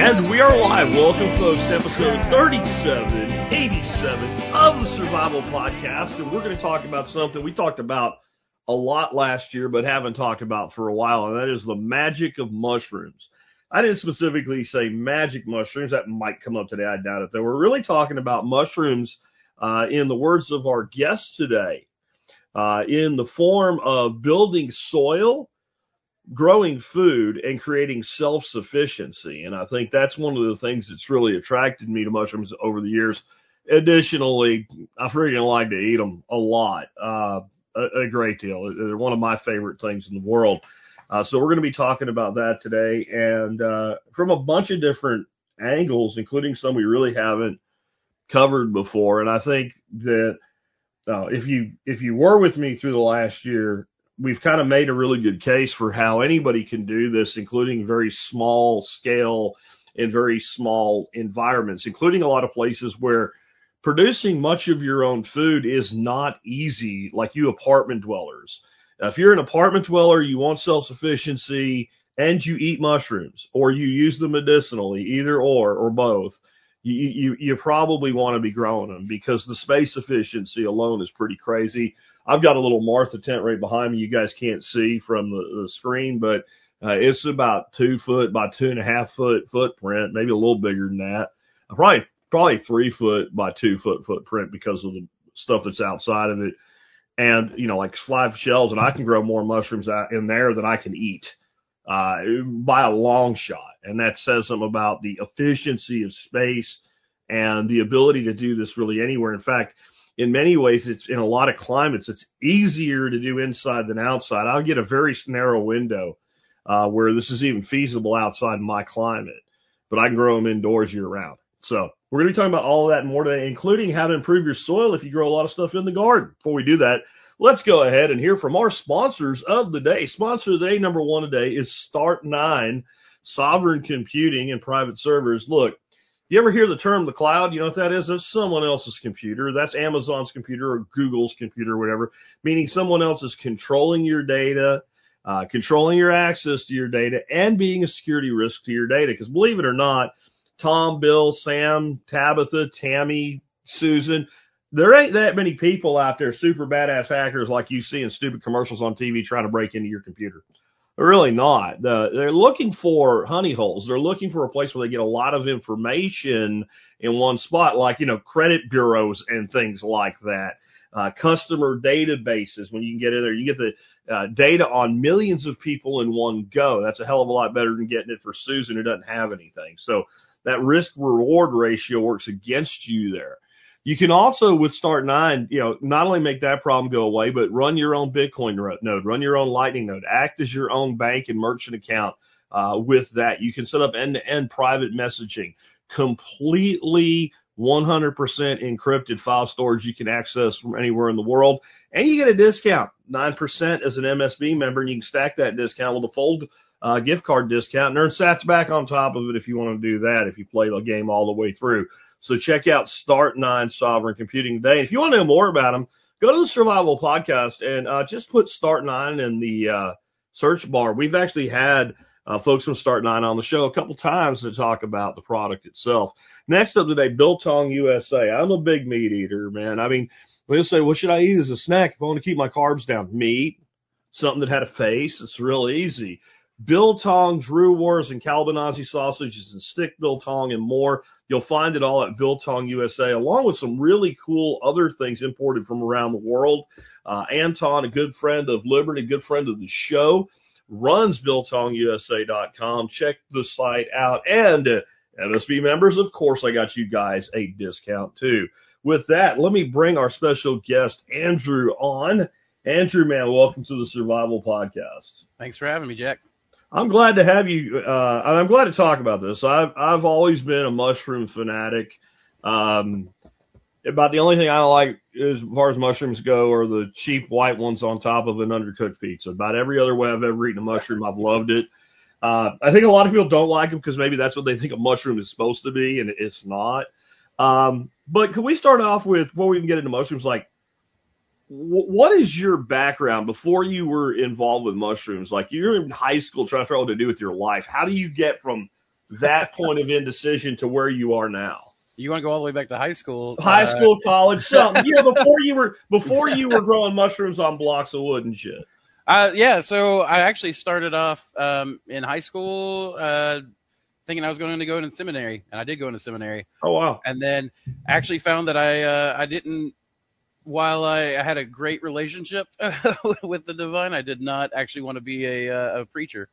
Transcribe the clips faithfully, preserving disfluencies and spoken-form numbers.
And we are live. Welcome, folks, to episode thirty-seven eighty-seven of the Survival Podcast. And we're going to talk about something we talked about a lot last year, but haven't talked about for a while, and that is the magic of mushrooms. I didn't specifically say magic mushrooms. That might come up today. I doubt it, though. We're really talking about mushrooms, uh, in the words of our guest today, uh, in the form of building soil, growing food, and creating self-sufficiency. And I think that's one of the things that's really attracted me to mushrooms over the years. Additionally, I freaking like to eat them a lot, uh, a, a great deal. They're one of my favorite things in the world. Uh, so we're going to be talking about that today, and uh, from a bunch of different angles, including some we really haven't covered before. And I think that uh, if you if you were with me through the last year, we've kind of made a really good case for how anybody can do this, including very small scale and very small environments, including a lot of places where producing much of your own food is not easy, like you apartment dwellers. Now, if you're an apartment dweller, you want self-sufficiency, and you eat mushrooms, or you use them medicinally, either or, or both, you, you, you probably want to be growing them, because the space efficiency alone is pretty crazy. I've got a little Martha tent right behind me. You guys can't see from the, the screen, but uh, it's about two foot by two and a half foot footprint, maybe a little bigger than that. Probably probably three foot by two foot footprint because of the stuff that's outside of it. And, you know, like five shells, and I can grow more mushrooms out in there than I can eat uh, by a long shot. And that says something about the efficiency of space and the ability to do this really anywhere. In fact, in many ways, it's in a lot of climates, it's easier to do inside than outside. I'll get a very narrow window uh, where this is even feasible outside my climate, but I can grow them indoors year round. So we're going to be talking about all of that and more today, including how to improve your soil if you grow a lot of stuff in the garden. Before we do that, let's go ahead and hear from our sponsors of the day. Sponsor of the day, number one today, is Start nine, Sovereign Computing and Private Servers. Look, you ever hear the term the cloud? You know what that is? That's someone else's computer. That's Amazon's computer or Google's computer or whatever, meaning someone else is controlling your data, uh, controlling your access to your data, and being a security risk to your data. Because believe it or not, Tom, Bill, Sam, Tabitha, Tammy, Susan, there ain't that many people out there, super badass hackers like you see in stupid commercials on T V trying to break into your computer. They're really not. Uh, they're looking for honey holes. They're looking for a place where they get a lot of information in one spot, like, you know, credit bureaus and things like that. Uh, customer databases, when you can get in there, you get the uh, data on millions of people in one go. That's a hell of a lot better than getting it for Susan who doesn't have anything. So that risk-reward ratio works against you there. You can also, with Start nine, you know, not only make that problem go away, but run your own Bitcoin node, run your own Lightning node, act as your own bank and merchant account uh, with that. You can set up end-to-end private messaging, completely one hundred percent encrypted file storage you can access from anywhere in the world, and you get a discount, nine percent as an M S B member, and you can stack that discount with a Fold uh, gift card discount and earn sats back on top of it if you want to do that, if you play the game all the way through. So check out Start nine Sovereign Computing today. If you want to know more about them, go to the Survival Podcast and uh, just put Start nine in the uh, search bar. We've actually had uh, folks from Start nine on the show a couple times to talk about the product itself. Next up today, Biltong U S A. I'm a big meat eater, man. I mean, when you say, what should I eat as a snack if I want to keep my carbs down? Meat, something that had a face. It's real easy. Biltong, Drew Wars, and Kalbanazi sausages, and stick biltong, and more. You'll find it all at Biltong U S A, along with some really cool other things imported from around the world. Uh, Anton, a good friend of Liberty, a good friend of the show, runs Biltong U S A dot com. Check the site out. And uh, M S B members, of course, I got you guys a discount too. With that, let me bring our special guest, Andrew, on. Andrew, man, welcome to the Survival Podcast. Thanks for having me, Jack. I'm glad to have you, uh, I'm glad to talk about this. I've, I've always been a mushroom fanatic. Um, about the only thing I don't like as far as mushrooms go are the cheap white ones on top of an undercooked pizza. About every other way I've ever eaten a mushroom, I've loved it. Uh, I think a lot of people don't like them because maybe that's what they think a mushroom is supposed to be, and it's not. Um, but can we start off with, before we even get into mushrooms, like, what is your background before you were involved with mushrooms? Like, you're in high school trying to figure out what to do with your life. How do you get from that point of indecision to where you are now? You want to go all the way back to high school? High uh, school, college, something. You know, before you were before you were growing mushrooms on blocks of wood and shit. Uh, yeah, so I actually started off um, in high school uh, thinking I was going to go into seminary, and I did go into seminary. Oh wow! And then actually found that I uh, I didn't. While I, I had a great relationship with the divine, I did not actually want to be a, uh, a preacher.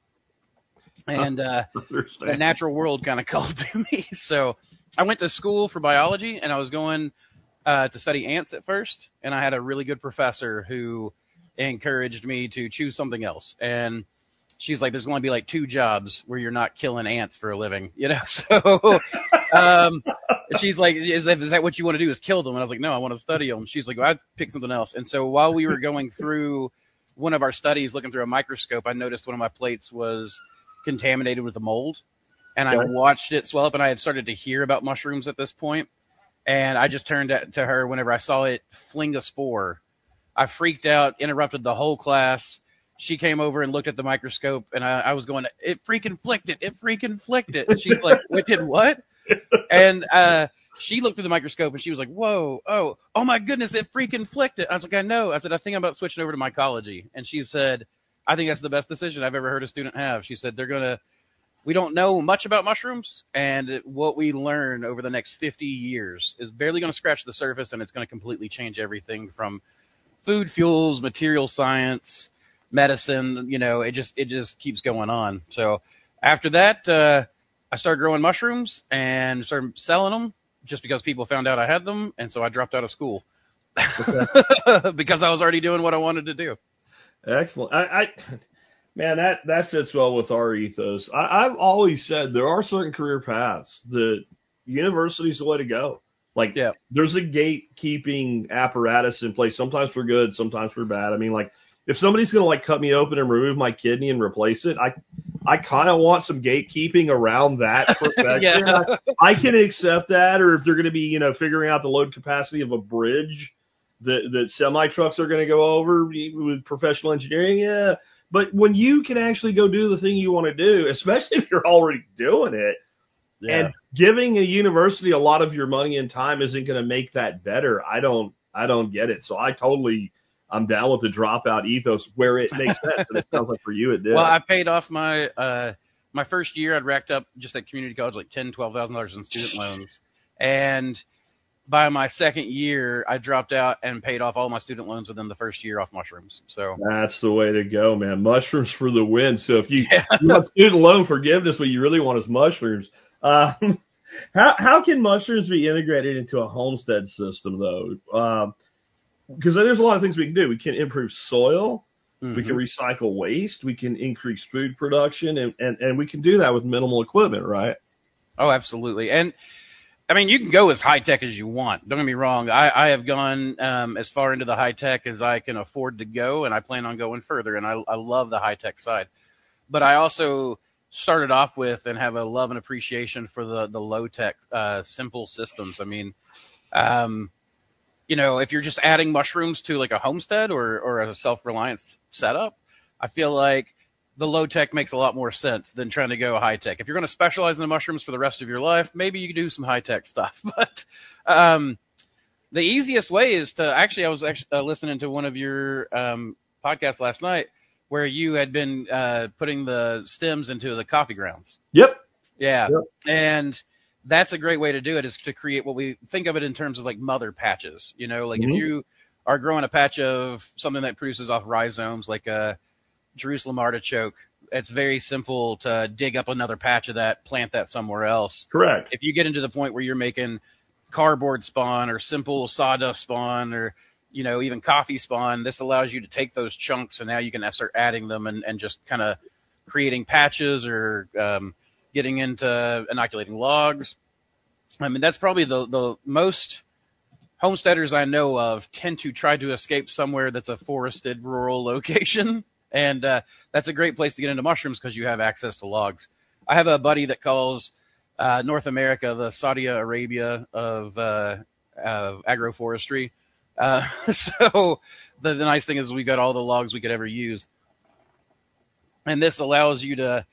And uh, the natural world kind of called to me. So I went to school for biology, and I was going uh, to study ants at first. And I had a really good professor who encouraged me to choose something else. And she's like, there's going to be like two jobs where you're not killing ants for a living, you know? So um, she's like, is that, is that what you want to do, is kill them? And I was like, no, I want to study them. She's like, well, I'd pick something else. And so while we were going through one of our studies, looking through a microscope, I noticed one of my plates was contaminated with a mold. And I watched it swell up, and I had started to hear about mushrooms at this point. And I just turned to her whenever I saw it fling a spore. I freaked out, interrupted the whole class. She came over and looked at the microscope, and I, I was going, it freaking flicked it. It freaking flicked it. And she's like, what did what? And uh, she looked through the microscope, and she was like, whoa, oh, oh my goodness, it freaking flicked it. I was like, I know. I said, I think I'm about switching over to mycology. And she said, I think that's the best decision I've ever heard a student have. She said, they're going to, we don't know much about mushrooms, and what we learn over the next fifty years is barely going to scratch the surface, and it's going to completely change everything from food, fuels, material science, medicine. You know, it just it just keeps going on. So after that, uh, I started growing mushrooms and started selling them just because people found out I had them, and so I dropped out of school because I was already doing what I wanted to do. Excellent. I, I man, that, that fits well with our ethos. I, I've always said there are certain career paths that university's the way to go. Like, yeah. There's a gatekeeping apparatus in place, sometimes for good, sometimes for bad. I mean, like, if somebody's going to, like, cut me open and remove my kidney and replace it, I I kind of want some gatekeeping around that profession. yeah. I, I can accept that, or if they're going to be, you know, figuring out the load capacity of a bridge that, that semi-trucks are going to go over with professional engineering, yeah. But when you can actually go do the thing you want to do, especially if you're already doing it, yeah. and giving a university a lot of your money and time isn't going to make that better, I don't I don't get it. So I totally, I'm down with the dropout ethos where it makes sense. And it sounds like for you it did. Well, I paid off my uh, my first year. I'd racked up just at community college like ten thousand dollars, twelve thousand dollars in student loans. And by my second year, I dropped out and paid off all my student loans within the first year off mushrooms. So that's the way to go, man. Mushrooms for the win. So if you, yeah. you want student loan forgiveness, what you really want is mushrooms. Um, how how can mushrooms be integrated into a homestead system, though? Because um, there's a lot of things we can do. We can improve soil. Mm-hmm. We can recycle waste. We can increase food production, and, and, and we can do that with minimal equipment, right? Oh, absolutely. And I mean, you can go as high tech as you want. Don't get me wrong. I, I have gone um, as far into the high tech as I can afford to go, and I plan on going further. And I, I love the high tech side, but I also started off with and have a love and appreciation for the the low tech, uh, simple systems. I mean, um, you know, if you're just adding mushrooms to like a homestead or or a self reliance setup, I feel like the low tech makes a lot more sense than trying to go high tech. If you're going to specialize in the mushrooms for the rest of your life, maybe you can do some high tech stuff. But um, the easiest way is to actually, I was actually uh, listening to one of your um, podcasts last night where you had been uh, putting the stems into the coffee grounds. Yep. Yeah. Yep. And that's a great way to do it, is to create what we think of it in terms of like mother patches. You know, like mm-hmm. if you are growing a patch of something that produces off rhizomes, like a Jerusalem artichoke, it's very simple to dig up another patch of that, plant that somewhere else. Correct. If you get into the point where you're making cardboard spawn or simple sawdust spawn or, you know, even coffee spawn, this allows you to take those chunks and now you can start adding them and, and just kind of creating patches or um, getting into inoculating logs. I mean, that's probably the, the most homesteaders I know of tend to try to escape somewhere that's a forested rural location. And uh, that's a great place to get into mushrooms because you have access to logs. I have a buddy that calls uh, North America the Saudi Arabia of uh, uh, agroforestry. Uh, so the, the nice thing is we got all the logs we could ever use. And this allows you to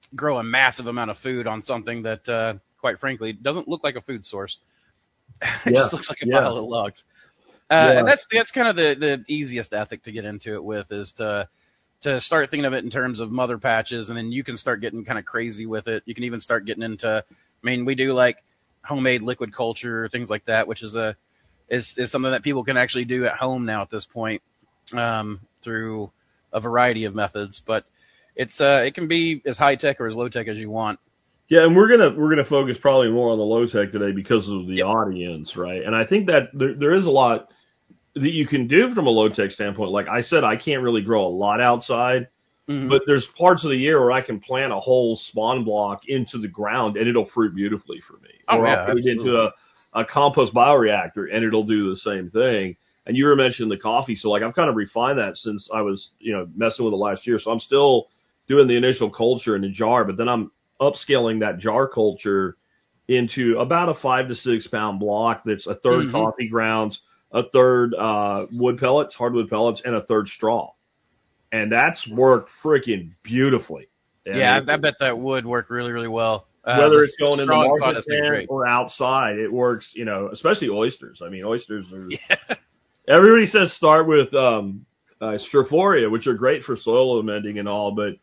grow a massive amount of food on something that, uh, quite frankly, doesn't look like a food source. It Yeah. just looks like a Yeah. pile of logs. Uh, Yeah. and that's that's kind of the, the easiest ethic to get into it with, is to to start thinking of it in terms of mother patches, and then you can start getting kind of crazy with it. You can even start getting into, I mean, we do like homemade liquid culture, things like that, which is a is is something that people can actually do at home now at this point, um, through a variety of methods. But it's uh it can be as high tech or as low tech as you want. Yeah, and we're gonna we're gonna focus probably more on the low tech today because of the Yep. audience, right? And I think that there there is a lot that you can do from a low tech standpoint. Like I said, I can't really grow a lot outside, Mhm. but there's parts of the year where I can plant a whole spawn block into the ground and it'll fruit beautifully for me. Oh, or yeah, I'll put it absolutely. into a, a compost bioreactor and it'll do the same thing. And you were mentioning the coffee, so like I've kind of refined that since I was, you know, messing with it last year. So I'm still doing the initial culture in a jar, but then I'm upscaling that jar culture into about a five to six pound block that's a third Mhm. coffee grounds, a third uh, wood pellets, hardwood pellets, and a third straw. And that's worked freaking beautifully. And Yeah, it- I, I bet that would work really, really well. Uh, whether the it's going in the straw and market sawdust would be tent great. or outside, it works, you know, especially oysters. I mean, oysters are, Yeah. everybody says start with um, uh, Strophoria, which are great for soil amending and all, but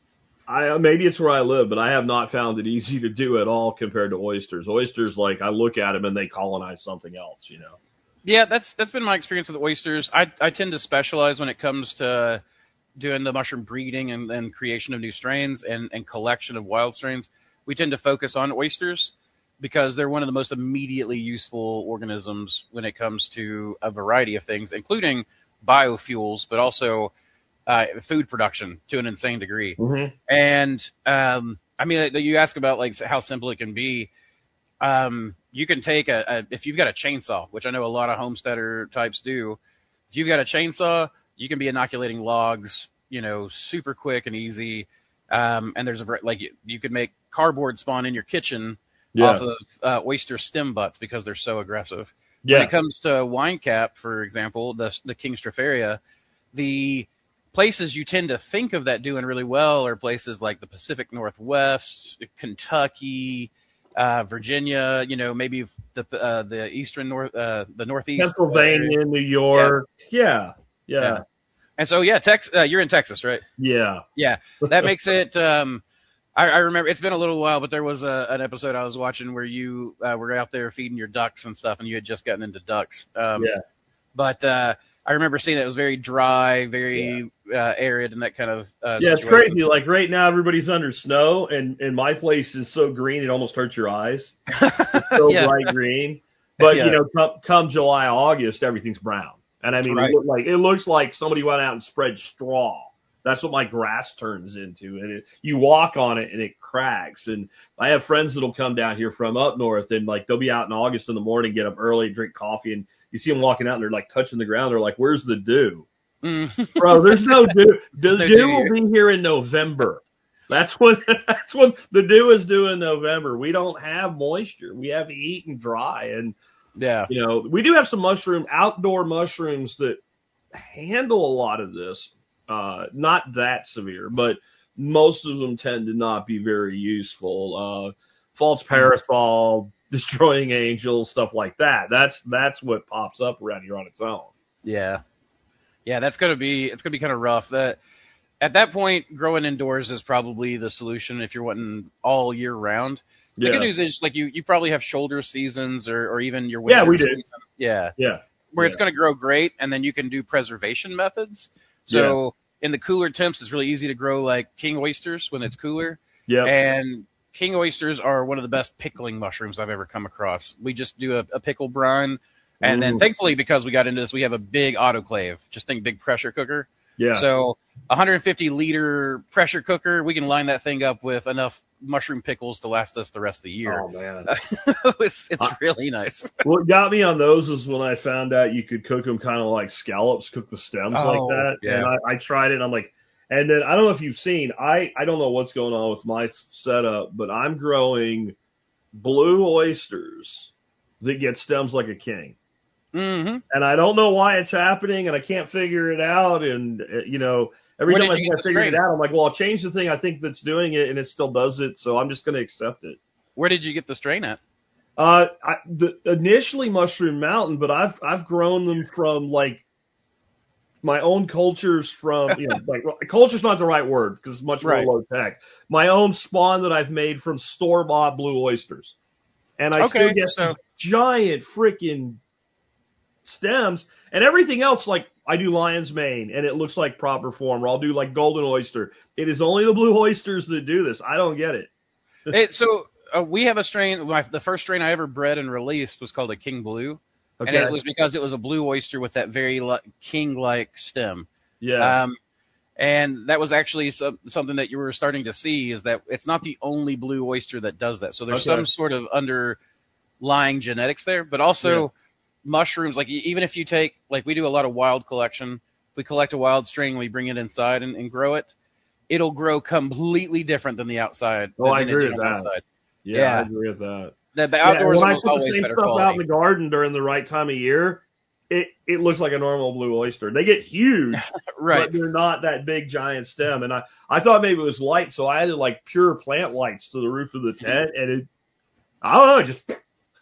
I maybe it's where I live, but I have not found it easy to do at all compared to oysters. Oysters, like I look at them and they colonize something else, you know. Yeah, that's that's been my experience with oysters. I I tend to specialize when it comes to doing the mushroom breeding and, and creation of new strains and, and collection of wild strains. We tend to focus on oysters because they're one of the most immediately useful organisms when it comes to a variety of things, including biofuels, but also uh, food production to an insane degree. Mm-hmm. And um, I mean, you ask about like how simple it can be. Um, you can take a, a if you've got a chainsaw, which I know a lot of homesteader types do. If you've got a chainsaw, you can be inoculating logs, you know, super quick and easy. Um, and there's a like you, you could make cardboard spawn in your kitchen Yeah. off of uh, oyster stem butts because they're so aggressive. Yeah. When it comes to wine cap, for example, the the King Stropharia, the places you tend to think of that doing really well are places like the Pacific Northwest, Kentucky, uh, Virginia, you know, maybe the uh, the eastern north, uh, the northeast, Pennsylvania, New York. Yeah. Yeah. Yeah. And so, yeah, Tex, uh, you're in Texas, right? Yeah. Yeah, that makes it. Um, I, I remember it's been a little while, but there was a, an episode I was watching where you uh, were out there feeding your ducks and stuff, and you had just gotten into ducks. Um, Yeah. But uh, I remember seeing it was very dry, very uh, arid, and that kind of uh, Yeah, it's situation. crazy. Like right now, everybody's under snow, and, and my place is so green it almost hurts your eyes. It's so Yeah. bright green. But Yeah. you know, come, come July, August, everything's brown. And I mean, Right. it, look like it looks like somebody went out and spread straw. That's what my grass turns into, and it, you walk on it and it cracks. And I have friends that'll come down here from up north, and like they'll be out in August in the morning, get up early, drink coffee, and you see them walking out and they're like touching the ground. They're like, "Where's the dew?" Mm. Bro, there's no dew. The no dew dew will here. be here in November. That's when that's when the dew is due in November. We don't have moisture. We have heat and dry, and Yeah. you know we do have some mushroom outdoor mushrooms that handle a lot of this. Uh, not that severe, but most of them tend to not be very useful. Uh, false parasol, destroying angels, stuff like that. That's that's what pops up around here on its own. Yeah. Yeah, that's gonna be it's gonna be kind of rough. That at that point, growing indoors is probably the solution if you're wanting all year round. The Yeah. good news is like you, you probably have shoulder seasons or, or even your winter Yeah, we do. season. Yeah. Yeah. Where Yeah. it's gonna grow great, and then you can do preservation methods. So in the cooler temps, it's really easy to grow like king oysters when it's cooler. Yeah. And king oysters are one of the best pickling mushrooms I've ever come across. We just do a, a pickle brine. And then Ooh. thankfully, because we got into this, we have a big autoclave. Just think big pressure cooker. Yeah. So one hundred fifty liter pressure cooker, we can line that thing up with enough mushroom pickles to last us the rest of the year. Oh man. it's it's I- really nice. What got me on those is when I found out you could cook them kind of like scallops, cook the stems Oh, like that. yeah. And I, I tried it and I'm like, and then I don't know if you've seen, I, I don't know what's going on with my setup, but I'm growing blue oysters that get stems like a king. Mm-hmm. And I don't know why it's happening and I can't figure it out. And, uh, you know, Every Where time did I you think get I the figured strain? it out, I'm like, well, I'll change the thing I think that's doing it, and it still does it, so I'm just going to accept it. Where did you get the strain at? Uh, I, the, initially Mushroom Mountain, but I've I've grown them from like my own cultures from you know like culture's not the right word because it's much more Right. low tech. My own spawn that I've made from store bought blue oysters, and I still Okay, get so these giant freaking stems, and everything else like I do lion's mane, and it looks like proper form, or I'll do like golden oyster. It is only the blue oysters that do this. I don't get it. it, so uh, we have a strain. My, the first strain I ever bred and released was called a King Blue, Okay. and it was because it was a blue oyster with that very li- king-like stem. Yeah. Um, and that was actually some, something that you were starting to see is that it's not the only blue oyster that does that. So there's Okay. some sort of underlying genetics there, but also Yeah. mushrooms. Like even if you take, like we do a lot of wild collection, we collect a wild strain, we bring it inside and, and grow it. It'll grow completely different than the outside. Oh, I than it agree did with on that. outside. Yeah, Yeah. I agree with that. The, the Yeah, and outdoors when I almost put the always same better stuff quality. out in the garden during the right time of year, it it looks like a normal blue oyster. They get huge, Right. but they're not that big giant stem. And I, I thought maybe it was light, so I added like pure plant lights to the roof of the tent, and it, I don't know, it just.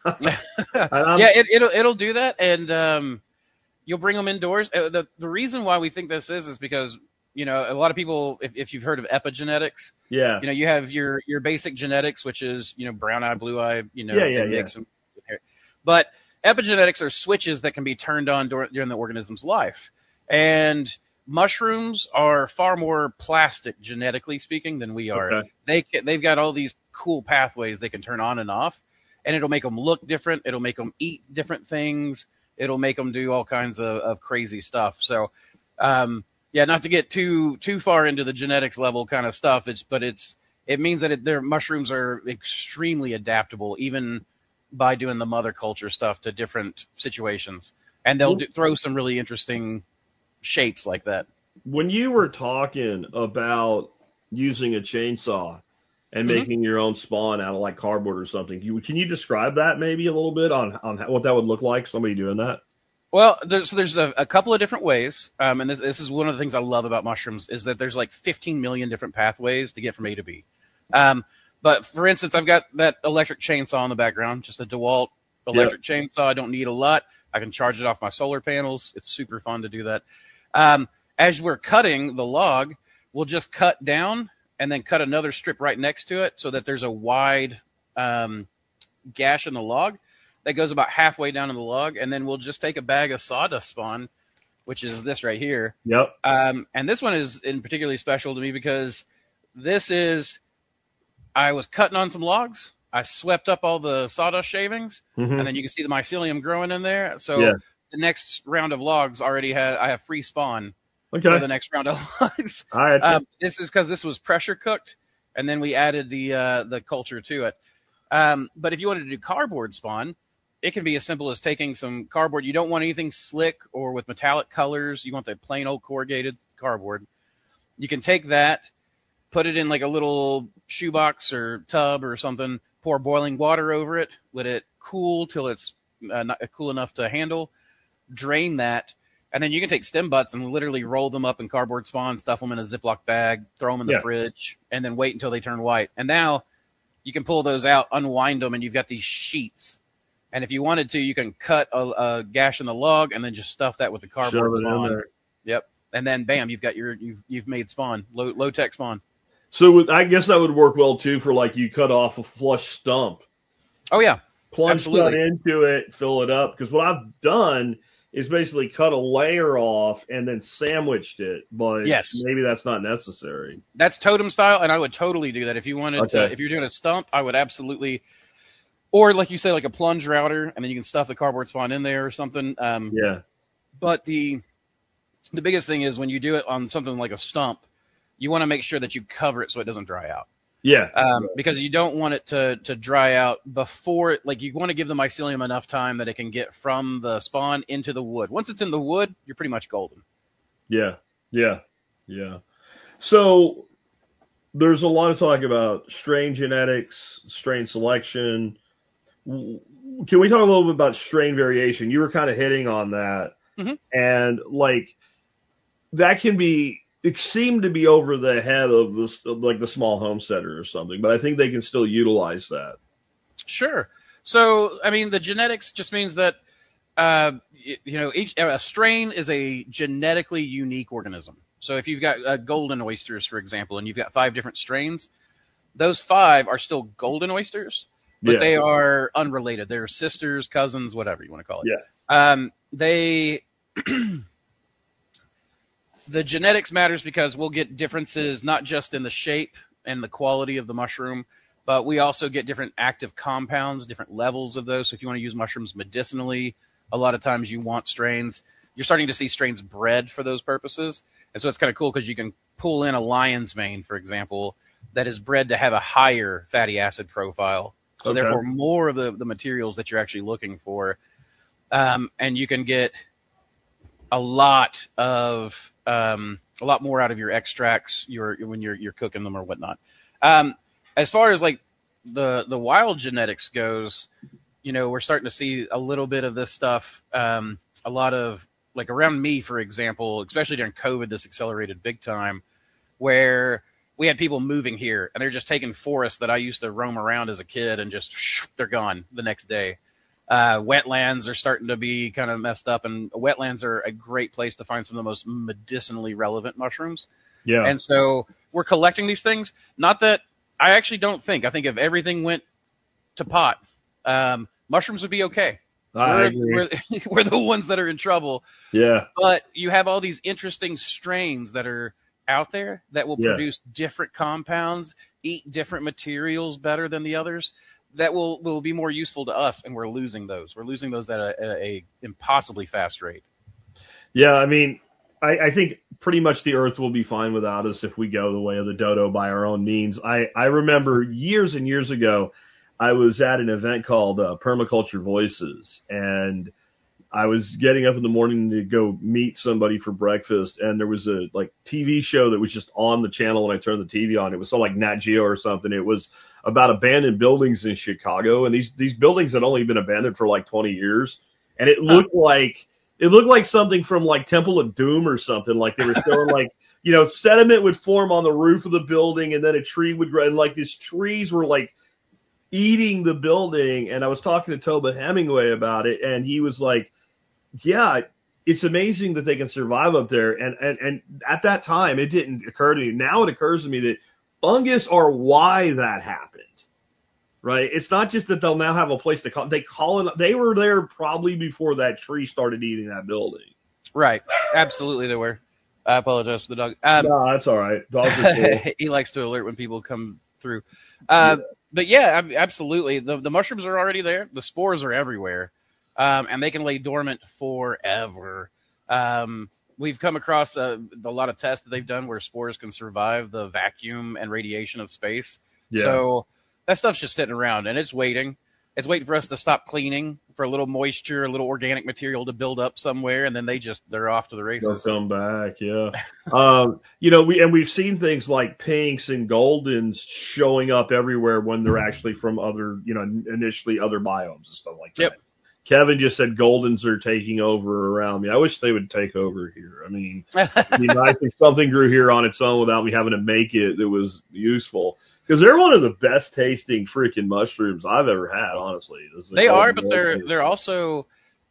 yeah, it, it'll it'll do that, and um, you'll bring them indoors. Uh, The the reason why we think this is is because you know a lot of people, if if you've heard of epigenetics, Yeah. you know you have your your basic genetics, which is you know brown eye, blue eye, you know, Yeah, yeah, and yeah. mix 'em. But epigenetics are switches that can be turned on dur- during the organism's life, and mushrooms are far more plastic genetically speaking than we are. Okay. They ca- they've got all these cool pathways they can turn on and off, and it'll make them look different. It'll make them eat different things. It'll make them do all kinds of, of crazy stuff. So, um, yeah, not to get too too far into the genetics level kind of stuff. It's but it's it means that it, their mushrooms are extremely adaptable, even by doing the mother culture stuff to different situations, and they'll do, throw some really interesting shapes like that. When you were talking about using a chainsaw and Mhm. making your own spawn out of like cardboard or something, you, can you describe that maybe a little bit on on what that would look like? Somebody doing that? Well, there's there's a, a couple of different ways, um, and this, this is one of the things I love about mushrooms is that there's like fifteen million different pathways to get from A to B. Um, but for instance, I've got that electric chainsaw in the background, just a DeWalt electric yep. chainsaw. I don't need a lot. I can charge it off my solar panels. It's super fun to do that. Um, as we're cutting the log, we'll just cut down and then cut another strip right next to it so that there's a wide um, gash in the log that goes about halfway down in the log, and then we'll just take a bag of sawdust spawn, which is this right here. Yep. Um, and this one is in particularly special to me because this is, I was cutting on some logs, I swept up all the sawdust shavings, mm-hmm. and then you can see the mycelium growing in there. So yeah. the next round of logs already have, I have free spawn okay. for the next round of logs. All right. Um, this is because this was pressure cooked, and then we added the uh, the culture to it. Um, but if you wanted to do cardboard spawn, it can be as simple as taking some cardboard. You don't want anything slick or with metallic colors. You want the plain old corrugated cardboard. You can take that, put it in like a little shoebox or tub or something, pour boiling water over it, let it cool till it's uh, not cool enough to handle, drain that, and then you can take stem butts and literally roll them up in cardboard spawn, stuff them in a Ziploc bag, throw them in the yeah. fridge, and then wait until they turn white. And now you can pull those out, unwind them, and you've got these sheets. And if you wanted to, you can cut a, a gash in the log and then just stuff that with the cardboard Shove it spawn. in there. Yep. And then bam, you've got your you've you've made spawn, low low tech spawn. So I guess that would work well too for like you cut off a flush stump. Oh yeah, plunge absolutely. cut into it, fill it up. Because what I've done is basically cut a layer off and then sandwiched it. But yes. maybe that's not necessary. That's totem style, and I would totally do that if you wanted. Okay. To, if you're doing a stump, I would absolutely. Or like you say, like a plunge router, and then you can stuff the cardboard spawn in there or something. Um, yeah. But the the biggest thing is when you do it on something like a stump, you want to make sure that you cover it so it doesn't dry out. Yeah. Um, because you don't want it to, to dry out before, like you want to give the mycelium enough time that it can get from the spawn into the wood. Once it's in the wood, you're pretty much golden. Yeah. Yeah. Yeah. So there's a lot of talk about strain genetics, strain selection. Can we talk a little bit about strain variation? You were kind of hitting on that. Mm-hmm. And like that can be it seemed to be over the head of the like the small homesteader or something, but I think they can still utilize that. Sure. So, I mean, the genetics just means that, uh, you, you know, each a strain is a genetically unique organism. So if you've got uh, golden oysters, for example, and you've got five different strains, those five are still golden oysters, but Yeah. they are unrelated. They're sisters, cousins, whatever you want to call it. Yeah. Um, they... The genetics matters because we'll get differences not just in the shape and the quality of the mushroom, but we also get different active compounds, different levels of those. So if you want to use mushrooms medicinally, a lot of times you want strains. You're starting to see strains bred for those purposes. And so it's kind of cool because you can pull in a lion's mane, for example, that is bred to have a higher fatty acid profile. So Okay. therefore more of the, the materials that you're actually looking for. Um, and you can get a lot of um, a lot more out of your extracts your, when you're you're cooking them or whatnot. Um, as far as like the the wild genetics goes, you know, we're starting to see a little bit of this stuff. Um, a lot of like around me, for example, especially during COVID, this accelerated big time, where we had people moving here and they're just taking forests that I used to roam around as a kid and just shoo, they're gone the next day. Uh, wetlands are starting to be kind of messed up, and wetlands are a great place to find some of the most medicinally relevant mushrooms. Yeah. And so we're collecting these things. Not that I actually don't think. I think if everything went to pot, um, mushrooms would be okay. I we're, agree. We're, we're the ones that are in trouble. Yeah. But you have all these interesting strains that are out there that will Yeah. produce different compounds, eat different materials better than the others. That will, will be more useful to us, and we're losing those. We're losing those at a, at a impossibly fast rate. Yeah, I mean, I, I think pretty much the earth will be fine without us if we go the way of the dodo by our own means. I, I remember years and years ago, I was at an event called uh, Permaculture Voices, and I was getting up in the morning to go meet somebody for breakfast, and there was a like T V show that was just on the channel when I turned the T V on. It was so like Nat Geo or something. It was about abandoned buildings in Chicago, and these these buildings had only been abandoned for like twenty years, and it looked huh. like it looked like something from like Temple of Doom or something. Like they were still like, you know, sediment would form on the roof of the building, and then a tree would grow, and like these trees were like eating the building. And I was talking to Toba Hemingway about it, and he was like, yeah, it's amazing that they can survive up there. And, and, and at that time, it didn't occur to me. Now it occurs to me that fungus are why that happened, right? It's not just that they'll now have a place to call. They call it. They were there probably before that tree started eating that building. Right. Absolutely, they were. I apologize for the dog. Um, no, that's all right. Dogs are cool. He likes to alert when people come through. Uh, yeah. But yeah, absolutely. The, the mushrooms are already there. The spores are everywhere. Um, and they can lay dormant forever. Um, we've come across a, a lot of tests that they've done where spores can survive the vacuum and radiation of space. Yeah. So that stuff's just sitting around, and it's waiting. It's waiting for us to stop cleaning, for a little moisture, a little organic material to build up somewhere, and then they just, they're off to the races. They'll come back, yeah. um, you know, we and we've seen things like pinks and goldens showing up everywhere when they're actually from other, you know, initially other biomes and stuff like that. Yep. Kevin just said goldens are taking over around me. I wish they would take over here. I mean, I mean, I think something grew here on its own without me having to make it that was useful. Because they're one of the best tasting freaking mushrooms I've ever had, honestly. They are, but they're they're also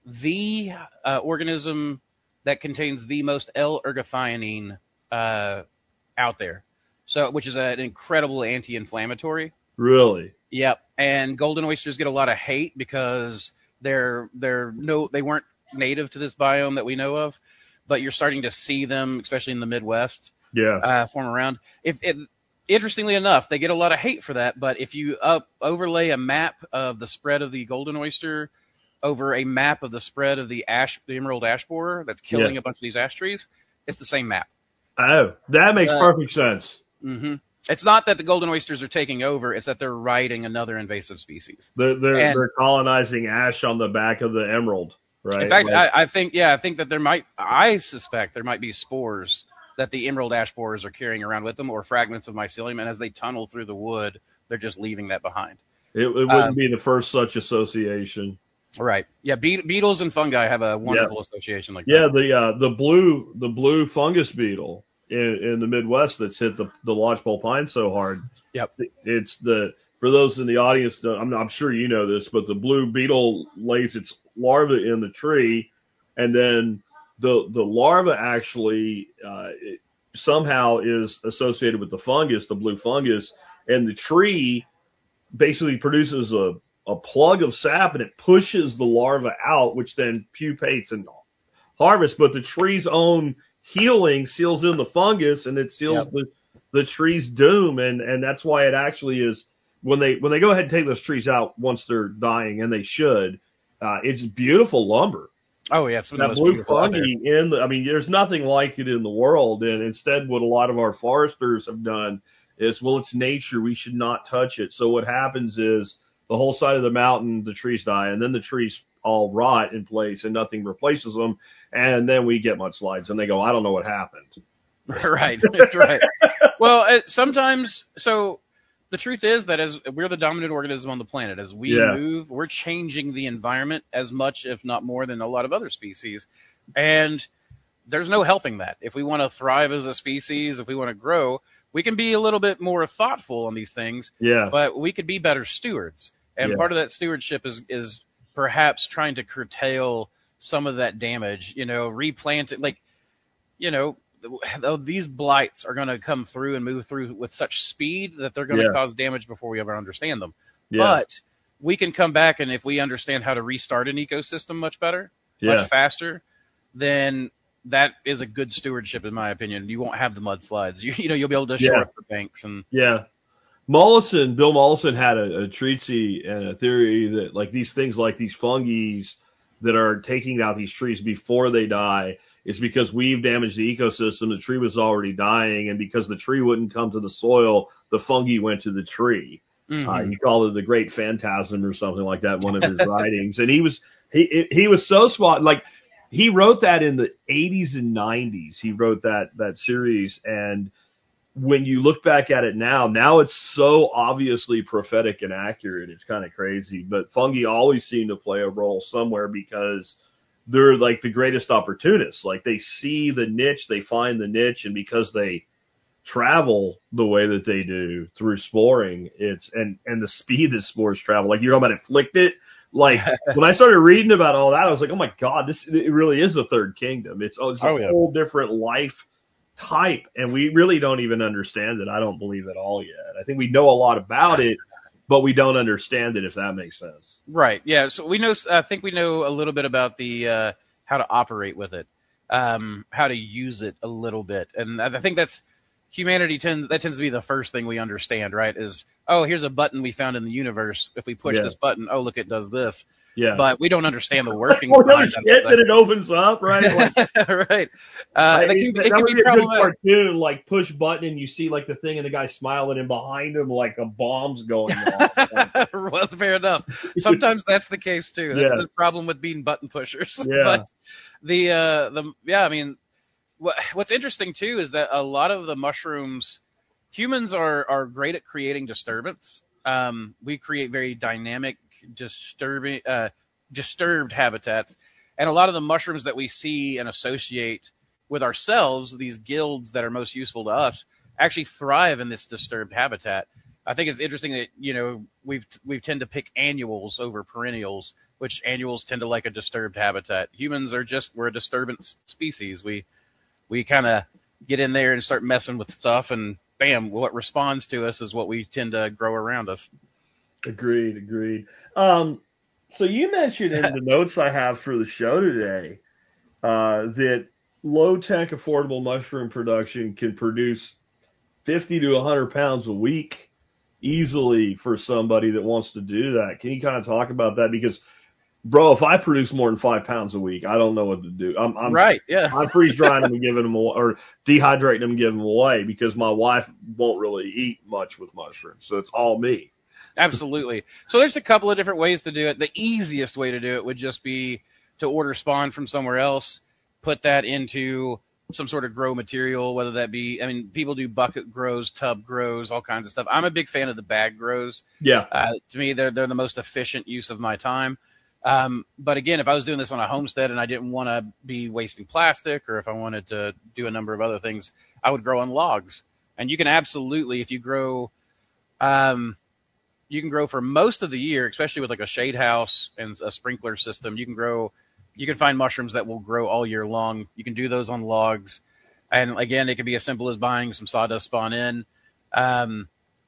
the uh, organism that contains the most L-ergothioneine uh, out there. So, which is an incredible anti-inflammatory. Really? Yep. And golden oysters get a lot of hate because They're they're no they weren't native to this biome that we know of, but you're starting to see them, especially in the Midwest, yeah, uh, form around. If it, interestingly enough, they get a lot of hate for that. But if you up overlay a map of the spread of the golden oyster over a map of the spread of the ash, the emerald ash borer that's killing yeah. a bunch of these ash trees, it's the same map. Oh, that makes uh, perfect sense. Mm-hmm. It's not that the golden oysters are taking over; it's that they're riding another invasive species. They're they're, and, they're colonizing ash on the back of the emerald, right? In fact, like, I, I think yeah, I think that there might, I suspect there might be spores that the emerald ash borers are carrying around with them, or fragments of mycelium, and as they tunnel through the wood, they're just leaving that behind. It, it wouldn't um, be the first such association. Right. Yeah. Be- beetles and fungi have a wonderful yeah. association like yeah, that. Yeah. The uh, the blue the blue fungus beetle in, in the Midwest that's hit the, the lodgepole pine so hard. Yep. It's the, for those in the audience, I'm, I'm sure you know this, but the blue beetle lays its larva in the tree, and then the the larva actually uh, it somehow is associated with the fungus, the blue fungus, and the tree basically produces a, a plug of sap, and it pushes the larva out, which then pupates and harvests. But the tree's own healing seals in the fungus, and it seals yep. the the tree's doom, and and that's why it actually is. When they when they go ahead and take those trees out once they're dying, and they should, uh, it's beautiful lumber. Oh yeah, it's that blue fungi in the. I mean, there's nothing like it in the world. And instead, what a lot of our foresters have done is, well, it's nature. We should not touch it. So what happens is the whole side of the mountain, the trees die, and then the trees all rot in place, and nothing replaces them. And then we get mudslides, and they go, I don't know what happened. Right, right. Well, uh, sometimes so. The truth is that as we're the dominant organism on the planet, as we yeah. move, we're changing the environment as much, if not more, than a lot of other species. And there's no helping that. If we want to thrive as a species, if we want to grow, we can be a little bit more thoughtful on these things. Yeah. But we could be better stewards. And yeah. part of that stewardship is, is perhaps trying to curtail some of that damage, you know, replant it. Like, you know, these blights are going to come through and move through with such speed that they're going to yeah. cause damage before we ever understand them. Yeah. But we can come back, and if we understand how to restart an ecosystem much better, yeah. much faster, then that is a good stewardship, in my opinion. You won't have the mudslides. You, you know, you'll be able to shore yeah. up the banks. And yeah. Mollison, Bill Mollison had a, a treatise and a theory that, like, these things like these fungi that are taking out these trees before they die, it's because we've damaged the ecosystem. The tree was already dying, and because the tree wouldn't come to the soil, the fungi went to the tree. Mm-hmm. Uh, he called it the Great Phantasm or something like that in one of his writings. And he was he he was so smart. Like, he wrote that in the eighties and nineties. He wrote that that series, and when you look back at it now, now it's so obviously prophetic and accurate. It's kind of crazy. But fungi always seem to play a role somewhere because they're like the greatest opportunists. Like, they see the niche, they find the niche, and because they travel the way that they do through sporing, it's and and the speed that spores travel. Like, you're talking about afflicted. Like, when I started reading about all that, I was like, oh my God, this it really is the third kingdom. It's, oh, it's a oh, yeah. whole different life type, and we really don't even understand it. I don't believe at all yet. I think we know a lot about it, but we don't understand it, if that makes sense. Right. Yeah. So we know. I think we know a little bit about the uh, how to operate with it, um, how to use it a little bit, and I think that's humanity tends that tends to be the first thing we understand. Right? Is, oh, here's a button we found in the universe. If we push yeah. this button, oh, look, it does this. Yeah. But we don't understand the workings. We don't understand that, that it opens up, right? Like, right. Uh, like, it, that it would can be be a good problematic. cartoon, like push button, and you see like the thing, and the guy smiling, and behind him like a bomb's going off. Well, fair enough. Sometimes that's the case too. That's yeah. the problem with being button pushers. Yeah. But the uh, the yeah, I mean, what, what's interesting too is that a lot of the mushrooms, humans are are great at creating disturbance. Um, we create very dynamic, disturbing, uh, disturbed habitats, and a lot of the mushrooms that we see and associate with ourselves, these guilds that are most useful to us, actually thrive in this disturbed habitat. I think it's interesting that, you know, we've we tend to pick annuals over perennials, which annuals tend to like a disturbed habitat. Humans are just we're a disturbance species. We we kind of get in there and start messing with stuff, and bam, what responds to us is what we tend to grow around us. Agreed, agreed. Um, so you mentioned in the notes I have for the show today uh, that low-tech affordable mushroom production can produce fifty to one hundred pounds a week easily for somebody that wants to do that. Can you kind of talk about that? Because, bro, if I produce more than five pounds a week, I don't know what to do. I'm, I'm right, yeah. I'm freeze drying them and giving them away, or dehydrating them and giving them away, because my wife won't really eat much with mushrooms, so it's all me. Absolutely. So there's a couple of different ways to do it. The easiest way to do it would just be to order spawn from somewhere else, put that into some sort of grow material, whether that be, I mean, people do bucket grows, tub grows, all kinds of stuff. I'm a big fan of the bag grows. Yeah. Uh, to me, they're they're the most efficient use of my time. Um, but again, if I was doing this on a homestead and I didn't want to be wasting plastic, or if I wanted to do a number of other things, I would grow on logs. And you can absolutely, if you grow, um, you can grow for most of the year, especially with like a shade house and a sprinkler system. You can grow, you can find mushrooms that will grow all year long. You can do those on logs. And again, it can be as simple as buying some sawdust spawn in, um,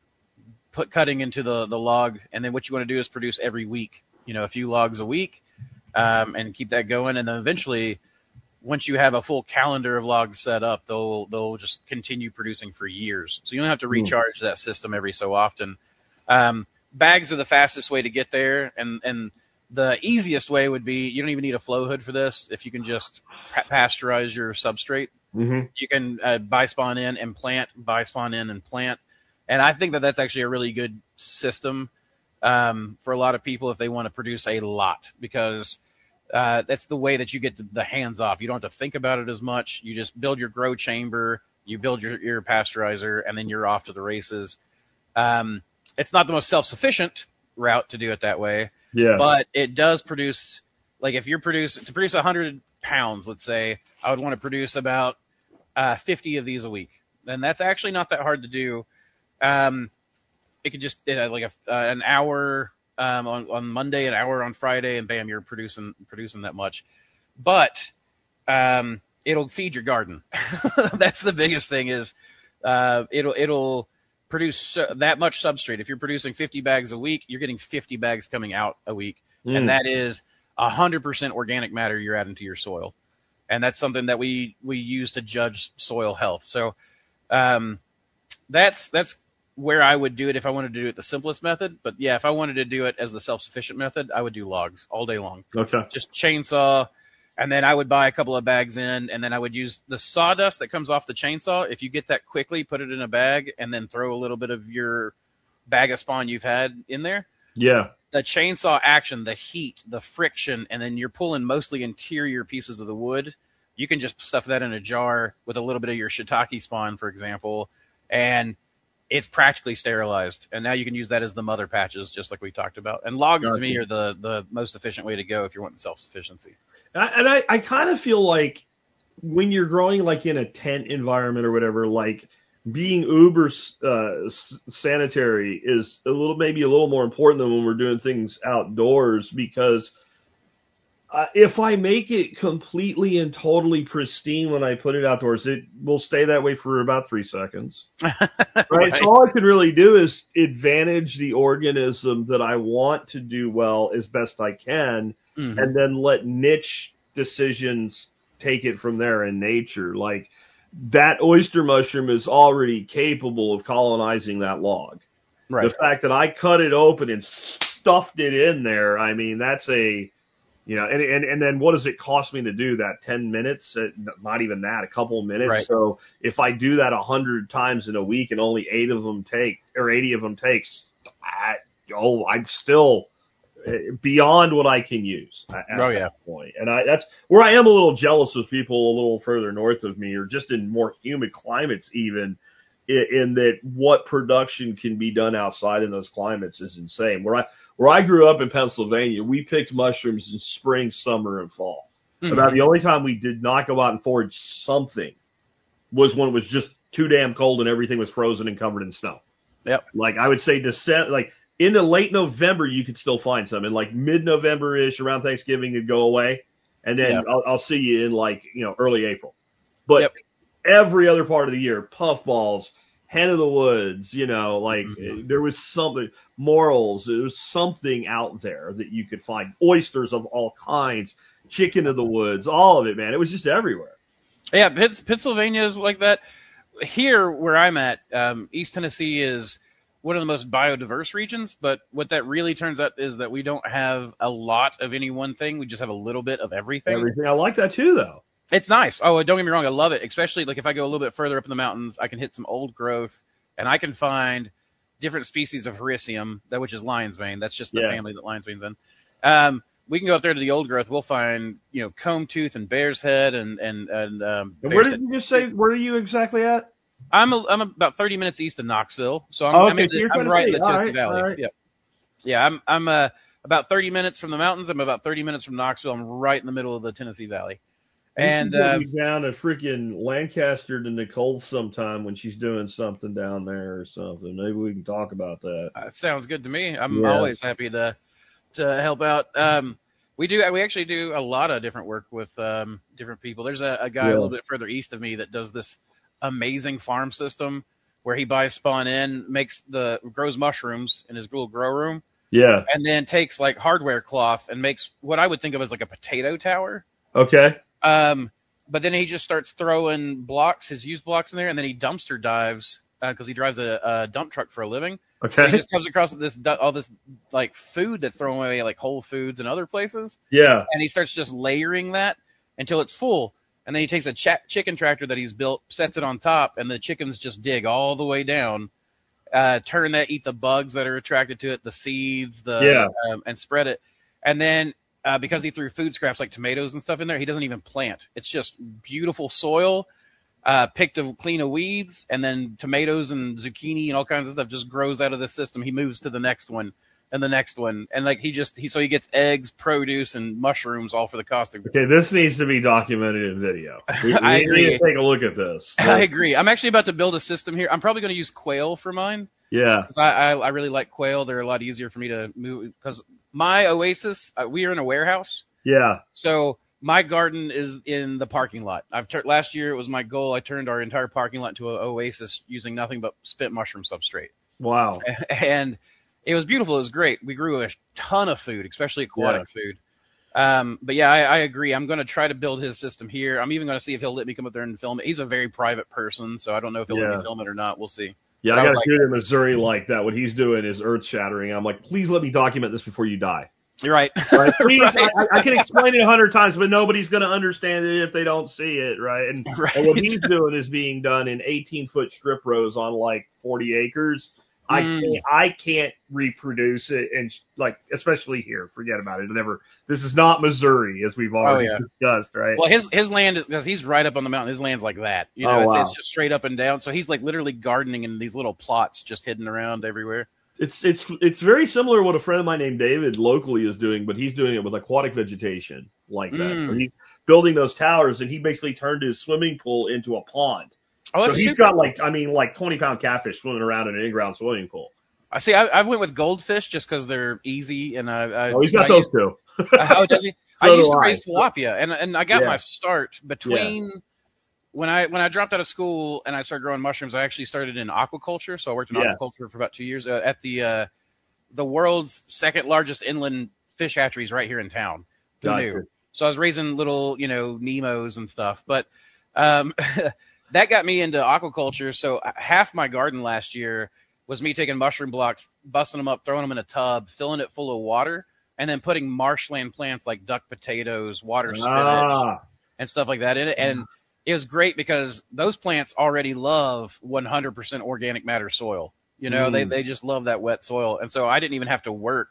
put cutting into the, the log. And then what you want to do is produce every week, you know, a few logs a week, um, and keep that going. And then eventually, once you have a full calendar of logs set up, they'll, they'll just continue producing for years. So you don't have to recharge that system every so often. Um, bags are the fastest way to get there. And, and the easiest way would be, you don't even need a flow hood for this. If you can just pa- pasteurize your substrate, mm-hmm. you can uh, buy spawn in and plant, buy spawn in and plant. And I think that that's actually a really good system, um, for a lot of people if they want to produce a lot, because Uh, that's the way that you get the, the hands off. You don't have to think about it as much. You just build your grow chamber, you build your, your pasteurizer, and then you're off to the races. Um, it's not the most self-sufficient route to do it that way, yeah. but it does produce, like if you're produce to produce one hundred pounds, let's say, I would want to produce about uh, fifty of these a week. And that's actually not that hard to do. Um, it could just, uh, like a, uh, an hour... Um, on, on Monday, an hour on Friday, and bam, you're producing producing that much. But um, it'll feed your garden. That's the biggest thing is uh, it'll it'll produce that much substrate. If you're producing fifty bags a week, you're getting fifty bags coming out a week, mm. and that is one hundred percent organic matter you're adding to your soil. And that's something that we, we use to judge soil health. So um, that's that's where I would do it if I wanted to do it the simplest method. But yeah, if I wanted to do it as the self-sufficient method, I would do logs all day long. Okay. Just chainsaw, and then I would buy a couple of bags in, and then I would use the sawdust that comes off the chainsaw. If you get that quickly, put it in a bag, and then throw a little bit of your bag of spawn you've had in there. Yeah. The chainsaw action, the heat, the friction, and then you're pulling mostly interior pieces of the wood. You can just stuff that in a jar with a little bit of your shiitake spawn, for example, and it's practically sterilized, and now you can use that as the mother patches, just like we talked about. And logs, gotcha. To me, are the, the most efficient way to go if you're wanting self-sufficiency. And I, I kind of feel like when you're growing like in a tent environment or whatever, like being uber uh, sanitary is a little, maybe a little more important than when we're doing things outdoors, because Uh, if I make it completely and totally pristine when I put it outdoors, it will stay that way for about three seconds. Right? right? So all I can really do is advantage the organism that I want to do well as best I can, mm-hmm. and then let niche decisions take it from there in nature. Like that oyster mushroom is already capable of colonizing that log. Right. The fact that I cut it open and stuffed it in there, I mean, that's a... You know, and, and and then what does it cost me to do that? Ten minutes? Not even that, a couple of minutes. Right. So if I do that a hundred times in a week and only eight of them take, or eighty of them takes, I, oh, I'm still beyond what I can use at oh, yeah. that point. And I, that's where I am a little jealous of people a little further north of me, or just in more humid climates even, in, in that what production can be done outside in those climates is insane. Where I Where I grew up in Pennsylvania, we picked mushrooms in spring, summer, and fall. Mm-hmm. About the only time we did not go out and forage something was when it was just too damn cold and everything was frozen and covered in snow. Yep. Like I would say December, like into late November, you could still find some. In like mid-November-ish, around Thanksgiving, it'd go away. And then yep. I'll, I'll see you in like, you know, early April. But yep. every other part of the year, puffballs, hen of the woods, you know, like mm-hmm. there was something, morels, there was something out there that you could find. Oysters of all kinds, chicken of the woods, all of it, man. It was just everywhere. Yeah, Pennsylvania is like that. Here where I'm at, um, East Tennessee is one of the most biodiverse regions, but what that really turns out is that we don't have a lot of any one thing. We just have a little bit of everything. Everything. I like that too, though. It's nice. Oh, don't get me wrong. I love it. Especially like if I go a little bit further up in the mountains, I can hit some old growth and I can find different species of Hericium, that which is lion's mane. That's just the yeah. family that lion's mane's in. Um, we can go up there to the old growth. We'll find, you know, comb tooth and bear's head and, and, and, um, and where did head. you just say, where are you exactly at? I'm, a, I'm about thirty minutes east of Knoxville. So I'm, oh, okay. I'm, in the, so I'm right in the All Chesty right, Valley. Right. Yep. Yeah. I'm, I'm, uh, about thirty minutes from the mountains. I'm about thirty minutes from Knoxville. I'm right in the middle of the Tennessee Valley. You And should get uh, me down to freaking Lancaster to Nicole sometime when she's doing something down there or something. Maybe we can talk about that. uh, sounds good to me. I'm Yeah. always happy to to help out. Um, we do we actually do a lot of different work with um, different people. There's a, a guy Yeah. a little bit further east of me that does this amazing farm system where he buys spawn in, makes the grows mushrooms in his little grow room, Yeah. and then takes like hardware cloth and makes what I would think of as like a potato tower. Okay. Um, but then he just starts throwing blocks, his used blocks in there, and then he dumpster dives because uh, he drives a, a dump truck for a living. Okay. So he just comes across this all this like food that's thrown away, like Whole Foods and other places, Yeah. and he starts just layering that until it's full. And then he takes a ch- chicken tractor that he's built, sets it on top, and the chickens just dig all the way down, uh, turn that, eat the bugs that are attracted to it, the seeds, the Yeah. um, and spread it. And then uh, because he threw food scraps like tomatoes and stuff in there, he doesn't even plant. It's just beautiful soil, uh, picked of clean of weeds, and then tomatoes and zucchini and all kinds of stuff just grows out of this system. He moves to the next one and the next one, and like he just he so he gets eggs, produce, and mushrooms all for the cost of. Okay, this needs to be documented in video. We, I we agree. need to take a look at this. I agree. I'm actually about to build a system here. I'm probably going to use quail for mine. Yeah. I, I I really like quail. They're a lot easier for me to move because my oasis. Uh, we are in a warehouse, Yeah. so my garden is in the parking lot. I've tur- last year it was my goal. I turned our entire parking lot into an oasis using nothing but spent mushroom substrate, Wow. and it was beautiful. It was great. We grew a ton of food, especially aquatic Yeah. food. Um, but yeah, I, I agree. I'm going to try to build his system here. I'm even going to see if he'll let me come up there and film it. He's a very private person, so I don't know if he'll let Yeah. me film it or not. We'll see. Yeah, But I I got would a like dude in Missouri like that. What he's doing is earth shattering. I'm like, please let me document this before you die. You're right. Right? Please, Right. I, I can explain it a hundred times, but nobody's going to understand it if they don't see it, right? And, Right. and what he's doing is being done in eighteen foot strip rows on like forty acres. I Mm. can't, I can't reproduce it, and like especially here, forget about it. Never. This is not Missouri, as we've already Oh, yeah. discussed, right? Well, his his land is because he's right up on the mountain. His land's like that. You know, Oh, it's, wow. it's just straight up and down. So he's like literally gardening in these little plots just hidden around everywhere. It's it's it's very similar to what a friend of mine named David locally is doing, but he's doing it with aquatic vegetation like that. Mm. So he's building those towers, and he basically turned his swimming pool into a pond. Oh, So that's he's super. got like, I mean, like twenty pound catfish swimming around in an in-ground swimming pool. I see. I, I went with goldfish just because they're easy, and I. I Oh, he's got I those used, too. oh, does he? So I do used to I. raise tilapia, and and I got Yeah. my start between when I when I dropped out of school and I started growing mushrooms. I actually started in aquaculture, so I worked in Yeah. aquaculture for about two years uh, at the uh, the world's second largest inland fish hatcheries right here in town. Who Gotcha. knew? So I was raising little, you know, Nemos and stuff, but um, that got me into aquaculture. So half my garden last year was me taking mushroom blocks, busting them up, throwing them in a tub, filling it full of water, and then putting marshland plants like duck potatoes, water spinach, Ah, and stuff like that in it. And it was great because those plants already love one hundred percent organic matter soil. You know, Mm. they they just love that wet soil. And so I didn't even have to work.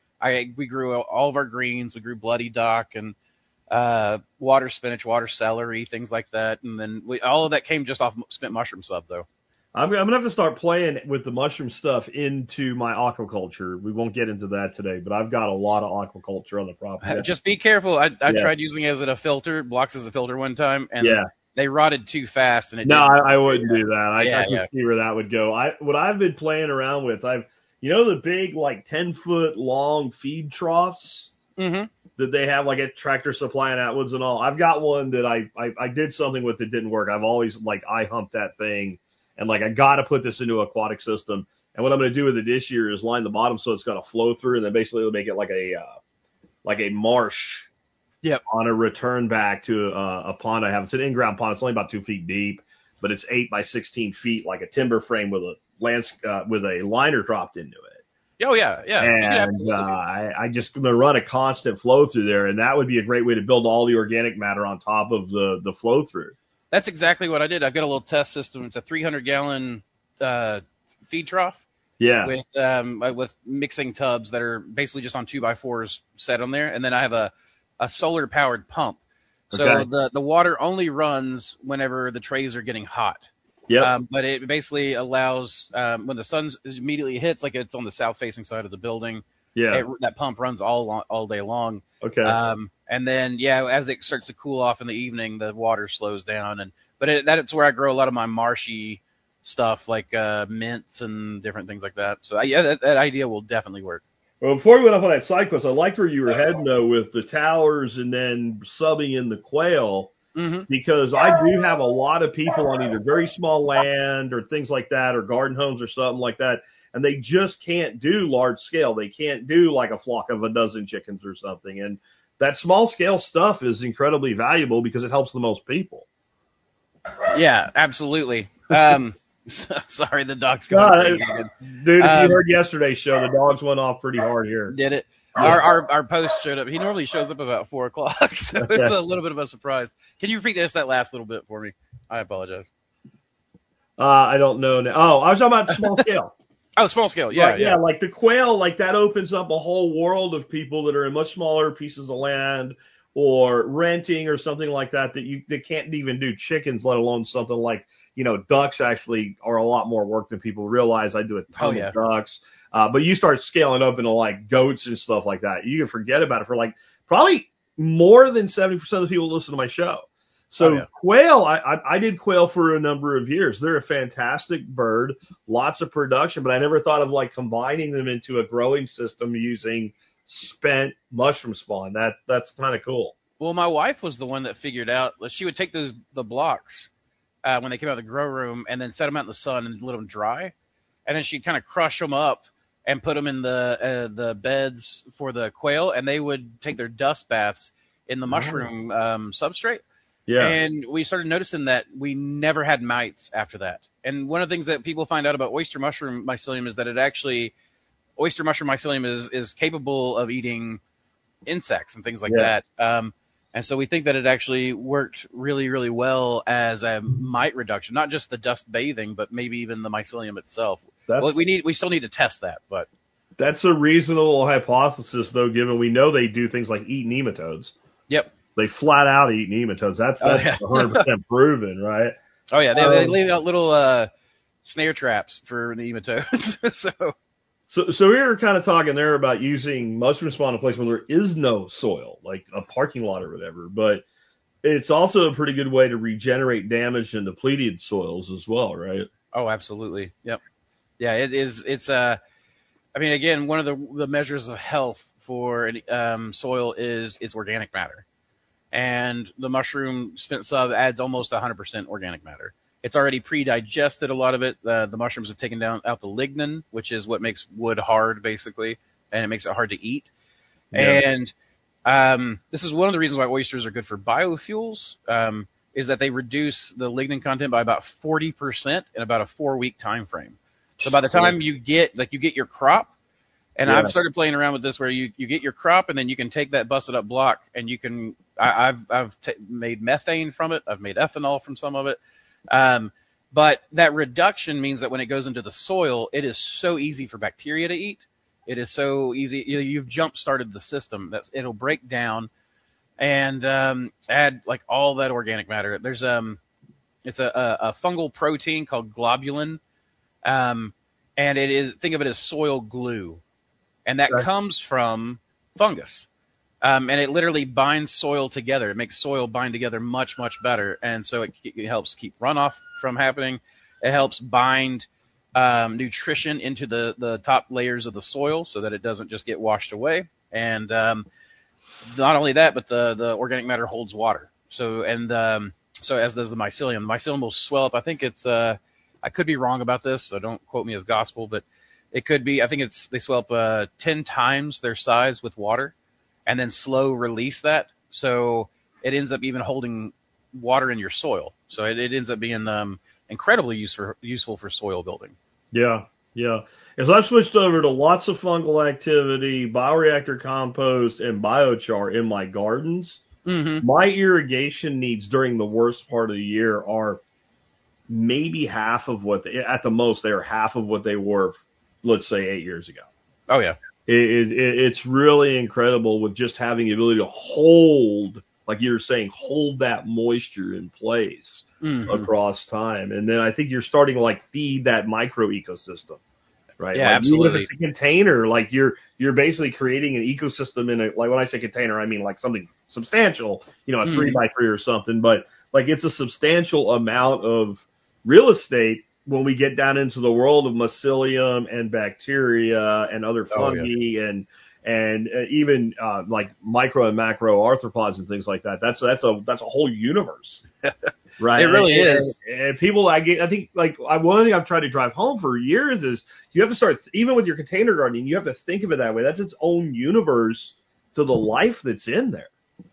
I we grew all of our greens. We grew bloody dock and uh, water spinach, water celery, things like that. And then we, all of that came just off spent mushroom sub, though. I'm, I'm gonna have to start playing with the mushroom stuff into my aquaculture. We won't get into that today, but I've got a lot of aquaculture on the property. Just be careful. I, I Yeah. tried using it as a filter, blocks as a filter one time, and Yeah. they rotted too fast. And it No, didn't- I, I wouldn't do that. I, Yeah, I can yeah. see where that would go. I what I've been playing around with, I've you know the big like ten foot long feed troughs Mhm. that they have like at Tractor Supply and Atwoods and all. I've got one that I, I I did something with that didn't work. I've always like I humped that thing, and like I got to put this into an aquatic system. And what I'm going to do with it this year is line the bottom so it's going to flow through, and then basically it'll make it like a uh, like a marsh. Yep. On a return back to uh, a pond I have. It's an in-ground pond. It's only about two feet deep, but it's eight by sixteen feet, like a timber frame with a lands uh, with a liner dropped into it. Oh yeah, yeah. You can And absolutely uh, do that. I, I just going to run a constant flow through there, and that would be a great way to build all the organic matter on top of the the flow through. That's exactly what I did. I've got a little test system. It's a three hundred gallon uh, feed trough Yeah. with um, uh, with mixing tubs that are basically just on two by fours set on there, and then I have a a solar powered pump. So Okay. the the water only runs whenever the trays are getting hot. Yep. Um, but it basically allows um, when the sun immediately hits, like it's on the south facing side of the building, Yeah. It, that pump runs all long, all day long. Okay. Um, and then yeah, as it starts to cool off in the evening, the water slows down. And but it, that's where I grow a lot of my marshy stuff, like uh, mints and different things like that. So yeah, that, that idea will definitely work. Well, before we went off on that side quest, I liked where you were heading though with the towers and then subbing in the quail. Mm-hmm. Because I do have a lot of people on either very small land or things like that, or garden homes or something like that, and they just can't do large scale. They can't do like a flock of a dozen chickens or something. And that small scale stuff is incredibly valuable because it helps the most people. Yeah, absolutely. Um, sorry, the dog's going God, crazy. Dude, if Um, you heard yesterday's show, the dogs went off pretty hard here. Did it? Our, our our post showed up. He normally shows up about four o'clock, so Okay. it's a little bit of a surprise. Can you repeat just that last little bit for me? I apologize. Uh, I don't know now. Oh, I was talking about small scale. Oh, small scale. Yeah, Right, yeah. yeah, like the quail, like that opens up a whole world of people that are in much smaller pieces of land or renting or something like that that you that can't even do chickens, let alone something like, you know, ducks actually are a lot more work than people realize. I do a ton Oh, yeah. of ducks. Uh, but you start scaling up into like goats and stuff like that. You can forget about it for like probably more than seventy percent of the people who listen to my show. So Oh, yeah. quail, I, I, I did quail for a number of years. They're a fantastic bird, lots of production, but I never thought of like combining them into a growing system using spent mushroom spawn. That that's kind of cool. Well, my wife was the one that figured out. She would take those the blocks uh, when they came out of the grow room and then set them out in the sun and let them dry, and then she'd kind of crush them up and put them in the uh, the beds for the quail, and they would take their dust baths in the mushroom um, substrate. Yeah. And we started noticing that we never had mites after that. And one of the things that people find out about oyster mushroom mycelium is that it actually, oyster mushroom mycelium is, is capable of eating insects and things like Yeah. that. Um, and so we think that it actually worked really, really well as a mite reduction, not just the dust bathing, but maybe even the mycelium itself. That's, Well, we need, we still need to test that, but that's a reasonable hypothesis, though, given we know they do things like eat nematodes. yep. They flat out eat nematodes. That's, Oh, that's yeah. one hundred percent proven, right? Oh yeah, they, they Um, leave out little uh, snare traps for nematodes. so So, so we were kind of talking there about using mushroom spawn in a place where there is no soil, like a parking lot or whatever. But it's also a pretty good way to regenerate damaged and depleted soils as well, right? oh, absolutely. Yep. Yeah, it is. It's uh, I mean, again, one of the the measures of health for um, soil is its organic matter, and the mushroom spent sub adds almost one hundred percent organic matter. It's already pre-digested a lot of it. Uh, the mushrooms have taken down out the lignin, which is what makes wood hard, basically, and it makes it hard to eat. Yeah. And um, this is one of the reasons why oysters are good for biofuels, um, is that they reduce the lignin content by about forty percent in about a four-week time frame. So by the time you get, like, you get your crop, and Yeah. I've started playing around with this where you, you get your crop and then you can take that busted up block and you can, I, I've, I've t- made methane from it. I've made ethanol from some of it. Um, but that reduction means that when it goes into the soil, it is so easy for bacteria to eat. It is so easy. You know, you've jump started the system. That's, it'll break down and, um, add like all that organic matter. There's, um, it's a, a, a fungal protein called globulin. Um, and it is, think of it as soil glue. And that Right. comes from fungus. Um, and it literally binds soil together. It makes soil bind together much, much better. And so it, it helps keep runoff from happening. It helps bind um, nutrition into the, the top layers of the soil so that it doesn't just get washed away. And um, not only that, but the, the organic matter holds water. So and um, so as does the mycelium. The mycelium will swell up. I think it's uh, I could be wrong about this, so don't quote me as gospel, but it could be. I think it's they swell up uh, ten times their size with water, and then slow release that. So it ends up even holding water in your soil. So it, it ends up being um, incredibly useful useful for soil building. Yeah, yeah. As I've switched over to lots of fungal activity, bioreactor compost, and biochar in my gardens, Mm-hmm. my irrigation needs during the worst part of the year are maybe half of what they, at the most, they are half of what they were, let's say, eight years ago. Oh yeah. It, it, it's really incredible with just having the ability to hold, like you were saying, hold that moisture in place Mm-hmm. across time. And then I think you're starting to like feed that micro ecosystem. right? Yeah, Like even if absolutely. it's a container, like you're you're basically creating an ecosystem in a, like when I say container, I mean like something substantial, you know, a three Mhm. by three or something, but like it's a substantial amount of real estate when we get down into the world of mycelium and bacteria and other Oh yeah. fungi and and uh, even uh, like micro and macro arthropods and things like that. That's that's a that's a whole universe, right? It And, really and, is. and people, I get, I think like I, one thing I've tried to drive home for years is you have to start even with your container gardening. You have to think of it that way. That's its own universe to the life that's in there.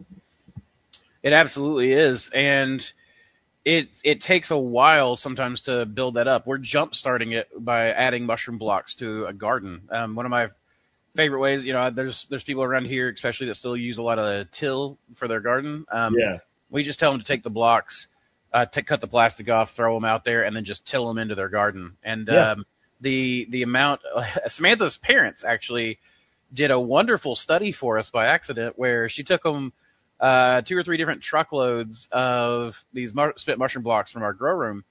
It absolutely is, and it it takes a while sometimes to build that up. We're jump starting it by adding mushroom blocks to a garden. Um, one of my favorite ways, you know, there's there's people around here, especially that still use a lot of till for their garden. Um, Yeah. we just tell them to take the blocks, uh, to cut the plastic off, throw them out there, and then just till them into their garden. And Yeah. um, the the amount, Samantha's parents actually did a wonderful study for us by accident, where she took them uh, two or three different truckloads of these mu- spit mushroom blocks from our grow room,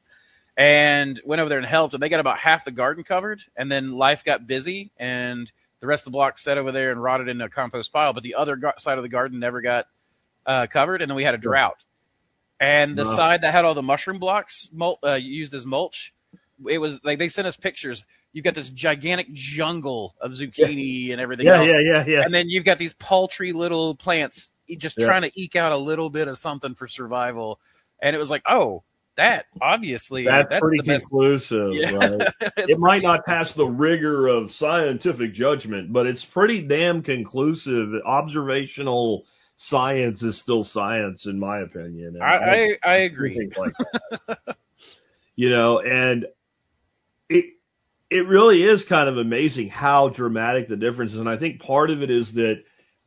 and went over there and helped, and they got about half the garden covered, and then life got busy, and the rest of the blocks sat over there and rotted in a compost pile, but the other gar- side of the garden never got uh, covered, and then we had a drought. And the Wow. side that had all the mushroom blocks mul- uh, used as mulch, it was like they sent us pictures. You've got this gigantic jungle of zucchini and everything Yeah. else, Yeah. Yeah. Yeah. and then you've got these paltry little plants e- just Yeah. trying to eke out a little bit of something for survival. And it was like, oh, that obviously That's that's pretty the best. conclusive, Yeah, right? it's It might pretty not pass the rigor of scientific judgment, but it's pretty damn conclusive. Observational science is still science, in my opinion. And I, I don't I I do agree. things like that, you know, and it it really is kind of amazing how dramatic the difference is. And I think part of it is that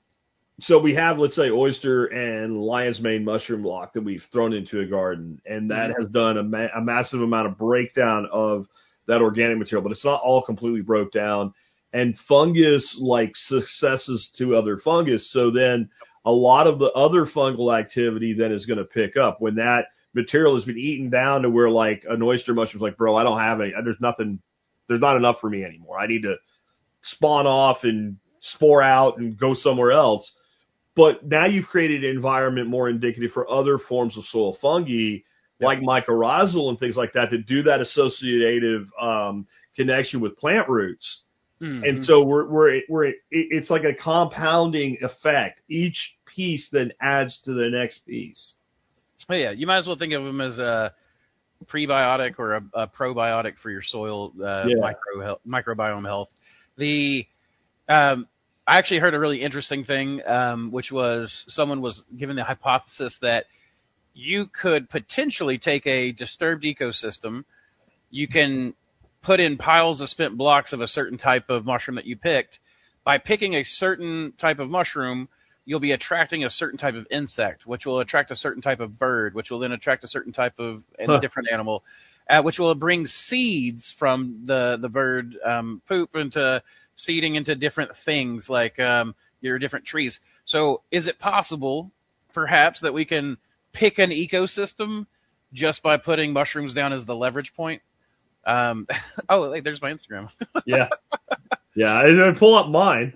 so we have, let's say, oyster and lion's mane mushroom block that we've thrown into a garden, and that Mhm. has done a, ma- a massive amount of breakdown of that organic material, but it's not all completely broke down. And fungus like successes to other fungus, so then a lot of the other fungal activity then is going to pick up when that material has been eaten down to where like an oyster mushroom's like, bro, I don't have any, there's nothing, there's not enough for me anymore. I need to spawn off and spore out and go somewhere else. But now you've created an environment more indicative for other forms of soil fungi, Yep. like mycorrhizal and things like that, that do that associative um, connection with plant roots. Mhm. And so we're we're we're it, it's like a compounding effect. Each piece then adds to the next piece. Oh yeah, you might as well think of them as a prebiotic or a, a probiotic for your soil uh, Yeah. micro health, microbiome health. The um, I actually heard a really interesting thing, um, which was someone was given the hypothesis that you could potentially take a disturbed ecosystem, you can put in piles of spent blocks of a certain type of mushroom that you picked. By picking a certain type of mushroom, you'll be attracting a certain type of insect, which will attract a certain type of bird, which will then attract a certain type of a Huh. different animal, uh, which will bring seeds from the the bird um, poop into seeding into different things like um, your different trees. So, is it possible, perhaps, that we can pick an ecosystem just by putting mushrooms down as the leverage point? Um, oh, hey, there's my Instagram. Yeah. Yeah. And then pull up mine.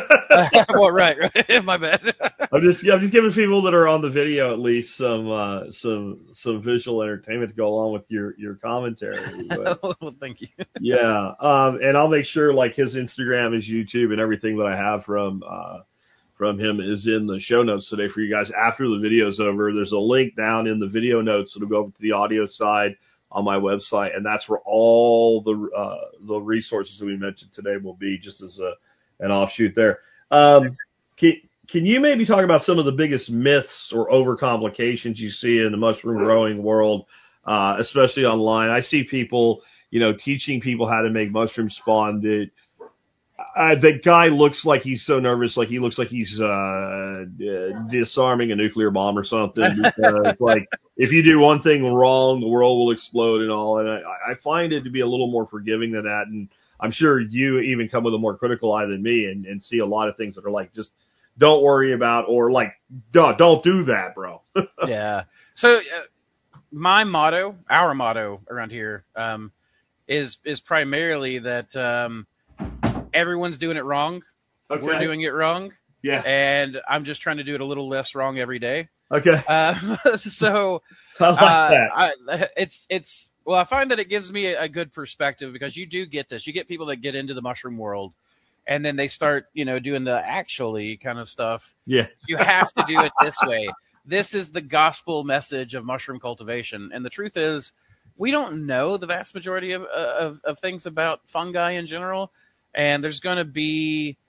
well, right, right. My bad. I'm just I'm just giving people that are on the video at least some uh, some some visual entertainment to go along with your your commentary. But well, thank you. yeah, um, and I'll make sure like his Instagram, his YouTube, and everything that I have from uh, from him is in the show notes today for you guys. After the video's over, there's a link down in the video notes that'll go over to the audio side on my website, and that's where all the uh, the resources that we mentioned today will be, just as a an offshoot there. Um, can, can you maybe talk about some of the biggest myths or overcomplications you see in the mushroom growing world, uh, especially online? I see people, you know, teaching people how to make mushroom spawn that uh, the guy looks like he's so nervous, like he looks like he's uh, uh, disarming a nuclear bomb or something. Because, like, if you do one thing wrong, the world will explode and all. And I, I find it to be a little more forgiving than that. And I'm sure you even come with a more critical eye than me and, and see a lot of things that are like, just don't worry about, or like, duh, don't do that, bro. Yeah. So uh, my motto, our motto around here, um, is is primarily that um, everyone's doing it wrong. Okay. We're doing it wrong. Yeah. And I'm just trying to do it a little less wrong every day. Okay. Uh, so I like uh, that. I, it's it's well, I find that it gives me a, a good perspective because you do get this. You get people that get into the mushroom world, and then they start, you know, doing the actually kind of stuff. Yeah. You have to do it this way. This is the gospel message of mushroom cultivation. And the truth is, we don't know the vast majority of of, of things about fungi in general, and there's going to be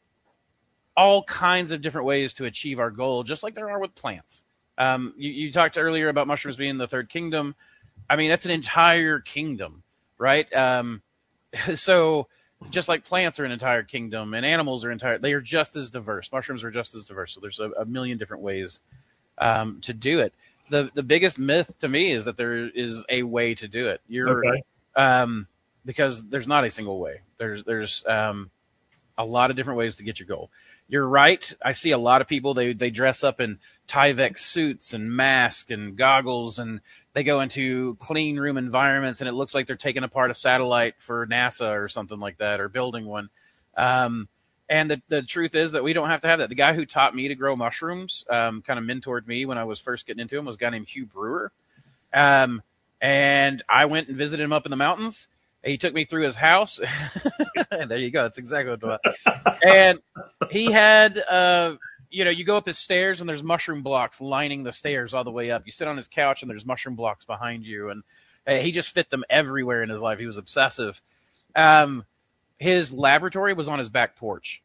all kinds of different ways to achieve our goal, just like there are with plants. Um, you, you talked earlier about mushrooms being the third kingdom. I mean, that's an entire kingdom, right? Um, so just like plants are an entire kingdom and animals are entire, they are just as diverse. Mushrooms are just as diverse. So there's a, a million different ways um, to do it. The the biggest myth to me is that there is a way to do it. You're Okay. um, because there's not a single way. There's there's um, a lot of different ways to get your goal. You're right. I see a lot of people, they they dress up in Tyvek suits and masks and goggles, and they go into clean room environments, and it looks like they're taking apart a satellite for NASA or something like that, or building one. Um, and the the truth is that we don't have to have that. The guy who taught me to grow mushrooms, um, kind of mentored me when I was first getting into them, was a guy named Hugh Brewer. Um, and I went and visited him up in the mountains. He took me through his house. There you go. That's exactly what it was. And he had, uh, you know, you go up his stairs and there's mushroom blocks lining the stairs all the way up. You sit on his couch and there's mushroom blocks behind you. And uh, he just fit them everywhere in his life. He was obsessive. Um, his laboratory was on his back porch.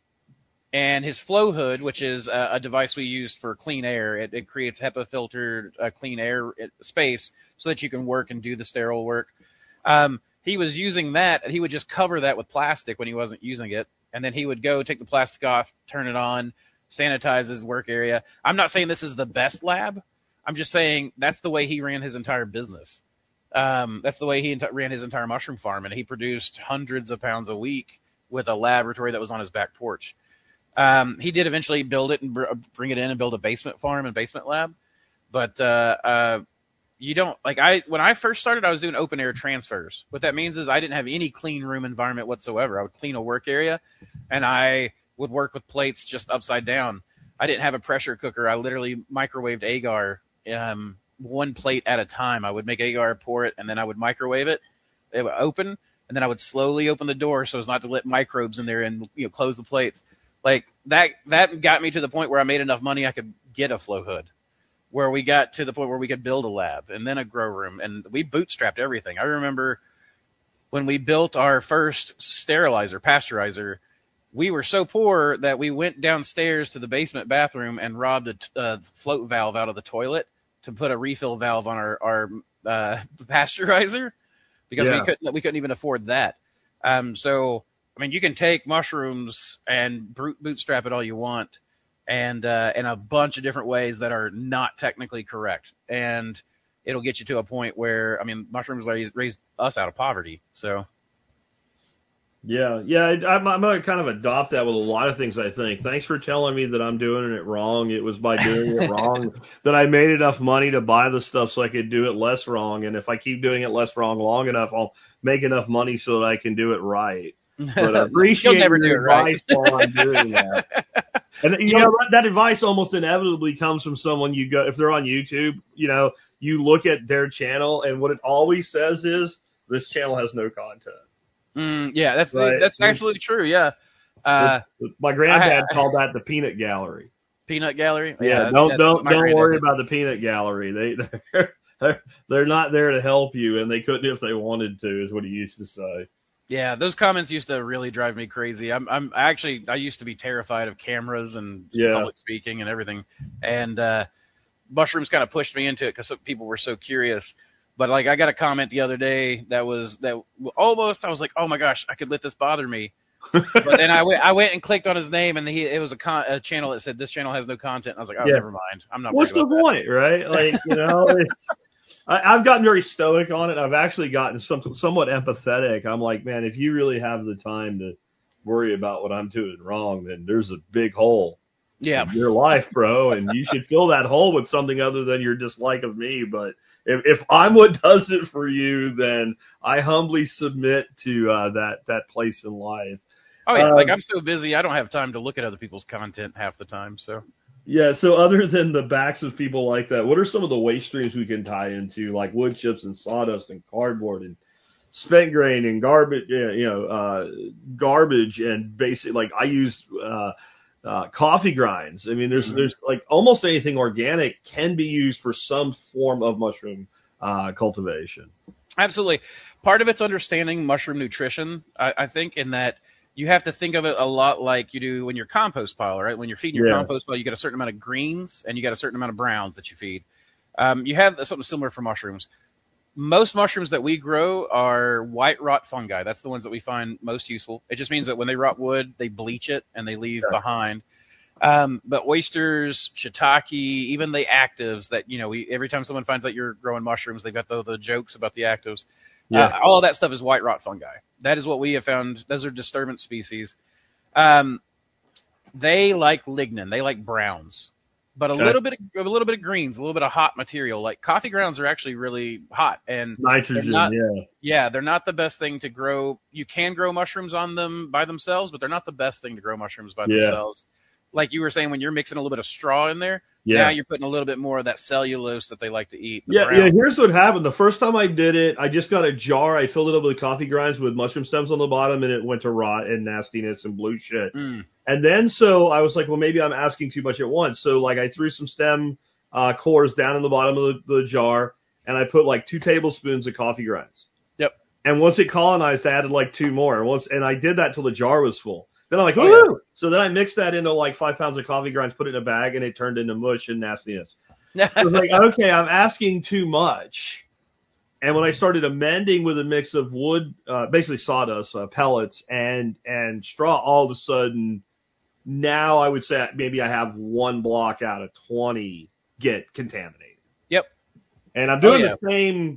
And his flow hood, which is a, a device we used for clean air, it, it creates HEPA filtered uh, clean air space so that you can work and do the sterile work. Um, He was using that, and he would just cover that with plastic when he wasn't using it, and then he would go take the plastic off, turn it on, sanitize his work area. I'm not saying this is the best lab. I'm just saying that's the way he ran his entire business. Um, that's the way he ent- ran his entire mushroom farm, and he produced hundreds of pounds a week with a laboratory that was on his back porch. Um, he did eventually build it and br- bring it in and build a basement farm and basement lab, but uh, uh, you don't, like I, when I first started, I was doing open air transfers. What that means is I didn't have any clean room environment whatsoever. I would clean a work area and I would work with plates just upside down. I didn't have a pressure cooker. I literally microwaved agar, um, one plate at a time. I would make agar, pour it, and then I would microwave it. It would open, and then I would slowly open the door so as not to let microbes in there and, you know, close the plates. Like that, that got me to the point where I made enough money I could get a flow hood, where we got to the point where we could build a lab and then a grow room, and we bootstrapped everything. I remember when we built our first sterilizer, pasteurizer, we were so poor that we went downstairs to the basement bathroom and robbed a t- uh, float valve out of the toilet to put a refill valve on our, our uh, pasteurizer because Yeah. we couldn't we couldn't even afford that. Um, so, I mean, you can take mushrooms and boot- bootstrap it all you want, and uh, in a bunch of different ways that are not technically correct. And it'll get you to a point where, I mean, mushrooms raised, raised us out of poverty. So, Yeah, yeah, I, I'm, I'm going to kind of adopt that with a lot of things, I think. Thanks for telling me that I'm doing it wrong. It was by doing it wrong that I made enough money to buy the stuff so I could do it less wrong. And if I keep doing it less wrong long enough, I'll make enough money so that I can do it right. But I appreciate You'll never do it your right. advice while I'm doing that. And you know, that, that advice almost inevitably comes from someone you go, if they're on YouTube, you know, you look at their channel and what it always says is, this channel has no content. Mm, yeah, that's Right. that's actually true. Yeah, uh, My granddad I- called that the peanut gallery. peanut gallery. Yeah, that- don't that's don't what my don't granddad worry did. about the peanut gallery. They they're, they're they're not there to help you, and they couldn't if they wanted to, is what he used to say. Yeah, those comments used to really drive me crazy. I'm I'm I actually I used to be terrified of cameras and Yeah. public speaking and everything, and uh, mushrooms kind of pushed me into it because people were so curious. But like, I got a comment the other day that was that almost I was like, oh my gosh, I could let this bother me. But then I went I went and clicked on his name, and he it was a, con, a channel that said this channel has no content. And I was like, oh, Yeah. never mind. I'm not. What's the worried about point, right? Like, you know, it's, I, I've gotten very stoic on it. I've actually gotten some, somewhat empathetic. I'm like, man, if you really have the time to worry about what I'm doing wrong, then there's a big hole. Yeah. your life, bro, and you should fill that hole with something other than your dislike of me. But if, if I'm what does it for you, then I humbly submit to uh, that that place in life. Oh yeah, um, like I'm so busy, I don't have time to look at other people's content half the time. So yeah. So other than the backs of people like that, what are some of the waste streams we can tie into, like wood chips and sawdust and cardboard and spent grain and garbage? You know, uh, garbage and basic. Like I use. Uh, Uh, coffee grinds. I mean, there's mm-hmm. there's like almost anything organic can be used for some form of mushroom uh, cultivation. Absolutely. Part of it's understanding mushroom nutrition, I, I think, in that you have to think of it a lot like you do when you're compost pile, right? When you're feeding your yeah. compost pile, you get a certain amount of greens and you got a certain amount of browns that you feed. Um, you have something similar for mushrooms. Most mushrooms that we grow are white rot fungi. That's the ones that we find most useful. It just means that when they rot wood, they bleach it and they leave yeah. behind. Um, but oysters, shiitake, even the actives that, you know, we, every time someone finds out you're growing mushrooms, they've got the, the jokes about the actives. Yeah. Uh, all of that stuff is white rot fungi. That is what we have found. Those are disturbance species. Um, they like lignin. They like browns. But a okay. little bit, of, a little bit of greens, a little bit of hot material. Like coffee grounds are actually really hot and nitrogen. Not, yeah, yeah, they're not the best thing to grow. You can grow mushrooms on them by themselves, but they're not the best thing to grow mushrooms by yeah. themselves. Like you were saying, when you're mixing a little bit of straw in there, yeah. now you're putting a little bit more of that cellulose that they like to eat. Yeah, browns. yeah. Here's what happened. The first time I did it, I just got a jar. I filled it up with coffee grinds with mushroom stems on the bottom, and it went to rot and nastiness and blue shit. Mm. And then so I was like, well, maybe I'm asking too much at once. So like I threw some stem uh, cores down in the bottom of the, the jar, and I put like two tablespoons of coffee grinds. Yep. And once it colonized, I added like two more. And once, and I did that till the jar was full. Then I'm like, oh, woo! yeah. So then I mixed that into like five pounds of coffee grinds, put it in a bag, and it turned into mush and nastiness. I was like, okay, I'm asking too much. And when I started amending with a mix of wood, uh, basically sawdust, uh, pellets, and and straw, all of a sudden, now I would say maybe I have one block out of twenty get contaminated. Yep. And I'm doing oh, yeah. the same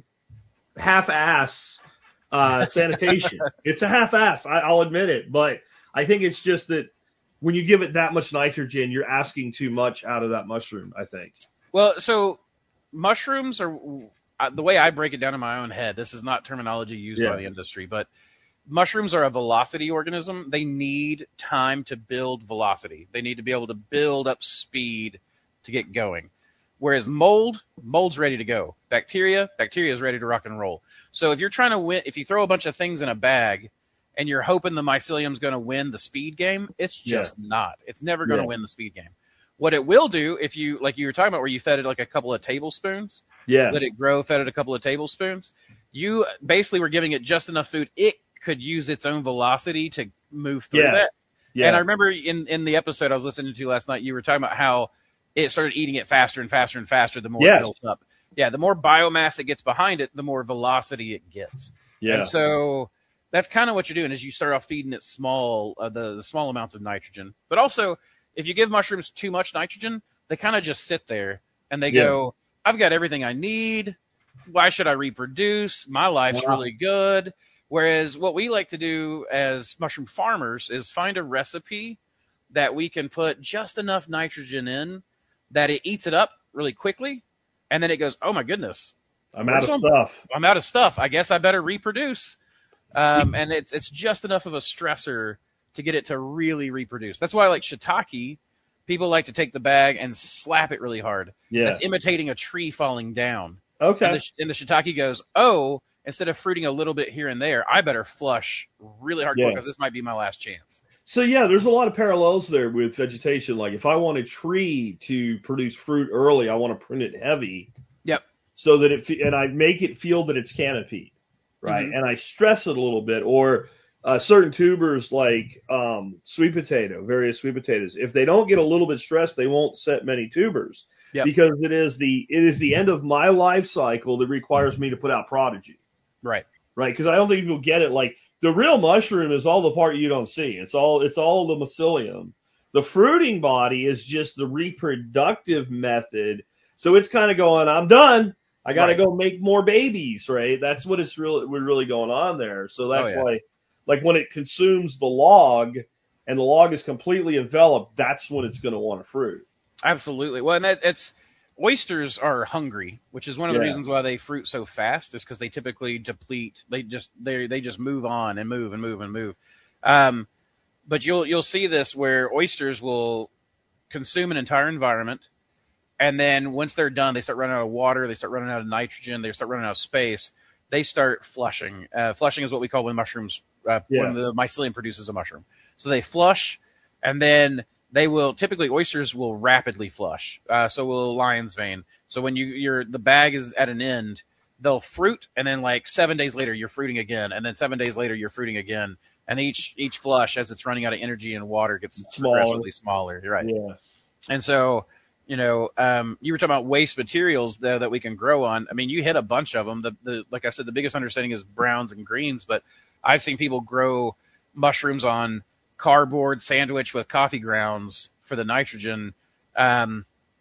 half-ass uh, sanitation. It's a half-ass, I, I'll admit it, but I think it's just that when you give it that much nitrogen, you're asking too much out of that mushroom, I think. Well, so mushrooms are, uh, the way I break it down in my own head, this is not terminology used yeah. by the industry, but mushrooms are a velocity organism. They need time to build velocity. They need to be able to build up speed to get going. Whereas mold, mold's ready to go. Bacteria, bacteria is ready to rock and roll. So if you're trying to win, if you throw a bunch of things in a bag and you're hoping the mycelium's going to win the speed game, it's just yeah. not. It's never going to yeah. win the speed game. What it will do, if you, like you were talking about where you fed it like a couple of tablespoons, yeah. let it grow, fed it a couple of tablespoons, you basically were giving it just enough food. It could use its own velocity to move through yeah. that. Yeah. And I remember in, in the episode I was listening to last night, you were talking about how it started eating it faster and faster and faster the more yes. it built up. Yeah, the more biomass it gets behind it, the more velocity it gets. Yeah. And so that's kind of what you're doing is you start off feeding it small, uh, the, the small amounts of nitrogen. But also, if you give mushrooms too much nitrogen, they kind of just sit there and they yeah. go, I've got everything I need. Why should I reproduce? My life's wow. really good. Whereas what we like to do as mushroom farmers is find a recipe that we can put just enough nitrogen in that it eats it up really quickly, and then it goes, oh my goodness. I'm out of some, stuff. I'm out of stuff. I guess I better reproduce. Um, and it's it's just enough of a stressor to get it to really reproduce. That's why, like shiitake, people like to take the bag and slap it really hard. Yeah. That's imitating a tree falling down. Okay. And the, and the shiitake goes, oh, instead of fruiting a little bit here and there, I better flush really hard yeah. because this might be my last chance. So, yeah, there's a lot of parallels there with vegetation. Like, if I want a tree to produce fruit early, I want to prune it heavy. Yep. So that it, and I make it feel that it's canopied, right? Mm-hmm. And I stress it a little bit. Or uh, certain tubers like um, sweet potato, various sweet potatoes, if they don't get a little bit stressed, they won't set many tubers. Yep. Because it is the it is the end of my life cycle that requires me to put out prodigy. Right. Right, because I don't think you'll get it. Like, the real mushroom is all the part you don't see. It's all it's all the mycelium. The fruiting body is just the reproductive method. So it's kind of going, I'm done. I got to right. go make more babies, right? That's what it's really we're really going on there. So that's oh, yeah. why, like when it consumes the log, and the log is completely enveloped, that's when it's going to want to fruit. Absolutely. Well, and that, it's oysters are hungry, which is one of the Yeah. reasons why they fruit so fast. Is because they typically deplete. They just they they just move on and move and move and move. Um, but you'll you'll see this where oysters will consume an entire environment, and then once they're done, they start running out of water, they start running out of nitrogen, they start running out of space. They start flushing. Uh, flushing is what we call when mushrooms, uh, Yeah. when the mycelium produces a mushroom. So they flush, and then they will typically oysters will rapidly flush. Uh, so will lion's vein. So when you your the bag is at an end, they'll fruit, and then like seven days later you're fruiting again, and then seven days later you're fruiting again. And each each flush, as it's running out of energy and water, gets Smaller. progressively smaller. You're right. Yeah. And so, you know, um, you were talking about waste materials though, that we can grow on. I mean, you hit a bunch of them. The, the like I said, the biggest understanding is browns and greens, but I've seen people grow mushrooms on cardboard sandwich with coffee grounds for the nitrogen. Um,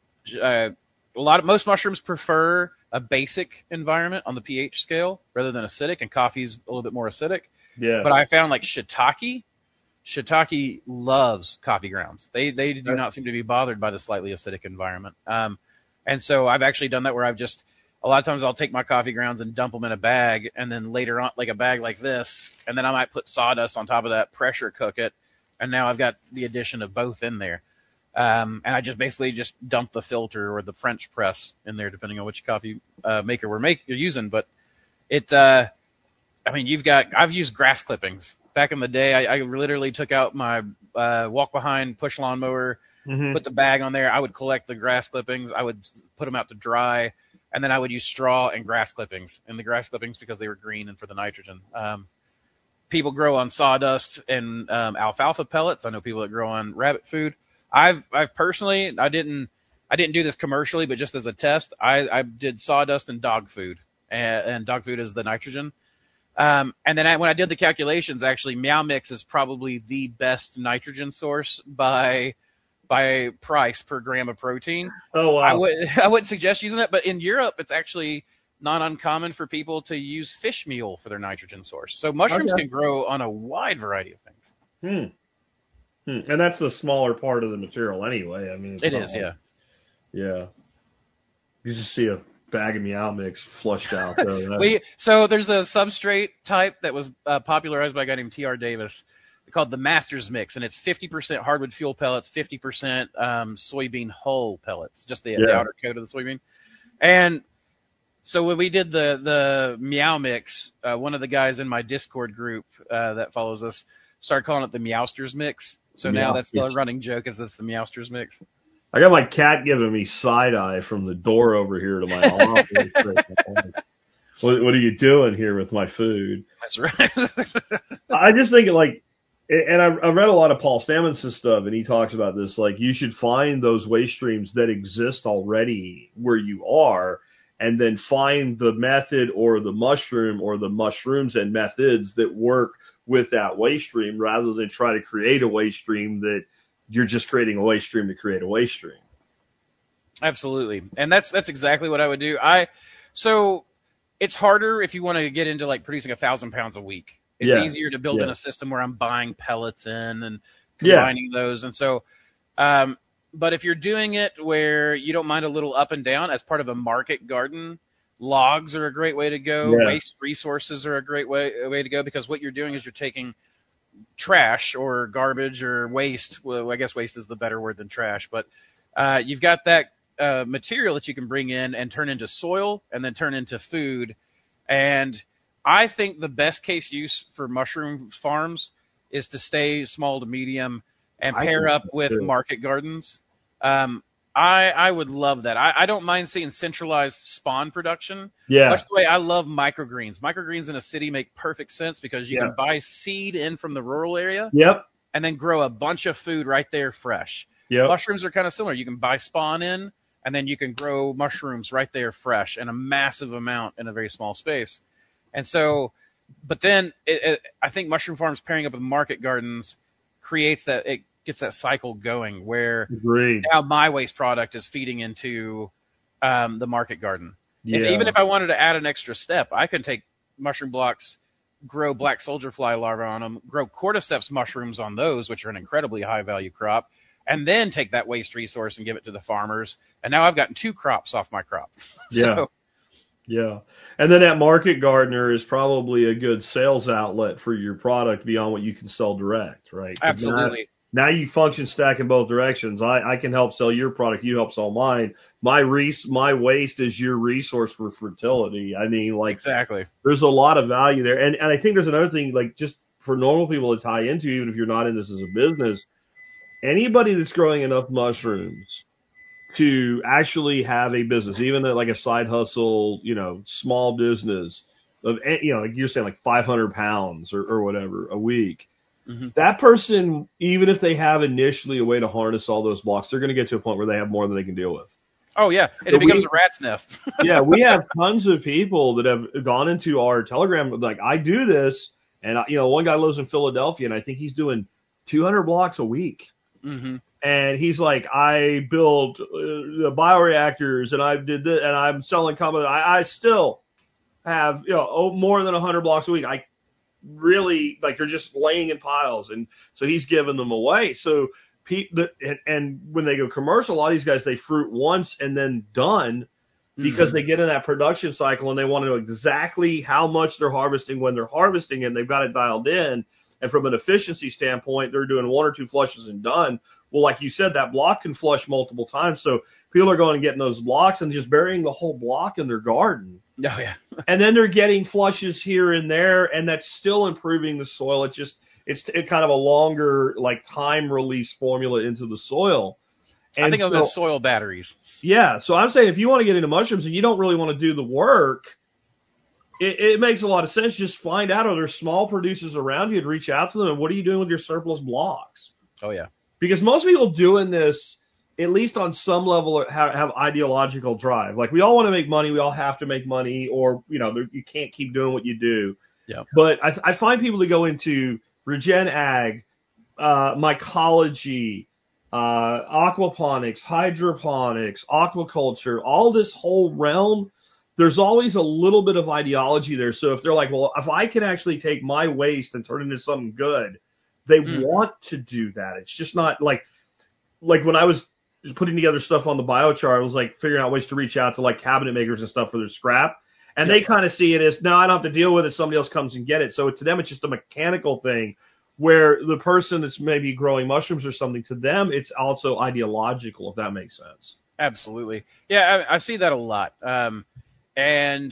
uh, a lot of most mushrooms prefer a basic environment on the pH scale rather than acidic, and coffee's a little bit more acidic. Yeah. But I found like shiitake, shiitake loves coffee grounds. They they do not seem to be bothered by the slightly acidic environment. Um, and so I've actually done that where I've just a lot of times I'll take my coffee grounds and dump them in a bag, and then later on, like a bag like this, and then I might put sawdust on top of that, pressure cook it, and now I've got the addition of both in there. Um, and I just basically just dump the filter or the French press in there, depending on which coffee uh, maker we're make, you're using. But it, uh, I mean, you've got I've used grass clippings. Back in the day, I, I literally took out my uh, walk-behind push lawnmower, mm-hmm. put the bag on there. I would collect the grass clippings. I would put them out to dry, and then I would use straw and grass clippings. And the grass clippings because they were green and for the nitrogen. Um, people grow on sawdust and um, alfalfa pellets. I know people that grow on rabbit food. I've I've personally I didn't I didn't do this commercially, but just as a test, I, I did sawdust and dog food, and, and dog food is the nitrogen. Um, and then I, when I did the calculations, actually, Meow Mix is probably the best nitrogen source by by price per gram of protein. Oh wow! I would I wouldn't suggest using it, but in Europe, it's actually not uncommon for people to use fish meal for their nitrogen source. So mushrooms Okay. can grow on a wide variety of things. Hmm. Hmm. And that's the smaller part of the material anyway. I mean, it's It not is, like- yeah. Yeah. You just see a bag of Meow Mix flushed out there. That- We so there's a substrate type that was uh, popularized by a guy named T R Davis called the Masters Mix, and it's fifty percent hardwood fuel pellets, fifty percent um, soybean hull pellets, just the, the Yeah. outer coat of the soybean. And so when we did the the Meow Mix, uh, one of the guys in my Discord group uh, that follows us started calling it the Meowsters Mix. So now that's the Meowsters. running joke is this the Meowsters Mix. I got my cat giving me side eye from the door over here to my office. what, what are you doing here with my food? That's right. I just think like, and I, I read a lot of Paul Stamenson's stuff, and he talks about this. Like, you should find those waste streams that exist already where you are, and then find the method or the mushroom or the mushrooms and methods that work with that waste stream, rather than try to create a waste stream that you're just creating a waste stream to create a waste stream. Absolutely. And that's that's exactly what I would do. I so it's harder if you want to get into like producing a thousand pounds a week. It's Yeah. easier to build Yeah. in a system where I'm buying pellets in and Yeah. combining those. And so um but if you're doing it where you don't mind a little up and down as part of a market garden, logs are a great way to go. Yeah. Waste resources are a great way way to go, because what you're doing is you're taking trash or garbage or waste. Well, I guess waste is the better word than trash, but uh, you've got that uh, material that you can bring in and turn into soil and then turn into food. And I think the best case use for mushroom farms is to stay small to medium and I pair think up so, with too. market gardens. Um, I, I would love that. I, I don't mind seeing centralized spawn production. Yeah. Much the way I love microgreens. Microgreens in a city make perfect sense because you Yeah. can buy seed in from the rural area Yep. and then grow a bunch of food right there fresh. Yep. Mushrooms are kind of similar. You can buy spawn in and then you can grow mushrooms right there fresh in a massive amount in a very small space. And so, but then it, it, I think mushroom farms pairing up with market gardens creates that, it gets that cycle going where Agreed. now my waste product is feeding into um, the market garden. Yeah. If, even if I wanted to add an extra step, I could take mushroom blocks grow black soldier fly larvae on them, grow cordyceps mushrooms on those, which are an incredibly high value crop, and then take that waste resource and give it to the farmers. And now I've gotten two crops off my crop. Yeah. So, yeah. And then that market gardener is probably a good sales outlet for your product beyond what you can sell direct, right? absolutely. Now, now you function stack in both directions. I, I can help sell your product. You help sell mine. My res- my waste is your resource for fertility. I mean, like, Exactly. there's a lot of value there. And, and I think there's another thing, like, just for normal people to tie into, even if you're not in this as a business, anybody that's growing enough mushrooms to actually have a business, even like a side hustle, you know, small business of, you know, like you're saying, like five hundred pounds or, or whatever a week. Mm-hmm. That person, even if they have initially a way to harness all those blocks, they're going to get to a point where they have more than they can deal with. Oh, yeah. And So it becomes we- a rat's nest. Yeah, we have tons of people that have gone into our Telegram, like, I do this, and, I, you know, one guy lives in Philadelphia, and I think he's doing two hundred blocks a week. Mm-hmm. And he's like, I built uh, the bioreactors, and I did this, and I'm selling company. I, I still have, you know, oh, more than one hundred blocks a week. I really, like, they're just laying in piles. And so he's giving them away. So, pe- the, and, and when they go commercial, a lot of these guys, they fruit once and then done because Mm-hmm. they get in that production cycle and they want to know exactly how much they're harvesting when they're harvesting, and they've got it dialed in. And from an efficiency standpoint, they're doing one or two flushes and done. Well, like you said, that block can flush multiple times. So people are going and getting those blocks and just burying the whole block in their garden. Oh, yeah. And then they're getting flushes here and there, and that's still improving the soil. It just, it's it kind of a longer, like, time release formula into the soil. And I think of so, them as soil batteries. yeah, so I'm saying if you want to get into mushrooms and you don't really want to do the work, it, it makes a lot of sense. Just find out, are there small producers around you, and reach out to them, and what are you doing with your surplus blocks? Oh, yeah. Because most people doing this, at least on some level, have, have ideological drive. Like, we all want to make money. We all have to make money, or, you know, you can't keep doing what you do. Yeah. But I, I find people that go into regen ag, uh, mycology, uh, aquaponics, hydroponics, aquaculture, all this whole realm, there's always a little bit of ideology there. So if they're like, well, if I can actually take my waste and turn it into something good, they Mm. want to do that. It's just not like, like when I was putting together stuff on the biochar, I was like figuring out ways to reach out to like cabinet makers and stuff for their scrap. And Yeah. they kind of see it as, no, I don't have to deal with it. Somebody else comes and get it. So to them, it's just a mechanical thing, where the person that's maybe growing mushrooms or something, to them, it's also ideological, if that makes sense. Absolutely. Yeah, I, I see that a lot. Um, and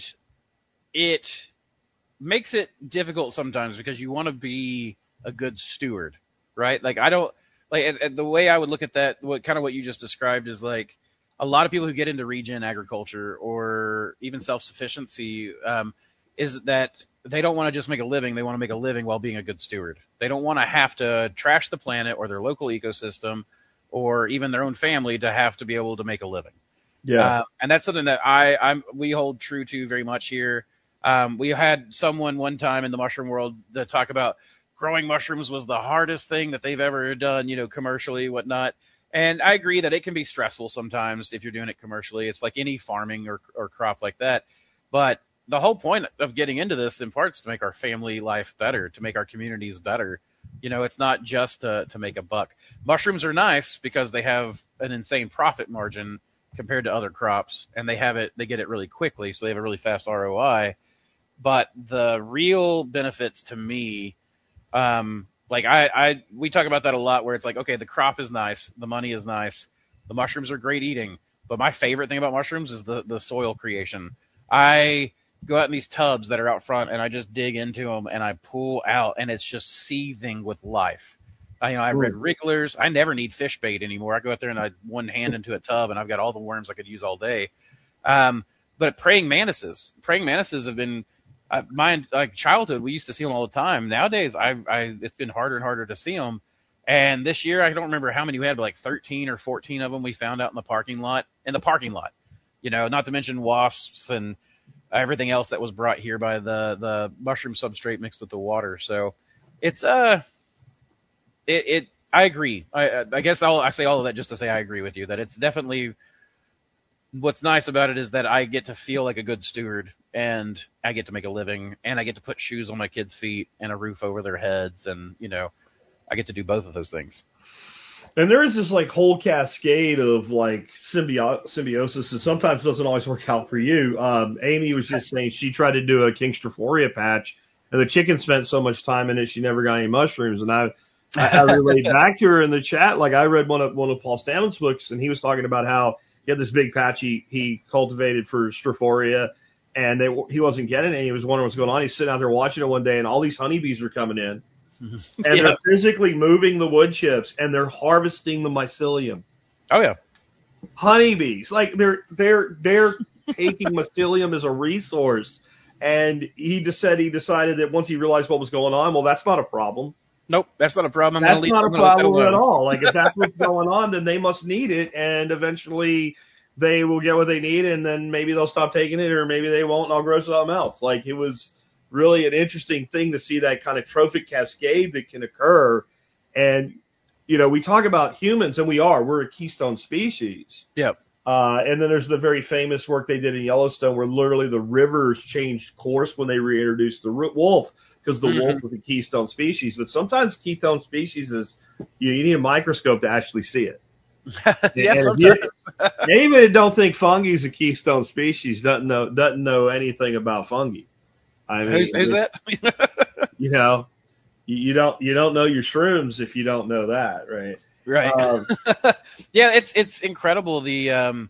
it makes it difficult sometimes because you want to be a good steward, right? Like, I don't, like, and, and the way I would look at that, what kind of what you just described is like, a lot of people who get into regen agriculture or even self-sufficiency, um, is that they don't want to just make a living. They want to make a living while being a good steward. They don't want to have to trash the planet or their local ecosystem or even their own family to have to be able to make a living. Yeah. Uh, and that's something that I, I'm, we hold true to very much here. Um, we had someone one time in the mushroom world to talk about growing mushrooms was the hardest thing that they've ever done, you know, commercially, whatnot. And I agree that it can be stressful sometimes if you're doing it commercially. It's like any farming or, or crop like that. But the whole point of getting into this in part is to make our family life better, to make our communities better. You know, it's not just to, to make a buck. Mushrooms are nice because they have an insane profit margin compared to other crops, and they have it, they get it really quickly, so they have a really fast R O I. But the real benefits to me, um, like I, I, we talk about that a lot, where it's like, okay, the crop is nice, the money is nice, the mushrooms are great eating, but my favorite thing about mushrooms is the, the soil creation. I go out in these tubs that are out front, and I just dig into them, and I pull out, and it's just seething with life. I, you know, I read wrigglers. I never need fish bait anymore. I go out there and I one hand into a tub, and I've got all the worms I could use all day. Um, but praying mantises, praying mantises have been, uh, my like childhood, we used to see them all the time. Nowadays, I, I, it's been harder and harder to see them. And this year, I don't remember how many we had, but like thirteen or fourteen of them we found out in the parking lot. In the parking lot, you know, not to mention wasps and everything else that was brought here by the the mushroom substrate mixed with the water. So it's uh, it, it I agree. I I guess I'll, I say all of that just to say I agree with you that it's definitely what's nice about it is that I get to feel like a good steward, and I get to make a living, and I get to put shoes on my kids' feet and a roof over their heads, and, you know, I get to do both of those things. And there is this like whole cascade of like symbio- symbiosis that sometimes doesn't always work out for you. Um, Amy was just saying she tried to do a King Strophoria patch, and the chicken spent so much time in it she never got any mushrooms. And I, I, I relayed back to her in the chat, like I read one of one of Paul Stamets' books, and he was talking about how he had this big patch he, he cultivated for Strophoria, and they, he wasn't getting it. He was wondering what's going on. He's sitting out there watching it one day, and all these honeybees were coming in. And yeah. they're physically moving the wood chips, and they're harvesting the mycelium. Oh yeah, honeybees, like they're they're they're taking mycelium as a resource. And he just said he decided that once he realized what was going on, well, that's not a problem. Nope, that's not a problem. I'm that's leave, not I'm a problem at all. Like if that's what's going on, then they must need it, and eventually they will get what they need, and then maybe they'll stop taking it, or maybe they won't, and I'll grow something else. Like it was really an interesting thing to see that kind of trophic cascade that can occur. And, you know, we talk about humans, and we are. We're a keystone species. Yep. Uh, and then there's the very famous work they did in Yellowstone where literally the rivers changed course when they reintroduced the wolf, because the mm-hmm. wolf was a keystone species. But sometimes keystone species is, you, know, you need a microscope to actually see it. yeah, and sometimes. David don't think fungi is a keystone species, doesn't know, doesn't know anything about fungi. I mean, who's, who's that? you know, you, you don't you don't know your shrooms if you don't know that, right? Right. Um, yeah, it's it's incredible. The um,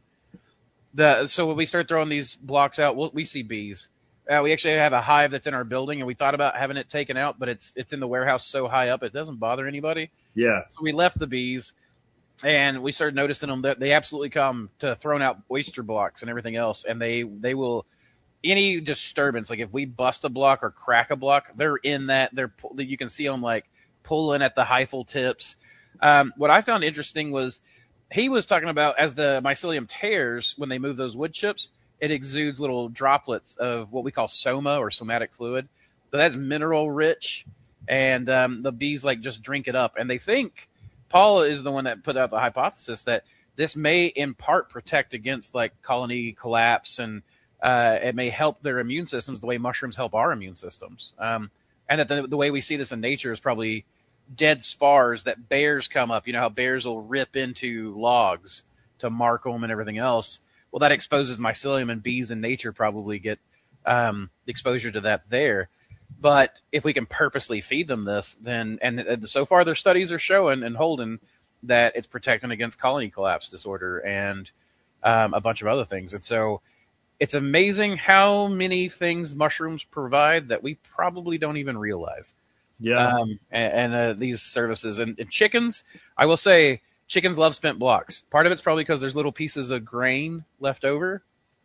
the so when we start throwing these blocks out, we'll, we see bees. Uh, we actually have a hive that's in our building, and we thought about having it taken out, but it's it's in the warehouse so high up it doesn't bother anybody. Yeah. So we left the bees, and we started noticing them that they absolutely come to throwing out oyster blocks and everything else, and they they will. Any disturbance, like if we bust a block or crack a block, they're in that. They're you can see them like pulling at the hyphal tips. Um, what I found interesting was he was talking about as the mycelium tears when they move those wood chips, it exudes little droplets of what we call soma or somatic fluid. So that's mineral rich, and um, the bees like just drink it up. And they think Paul is the one that put out the hypothesis that this may in part protect against like colony collapse, and Uh, it may help their immune systems the way mushrooms help our immune systems. Um, and that the, the way we see this in nature is probably dead spars that bears come up. You know how bears will rip into logs to mark them and everything else? Well, that exposes mycelium, and bees in nature probably get um, exposure to that there. But if we can purposely feed them this, then, and, and so far their studies are showing and holding that it's protecting against colony collapse disorder and um, a bunch of other things. And so it's amazing how many things mushrooms provide that we probably don't even realize. Yeah. Um, and and uh, these services. And, and chickens, I will say, chickens love spent blocks. Part of it's probably because there's little pieces of grain left over.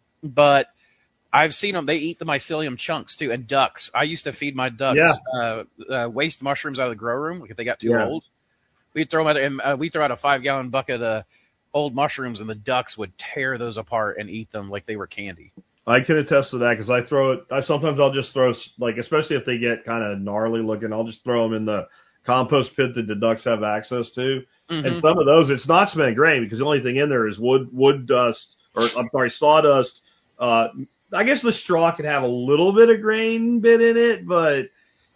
But I've seen them. They eat the mycelium chunks, too. And ducks. I used to feed my ducks yeah. uh, uh, waste mushrooms out of the grow room, like if they got too yeah. old. We'd throw them out, and uh, we throw out a five-gallon bucket of old mushrooms, and the ducks would tear those apart and eat them like they were candy. I can attest to that because I throw it. I sometimes I'll just throw, like, especially if they get kind of gnarly looking, I'll just throw them in the compost pit that the ducks have access to. Mm-hmm. And some of those, it's not spent grain because the only thing in there is wood, wood dust, or I'm sorry, sawdust. Uh, I guess the straw could have a little bit of grain bit in it, but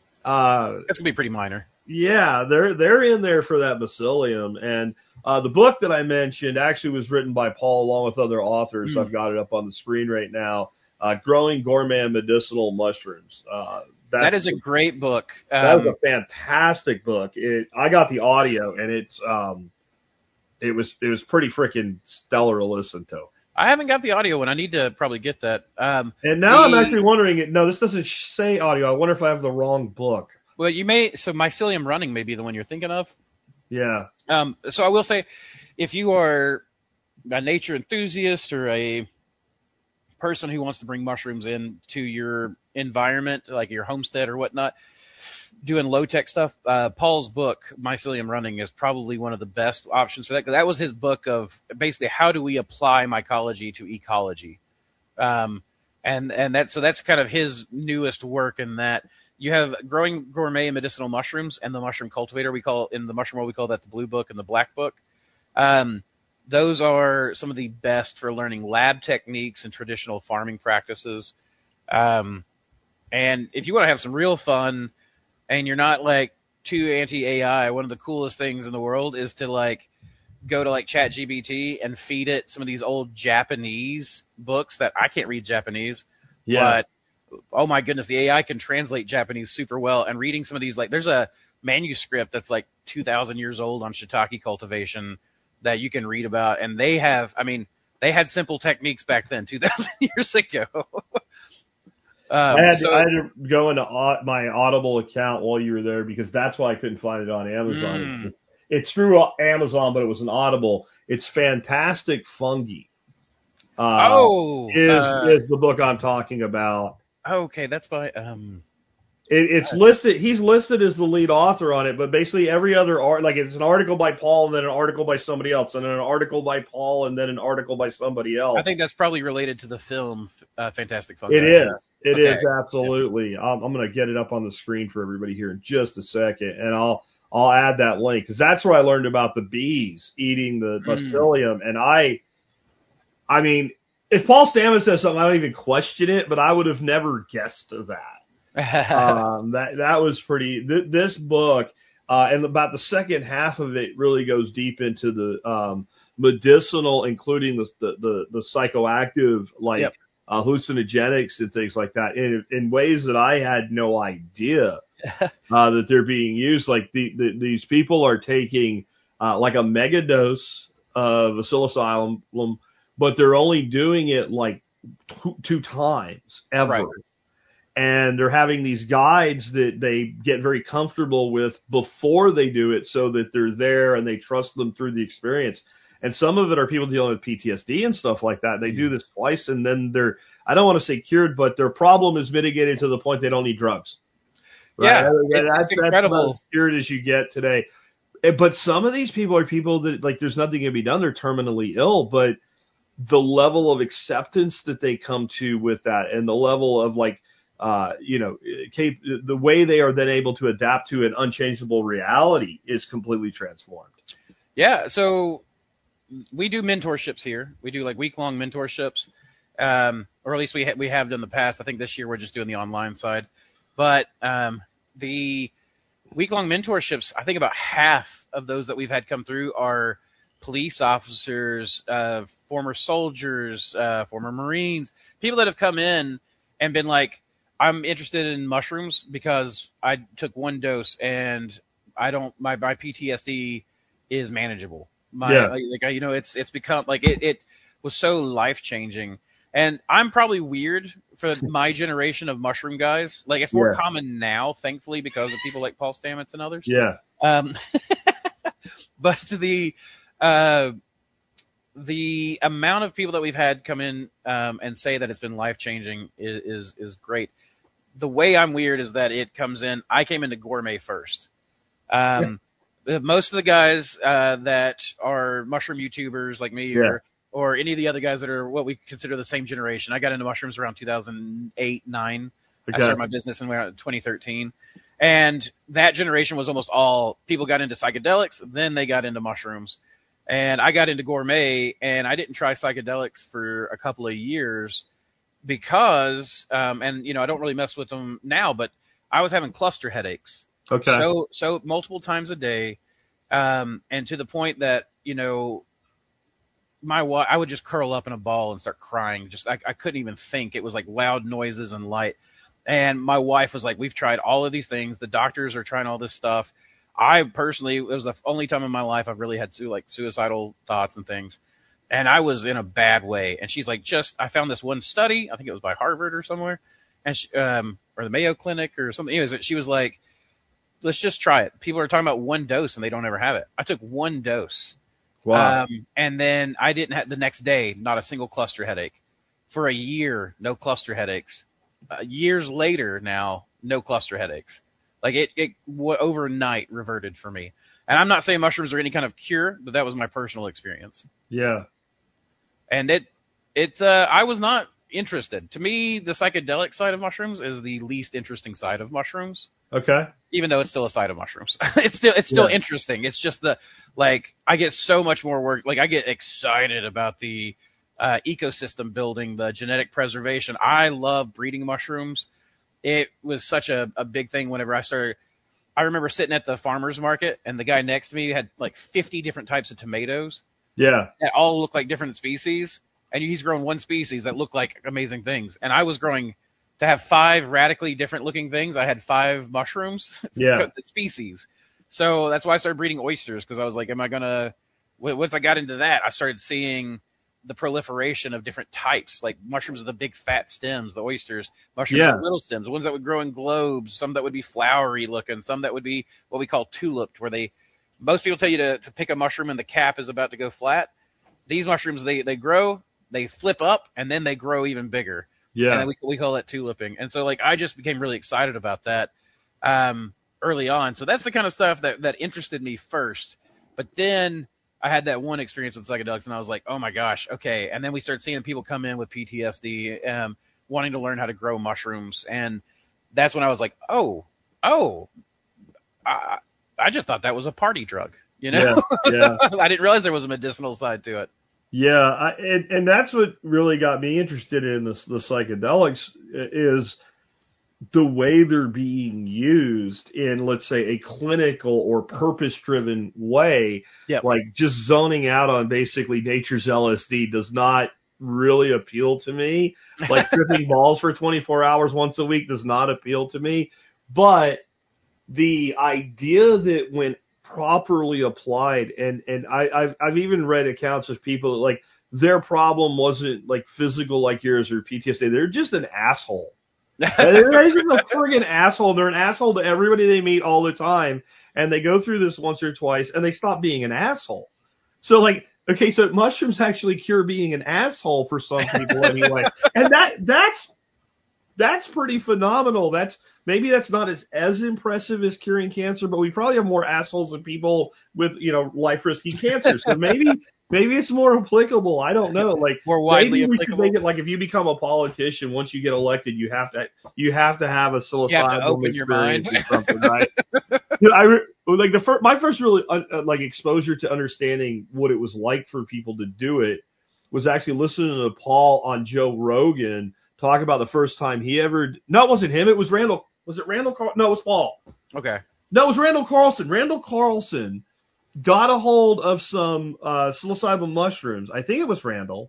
uh, that's gonna be pretty minor. Yeah, they're they're in there for that mycelium. And uh, the book that I mentioned actually was written by Paul along with other authors. Mm. I've got it up on the screen right now. Uh, Growing Gourmet Medicinal Mushrooms. Uh, that's, that is a great book. Um, that was a fantastic book. It, I got the audio, and it's um, it was it was pretty freaking stellar to listen to. I haven't got the audio one. I need to probably get that. Um, and now the, I'm actually wondering. No, this doesn't say audio. I wonder if I have the wrong book. Well, you may, so Mycelium Running may be the one you're thinking of. Yeah. Um, so I will say, if you are a nature enthusiast or a person who wants to bring mushrooms into your environment, like your homestead or whatnot, doing low-tech stuff, uh, Paul's book, Mycelium Running, is probably one of the best options for that. Because that was his book of basically how do we apply mycology to ecology. Um, and, and that, so that's kind of his newest work in that. You have Growing Gourmet and Medicinal Mushrooms and the Mushroom Cultivator. We call in the mushroom world we call that the Blue Book and the Black Book. Um, those are some of the best for learning lab techniques and traditional farming practices. Um, and if you want to have some real fun and you're not like too anti-A I, one of the coolest things in the world is to like go to like ChatGPT and feed it some of these old Japanese books that I can't read Japanese. Yeah. But oh my goodness, the A I can translate Japanese super well. And reading some of these, like there's a manuscript that's like two thousand years old on shiitake cultivation that you can read about. And they have, I mean, they had simple techniques back then, two thousand years ago. um, I, had so, to, I had to go into au- my Audible account while you were there because that's why I couldn't find it on Amazon. Mm. It's through Amazon, but it was an Audible. It's Fantastic Fungi. Uh, oh, is uh, is the book I'm talking about. okay, that's by um. It, it's listed. He's listed as the lead author on it, but basically every other art, like it's an article by Paul and then an article by somebody else, and then an article by Paul and then an article by somebody else. I think that's probably related to the film uh, Fantastic Fungi. It is. It okay. is absolutely. I'm, I'm going to get it up on the screen for everybody here in just a second, and I'll I'll add that link because that's where I learned about the bees eating the Bacillium, mm. and I, I mean, if Paul Stamets says something, I don't even question it, but I would have never guessed that. um, that that was pretty. Th- this book, uh, and about the second half of it, really goes deep into the um, medicinal, including the the the, the psychoactive, like yep. uh, hallucinogenics and things like that, in in ways that I had no idea uh, that they're being used. Like the, the these people are taking uh, like a mega dose of psilocybin, but they're only doing it like two, two times ever. Right. And they're having these guides that they get very comfortable with before they do it so that they're there and they trust them through the experience. And some of it are people dealing with P T S D and stuff like that. They do this twice and then they're, I don't want to say cured, but their problem is mitigated to the point they don't need drugs. Right? Yeah, that's, it's, it's incredible. That's as cured as you get today. But some of these people are people that, like, there's nothing can be done. They're terminally ill, but the level of acceptance that they come to with that and the level of, like, Uh, you know, the way they are then able to adapt to an unchangeable reality is completely transformed. Yeah. So we do mentorships here. We do like week long mentorships, um, or at least we ha- we have done in the past. I think this year we're just doing the online side, but um, the week long mentorships, I think about half of those that we've had come through are police officers, uh, former soldiers, uh, former Marines, people that have come in and been like, I'm interested in mushrooms because I took one dose and I don't, my, my P T S D is manageable. My, yeah. like, like, you know, it's, it's become like, it, it was so life changing. And I'm probably weird for my generation of mushroom guys. Like it's more yeah. common now, thankfully, because of people like Paul Stamets and others. Yeah. Um, but the, uh, the amount of people that we've had come in um, and say that it's been life changing is, is is great. The way I'm weird is that it comes in. I came into gourmet first. Um, yeah. Most of the guys uh, that are mushroom YouTubers like me, or yeah. or any of the other guys that are what we consider the same generation. I got into mushrooms around two thousand eight, nine. Okay. I started my business in twenty thirteen, and that generation was almost all people got into psychedelics, then they got into mushrooms. And I got into gourmet, and I didn't try psychedelics for a couple of years because, um, and you know, I don't really mess with them now, but I was having cluster headaches. Okay. So, so multiple times a day, um, and to the point that you know, my wife, I would just curl up in a ball and start crying. Just I, I couldn't even think. It was like loud noises and light. And my wife was like, "We've tried all of these things. The doctors are trying all this stuff." I personally, it was the only time in my life I've really had like suicidal thoughts and things. And I was in a bad way. And she's like, just, I found this one study. I think it was by Harvard or somewhere, and she, um, or the Mayo Clinic or something. Anyways, she was like, let's just try it. People are talking about one dose and they don't ever have it. I took one dose. Wow. Um, and then I didn't have the next day, not a single cluster headache. For a year, no cluster headaches. Uh, years later now, no cluster headaches. Like it, it w- overnight reverted for me. And I'm not saying mushrooms are any kind of cure, but that was my personal experience. Yeah. And it, it's, uh, I was not interested. To me, the psychedelic side of mushrooms is the least interesting side of mushrooms. Okay. Even though it's still a side of mushrooms. it's still it's still Yeah. interesting. It's just the like I get so much more work. Like I get excited about the uh, ecosystem building, the genetic preservation. I love breeding mushrooms. It was such a, a big thing whenever I started. I remember sitting at the farmer's market, and the guy next to me had like fifty different types of tomatoes Yeah. that all look like different species. And he's grown one species that looked like amazing things. And I was growing to have five radically different looking things. I had five mushrooms, Yeah. species. So that's why I started breeding oysters, because I was like, am I going to, once I got into that, I started seeing the proliferation of different types, like mushrooms with the big fat stems, the oysters, mushrooms Yeah. with little stems, ones that would grow in globes, some that would be flowery looking, some that would be what we call tuliped, where they, most people tell you to, to pick a mushroom and the cap is about to go flat. These mushrooms, they, they grow, they flip up, and then they grow even bigger. Yeah. And we, we call that tuliping. And so, like, I just became really excited about that um, early on. So that's the kind of stuff that, that interested me first. But then I had that one experience with psychedelics, and I was like, oh, my gosh, okay. And then we started seeing people come in with P T S D, um, wanting to learn how to grow mushrooms. And that's when I was like, oh, oh, I, I just thought that was a party drug, you know? Yeah. Yeah. I didn't realize there was a medicinal side to it. Yeah, I, and, and that's what really got me interested in this, the psychedelics is the way they're being used in, let's say, a clinical or purpose-driven way. Yep. Like just zoning out on basically nature's L S D does not really appeal to me. Like tripping balls for twenty-four hours once a week does not appeal to me. But the idea that when properly applied, and and I, I've I've even read accounts of people that, like, their problem wasn't like physical like yours or P T S D. They're just an asshole. They're just a friggin' asshole. They're an asshole to everybody they meet all the time, and they go through this once or twice, and they stop being an asshole. So like, okay, so mushrooms actually cure being an asshole for some people anyway, and that that's that's pretty phenomenal. That's maybe that's not as as impressive as curing cancer, but we probably have more assholes than people with, you know, life risky cancer. So maybe maybe it's more applicable. I don't know. Like more widely maybe we applicable. should make it like if you become a politician, once you get elected, you have to you have to have a psilocybin You have to open your experience mind. or something, right? I re- like the first, my first really uh, like exposure to understanding what it was like for people to do it was actually listening to Paul on Joe Rogan talk about the first time he ever. No, it wasn't him. It was Randall. Was it Randall? Carl? No, it was Paul. Okay. No, it was Randall Carlson. Randall Carlson got a hold of some uh, psilocybin mushrooms. I think it was Randall.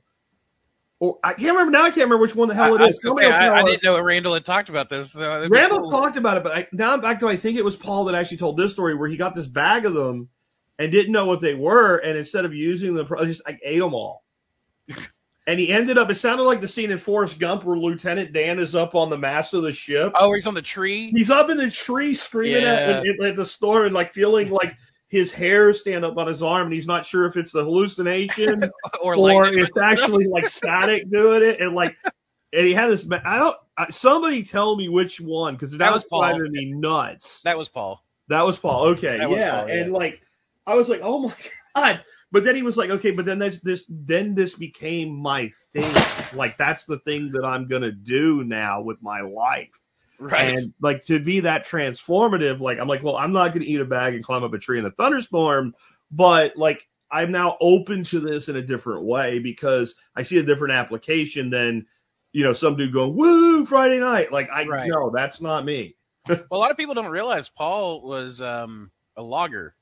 Or I can't remember now. I can't remember which one the hell I, it is. I, was gonna say, I, I didn't know Randall had talked about this. So it'd be Randall cool. talked about it, but I, now I'm back to I think it was Paul that actually told this story where he got this bag of them and didn't know what they were, and instead of using them, just like ate them all. And he ended up, it sounded like the scene in Forrest Gump where Lieutenant Dan is up on the mast of the ship. Oh, he's on the tree? He's up in the tree screaming Yeah. at, at, at the storm and like feeling like his hair stand up on his arm, and he's not sure if it's the hallucination or or lightning it's actually like static doing it. And like, and he had this, I don't, I- somebody tell me which one, because that, That was was Paul. driving me nuts. That was Paul. That was Paul. Okay. That was yeah. Paul, yeah. And like, I was like, oh my God. But then he was like, okay, but then that's this, then this became my thing. Like, that's the thing that I'm going to do now with my life. Right. And like to be that transformative, like, I'm like, well, I'm not going to eat a bag and climb up a tree in a thunderstorm, but like, I'm now open to this in a different way because I see a different application than, you know, some dude going, woo, Friday night. Like, I Right. no, that's not me. Well, a lot of people don't realize Paul was um, a logger.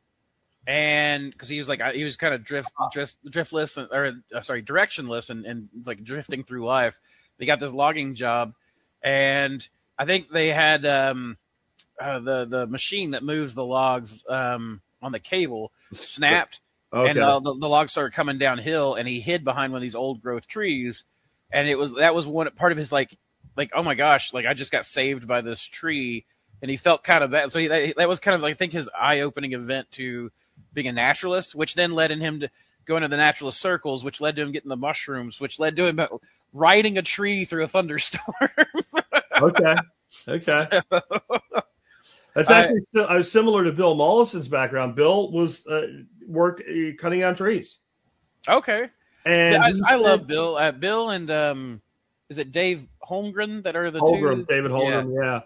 And because he was like, he was kind of drift, drift, driftless, and, or uh, sorry, directionless, and, and like drifting through life. He got this logging job, and I think they had um, uh, the the machine that moves the logs um, on the cable snapped, Okay. and uh, the, the logs started coming downhill, and he hid behind one of these old growth trees, and it was that was one part of his like like oh my gosh, like I just got saved by this tree, and he felt kind of bad. So he, that, that was kind of like I think his eye opening event to being a naturalist, which then led in him to go into the naturalist circles, which led to him getting the mushrooms, which led to him riding a tree through a thunderstorm. Okay. Okay. So, That's actually I, was similar to Bill Mollison's background. Bill was uh, worked uh, cutting down trees. okay. And I, he I said- love Bill. Uh, Bill and um, is it Dave Holmgren that are the Holmgren, two? David Holmgren, yeah.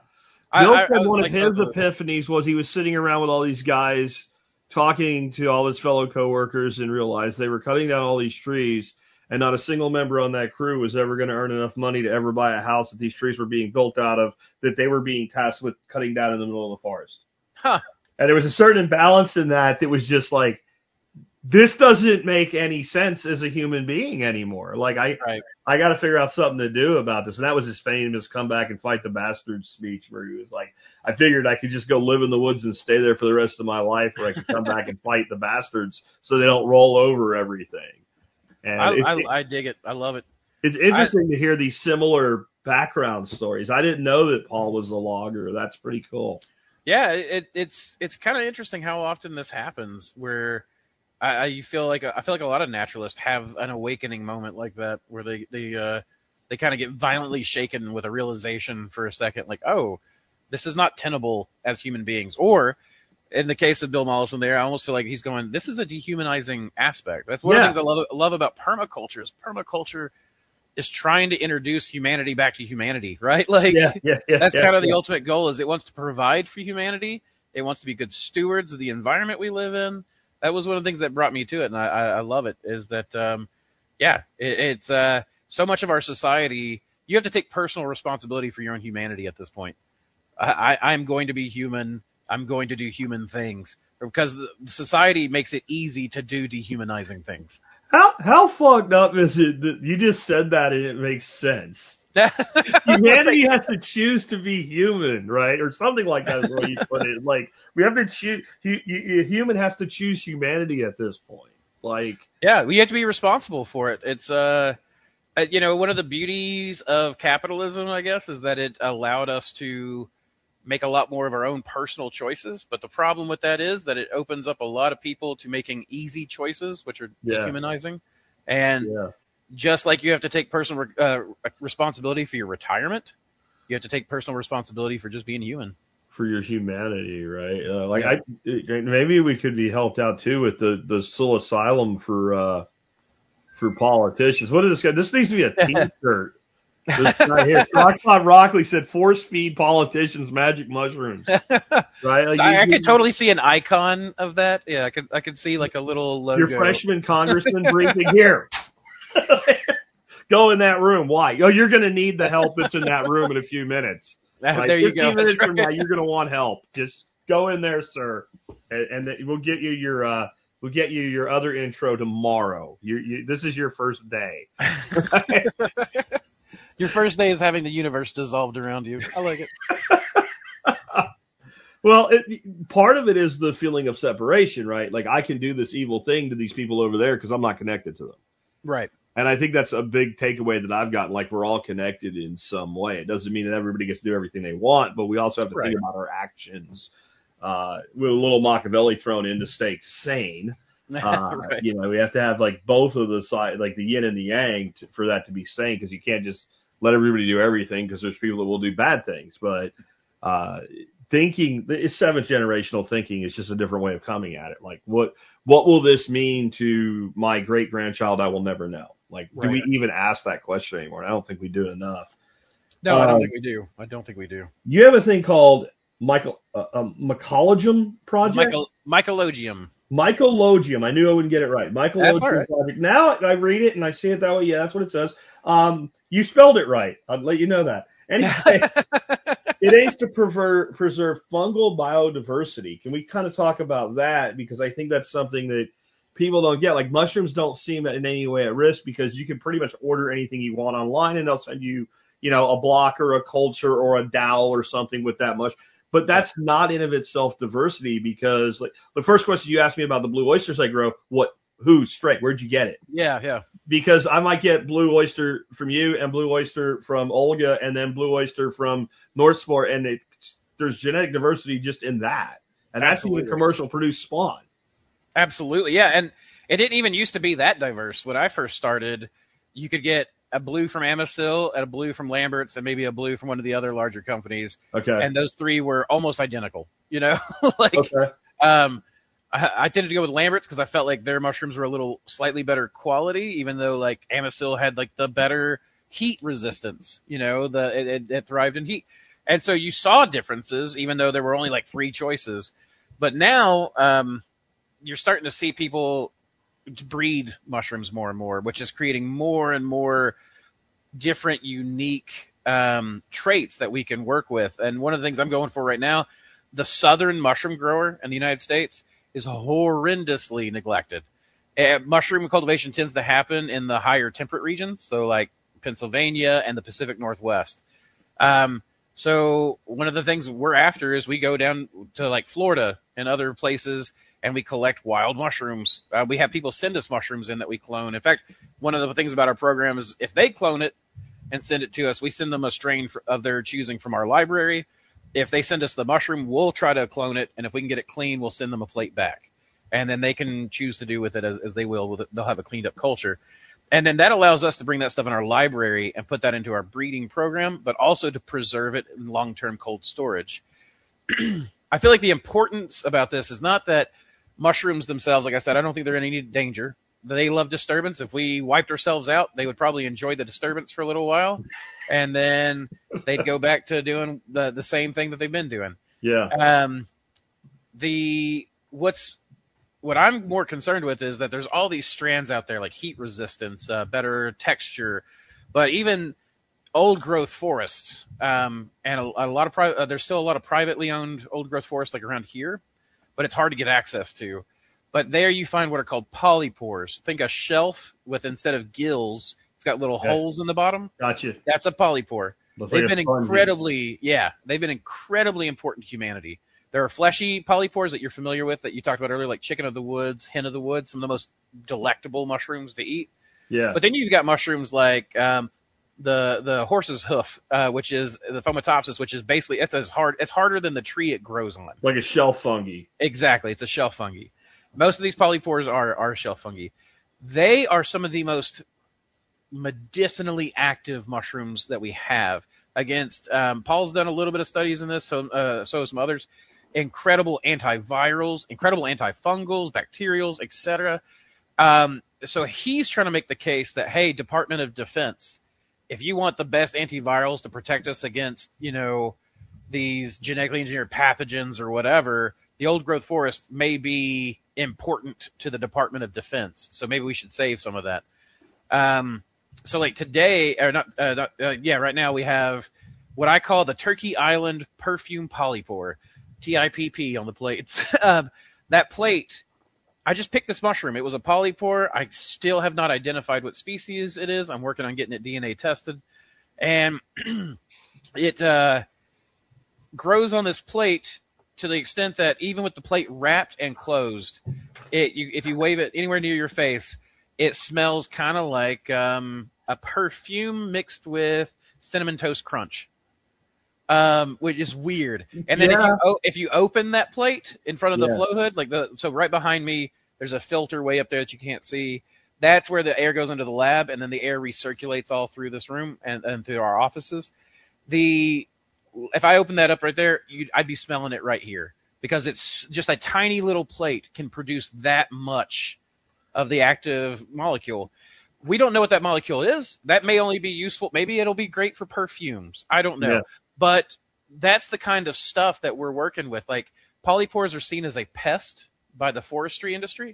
Bill I, I, said I one like of his both of them. epiphanies was he was sitting around with all these guys, talking to all his fellow coworkers, and realized they were cutting down all these trees, and not a single member on that crew was ever going to earn enough money to ever buy a house that these trees were being built out of, that they were being tasked with cutting down in the middle of the forest. Huh. And there was a certain imbalance in that that was just like, this doesn't make any sense as a human being anymore. Like, I Right. I got to figure out something to do about this. And that was his famous come back and fight the bastards speech, where he was like, I figured I could just go live in the woods and stay there for the rest of my life, or I could come back and fight the bastards so they don't roll over everything. And I, it, I, I dig it. I love it. it's interesting I, to hear these similar background stories. I didn't know that Paul was a logger. That's pretty cool. Yeah, it, it's it's kind of interesting how often this happens, where I, I you feel like I feel like a lot of naturalists have an awakening moment like that, where they they uh, they kind of get violently shaken with a realization for a second, like, oh, this is not tenable as human beings. Or in the case of Bill Mollison, there, I almost feel like he's going, this is a dehumanizing aspect. That's one Yeah. of the things I love love about permaculture. Is permaculture is trying to introduce humanity back to humanity, right? Like, Yeah, yeah, yeah, that's yeah, kind of the yeah. ultimate goal. Is it wants to provide for humanity. It wants to be good stewards of the environment we live in. That was one of the things that brought me to it, and I, I, I love it. Is that, um, yeah, it, it's uh, so much of our society. You have to take personal responsibility for your own humanity at this point. I, I, I'm going to be human. I'm going to do human things, because the society makes it easy to do dehumanizing things. How how fucked up is it that you just said that and it makes sense? Humanity has to choose to be human, right? Or something like that is what you put it. Like, we have to choose, a human has to choose humanity at this point. Like, yeah, we have to be responsible for it. It's, uh, you know, one of the beauties of capitalism, I guess, is that it allowed us to make a lot more of our own personal choices. But the problem with that is that it opens up a lot of people to making easy choices, which are Yeah. dehumanizing. And yeah. just like you have to take personal uh, responsibility for your retirement, you have to take personal responsibility for just being human. For your humanity, right? Uh, like, Yeah. I maybe we could be helped out too with the the asylum for uh, for politicians. What is this guy? This needs to be a T-shirt. This guy here, Rockcliffe Rockley said, "Force feed politicians magic mushrooms." Right? Like, So I, I you, could totally see an icon of that. Yeah, I could. I could see like a little logo. Your freshman congressman briefing here. Go in that room. Why? Oh, you're going to need the help that's in that room in a few minutes. Like, there you go. fifteen minutes That's from right. now, you're going to want help. Just go in there, sir, and, and then we'll get you your uh, we'll get you your other intro tomorrow. You, you this is your first day. Your first day is having the universe dissolved around you. I like it. Well, it, part of it is the feeling of separation, right? Like, I can do this evil thing to these people over there because I'm not connected to them. Right. And I think that's a big takeaway that I've gotten. Like, we're all connected in some way. It doesn't mean that everybody gets to do everything they want, but we also have to Right. think about our actions uh, with a little Machiavelli thrown in to stay sane. Uh, Right. You know, we have to have like both of the side, like the yin and the yang, to, for that to be sane. Because you can't just let everybody do everything, because there's people that will do bad things. But uh, thinking, it's seventh generational thinking is just a different way of coming at it. Like, what what will this mean to my great grandchild? I will never know. Like, do we Right. even ask that question anymore? I don't think we do enough. No, I don't Um, think we do. I don't think we do. You have a thing called Michael uh, um, Mycologium Project. Michael Mycologium. Mycologium. I knew I wouldn't get it right. That's all Mycologium right. Project. Now I read it and I see it that way. Yeah, that's what it says. Um, you spelled it right. I'll let you know that. Anyway, it aims to prever- preserve fungal biodiversity. Can we kind of talk about that? Because I think that's something that people don't get. Like, mushrooms don't seem in any way at risk, because you can pretty much order anything you want online and they'll send you, you know, a block or a culture or a dowel or something with that much. But that's not in of itself diversity, because like the first question you asked me about the blue oysters I grow, what, who, straight, where'd you get it? Yeah, yeah. Because I might get blue oyster from you and blue oyster from Olga and then blue oyster from Northsport, and it, there's genetic diversity just in that. And that's Absolutely. even commercial produced spawn. Absolutely, yeah. And it didn't even used to be that diverse. When I first started, you could get a blue from Amasil and a blue from Lambert's and maybe a blue from one of the other larger companies. Okay. And those three were almost identical, you know? like, Okay. um, I, I tended to go with Lambert's because I felt like their mushrooms were a little slightly better quality, even though like Amasil had like the better heat resistance, you know, the, it, it, it thrived in heat. And so you saw differences, even though there were only like three choices. But now um, you're starting to see people breed mushrooms more and more, which is creating more and more different, unique um, traits that we can work with. And one of the things I'm going for right now, the southern mushroom grower in the United States is horrendously neglected. Uh, mushroom cultivation tends to happen in the higher temperate regions, so like Pennsylvania and the Pacific Northwest. Um, so one of the things we're after is we go down to like Florida and other places and we collect wild mushrooms. Uh, we have people send us mushrooms in that we clone. In fact, one of the things about our program is if they clone it and send it to us, we send them a strain for, of their choosing from our library. If they send us the mushroom, we'll try to clone it, and if we can get it clean, we'll send them a plate back. And then they can choose to do with it as, as they will. With it. They'll have a cleaned up culture. And then that allows us to bring that stuff in our library and put that into our breeding program, but also to preserve it in long-term cold storage. I feel like the importance about this is not that mushrooms themselves, like I said, I don't think they're in any danger. They love disturbance. If we wiped ourselves out, they would probably enjoy the disturbance for a little while, and then they'd go back to doing the, the same thing that they've been doing. Yeah. Um, the what's what I'm more concerned with is that there's all these strands out there, like heat resistance, uh, better texture, but even old growth forests, um, and a, a lot of pri- uh, there's still a lot of privately owned old growth forests like around here, but it's hard to get access to. But there you find what are called polypores. Think a shelf with, instead of gills, it's got little okay. holes in the bottom. Gotcha. That's a polypore. Looks they've like been incredibly, yeah, they've been incredibly important to humanity. There are fleshy polypores that you're familiar with that you talked about earlier, like chicken of the woods, hen of the woods, some of the most delectable mushrooms to eat. Yeah. But then you've got mushrooms like um, the the horse's hoof, uh, which is the Fomitopsis, which is basically it's as hard, it's harder than the tree it grows on. Like a shelf fungi. Exactly, it's a shelf fungi. Most of these polypores are, are shelf fungi. They are some of the most medicinally active mushrooms that we have. Against, um, Paul's done a little bit of studies in this, so uh, so have some others. Incredible antivirals, incredible antifungals, bacterials, et cetera. Um, so he's trying to make the case that, hey, Department of Defense, if you want the best antivirals to protect us against, you know, these genetically engineered pathogens or whatever, the old growth forest may be important to the Department of Defense. So maybe we should save some of that. Um, so like today, or not, uh, not uh, yeah, right now we have what I call the Turkey Island Perfume Polypore, T I P P on the plates. um, that plate, I just picked this mushroom. It was a polypore. I still have not identified what species it is. I'm working on getting it D N A tested. And it uh, grows on this plate to the extent that even with the plate wrapped and closed, it you, if you wave it anywhere near your face, it smells kind of like um, a perfume mixed with Cinnamon Toast Crunch, um, which is weird. And then Yeah. if you if you open that plate in front of the Yeah. flow hood, like the so right behind me, there's a filter way up there that you can't see. That's where the air goes into the lab, and then the air recirculates all through this room and, and through our offices. The If I open that up right there, you'd, I'd be smelling it right here because it's just a tiny little plate can produce that much of the active molecule. We don't know what that molecule is. That may only be useful. Maybe it'll be great for perfumes. I don't know. Yeah. But that's the kind of stuff that we're working with. Like polypores are seen as a pest by the forestry industry.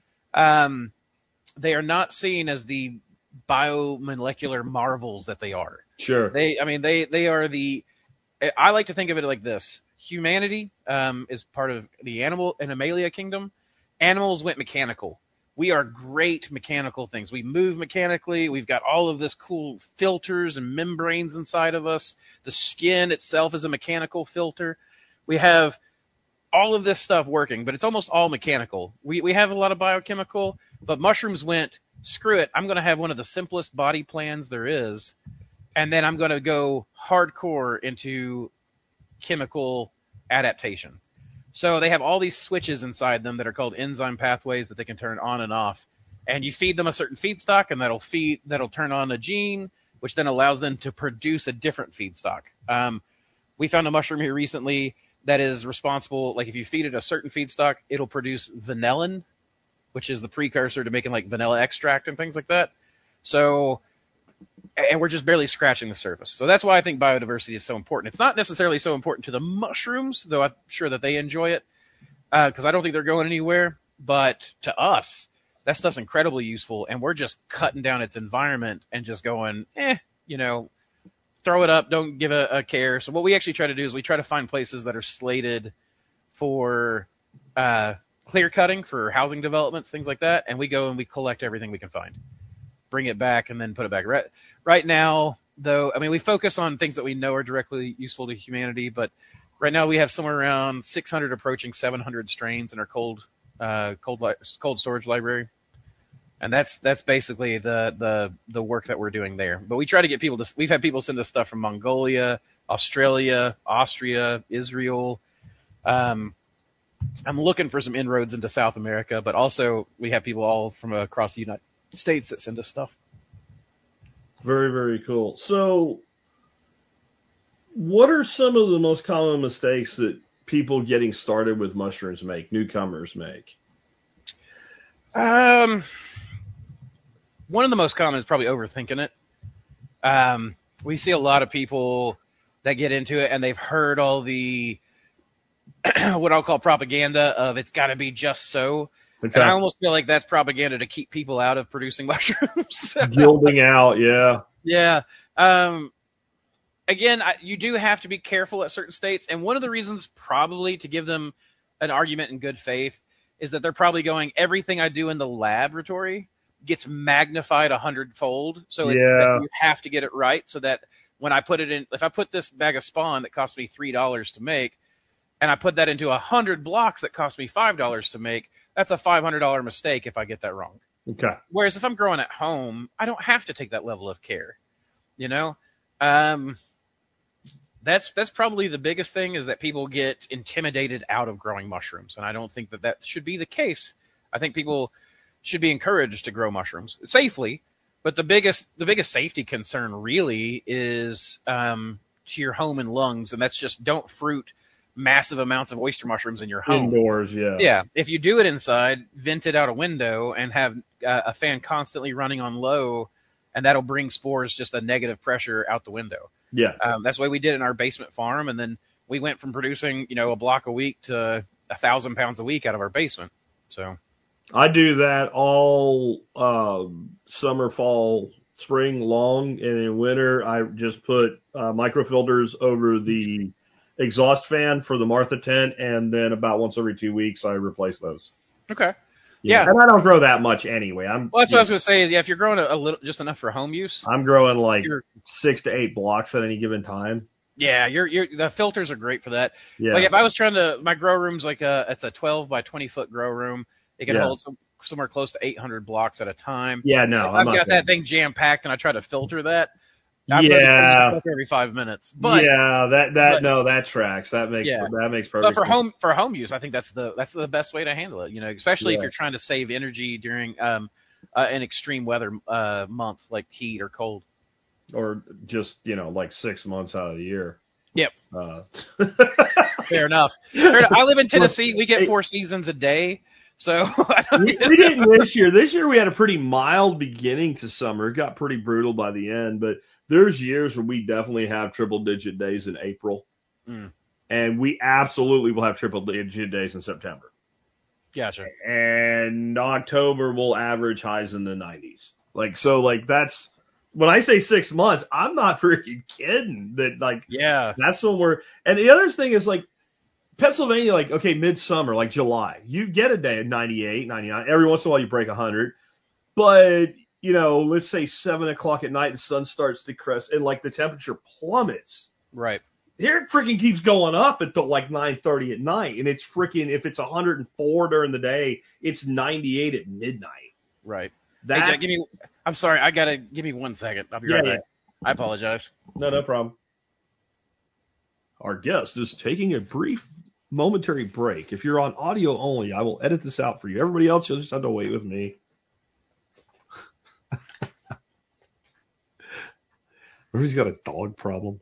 Um, they are not seen as the biomolecular marvels that they are. Sure. They, I mean, they, they are the, I like to think of it like this. Humanity um, is part of the animal and mammalia kingdom. Animals went mechanical. We are great mechanical things. We move mechanically. We've got all of this cool filters and membranes inside of us. The skin itself is a mechanical filter. We have all of this stuff working, but it's almost all mechanical. We we have a lot of biochemical, but mushrooms went, screw it, I'm going to have one of the simplest body plans there is, and then I'm going to go hardcore into chemical adaptation. So they have all these switches inside them that are called enzyme pathways that they can turn on and off. And you feed them a certain feedstock, and that'll feed that'll turn on a gene, which then allows them to produce a different feedstock. Um, we found a mushroom here recently that is responsible, like if you feed it a certain feedstock, it'll produce vanillin, which is the precursor to making like vanilla extract and things like that. So and we're just barely scratching the surface. So that's why I think biodiversity is so important. It's not necessarily so important to the mushrooms, though I'm sure that they enjoy it, because uh, I don't think they're going anywhere. But to us, that stuff's incredibly useful, and we're just cutting down its environment and just going, eh, you know, throw it up, don't give a, a care. So what we actually try to do is we try to find places that are slated for uh, clear cutting, for housing developments, things like that, and we go and we collect everything we can find, bring it back, and then put it back. Right, right now, though, I mean, we focus on things that we know are directly useful to humanity, but right now we have somewhere around six hundred approaching seven hundred strains in our cold uh, cold li- cold storage library. And that's that's basically the, the the work that we're doing there. But we try to get people to. We've had people send us stuff from Mongolia, Australia, Austria, Israel. Um, I'm looking for some inroads into South America, but also we have people all from across the United States that send us stuff. Very, very cool. So, what are some of the most common mistakes that people getting started with mushrooms make, newcomers make? Um. One of the most common is probably overthinking it. Um, we see a lot of people that get into it and they've heard all the what I'll call propaganda of it's got to be just so. Okay. And I almost feel like that's propaganda to keep people out of producing mushrooms. Gilding out, yeah. Yeah. Um, again, I, you do have to be careful at certain states. And one of the reasons probably to give them an argument in good faith is that they're probably going, everything I do in the laboratory gets magnified a hundredfold, so it's, yeah. you have to get it right. So that when I put it in, if I put this bag of spawn that cost me three dollars to make, and I put that into a hundred blocks that cost me five dollars to make, that's a five hundred dollar mistake if I get that wrong. Okay. Whereas if I'm growing at home, I don't have to take that level of care. You know, um, that's that's probably the biggest thing is that people get intimidated out of growing mushrooms, and I don't think that that should be the case. I think people should be encouraged to grow mushrooms safely, but the biggest the biggest safety concern really is um, to your home and lungs, and that's just don't fruit massive amounts of oyster mushrooms in your home. Indoors, yeah. Yeah, if you do it inside, vent it out a window and have uh, a fan constantly running on low, and that'll bring spores just a negative pressure out the window. Yeah. Um, that's the way we did in our basement farm, and then we went from producing, you know, a block a week to a thousand pounds a week out of our basement. So. I do that all um, summer, fall, spring long, and in winter I just put uh, microfilters over the exhaust fan for the Martha tent, and then about once every two weeks I replace those. Okay. Yeah, yeah. And I don't grow that much anyway. I'm. Well, that's what know, I was going to say. Is yeah, if you're growing a, a little, just enough for home use. I'm growing like you're, six to eight blocks at any given time. Yeah, you're, you're, the filters are great for that. Yeah. Like if I was trying to, my grow room's like a, it's a twelve by twenty foot grow room. It can yeah. hold some, somewhere close to eight hundred blocks at a time. Yeah, no, if I'm I've not got gonna... that thing jam packed, and I try to filter that. I'm yeah, filter every five minutes. But yeah, that that but, no, that tracks. That makes yeah. that makes perfect. But for sense. home for home use, I think that's the that's the best way to handle it. You know, especially yeah. if you're trying to save energy during um uh, an extreme weather uh month like heat or cold, or just you know like six months out of the year. Yep. Uh. Fair enough. Fair enough. I live in Tennessee. We get four seasons a day. So we, we didn't this year. This year we had a pretty mild beginning to summer. It got pretty brutal by the end, but there's years where we definitely have triple digit days in April, mm. and we absolutely will have triple digit days in September. Gotcha. And October will average highs in the nineties. Like so, like that's when I say six months, I'm not freaking kidding. That like yeah, that's when we're. And the other thing is like. Pennsylvania, like, okay, midsummer, like July, you get a day at ninety-eight, ninety-nine. Every once in a while you break one hundred. But, you know, let's say seven o'clock at night, the sun starts to crest, and, like, the temperature plummets. Right. Here it freaking keeps going up until, like, nine thirty at night. And it's freaking, if it's one hundred four during the day, it's ninety-eight at midnight. Right. That, hey, Jack, give me, I'm sorry, I got to, give me one second. I'll be yeah, right yeah. back. I apologize. No, no problem. Our guest is taking a brief momentary break. If you're on audio only, I will edit this out for you. Everybody else, you'll just have to wait with me. Everybody's got a dog problem.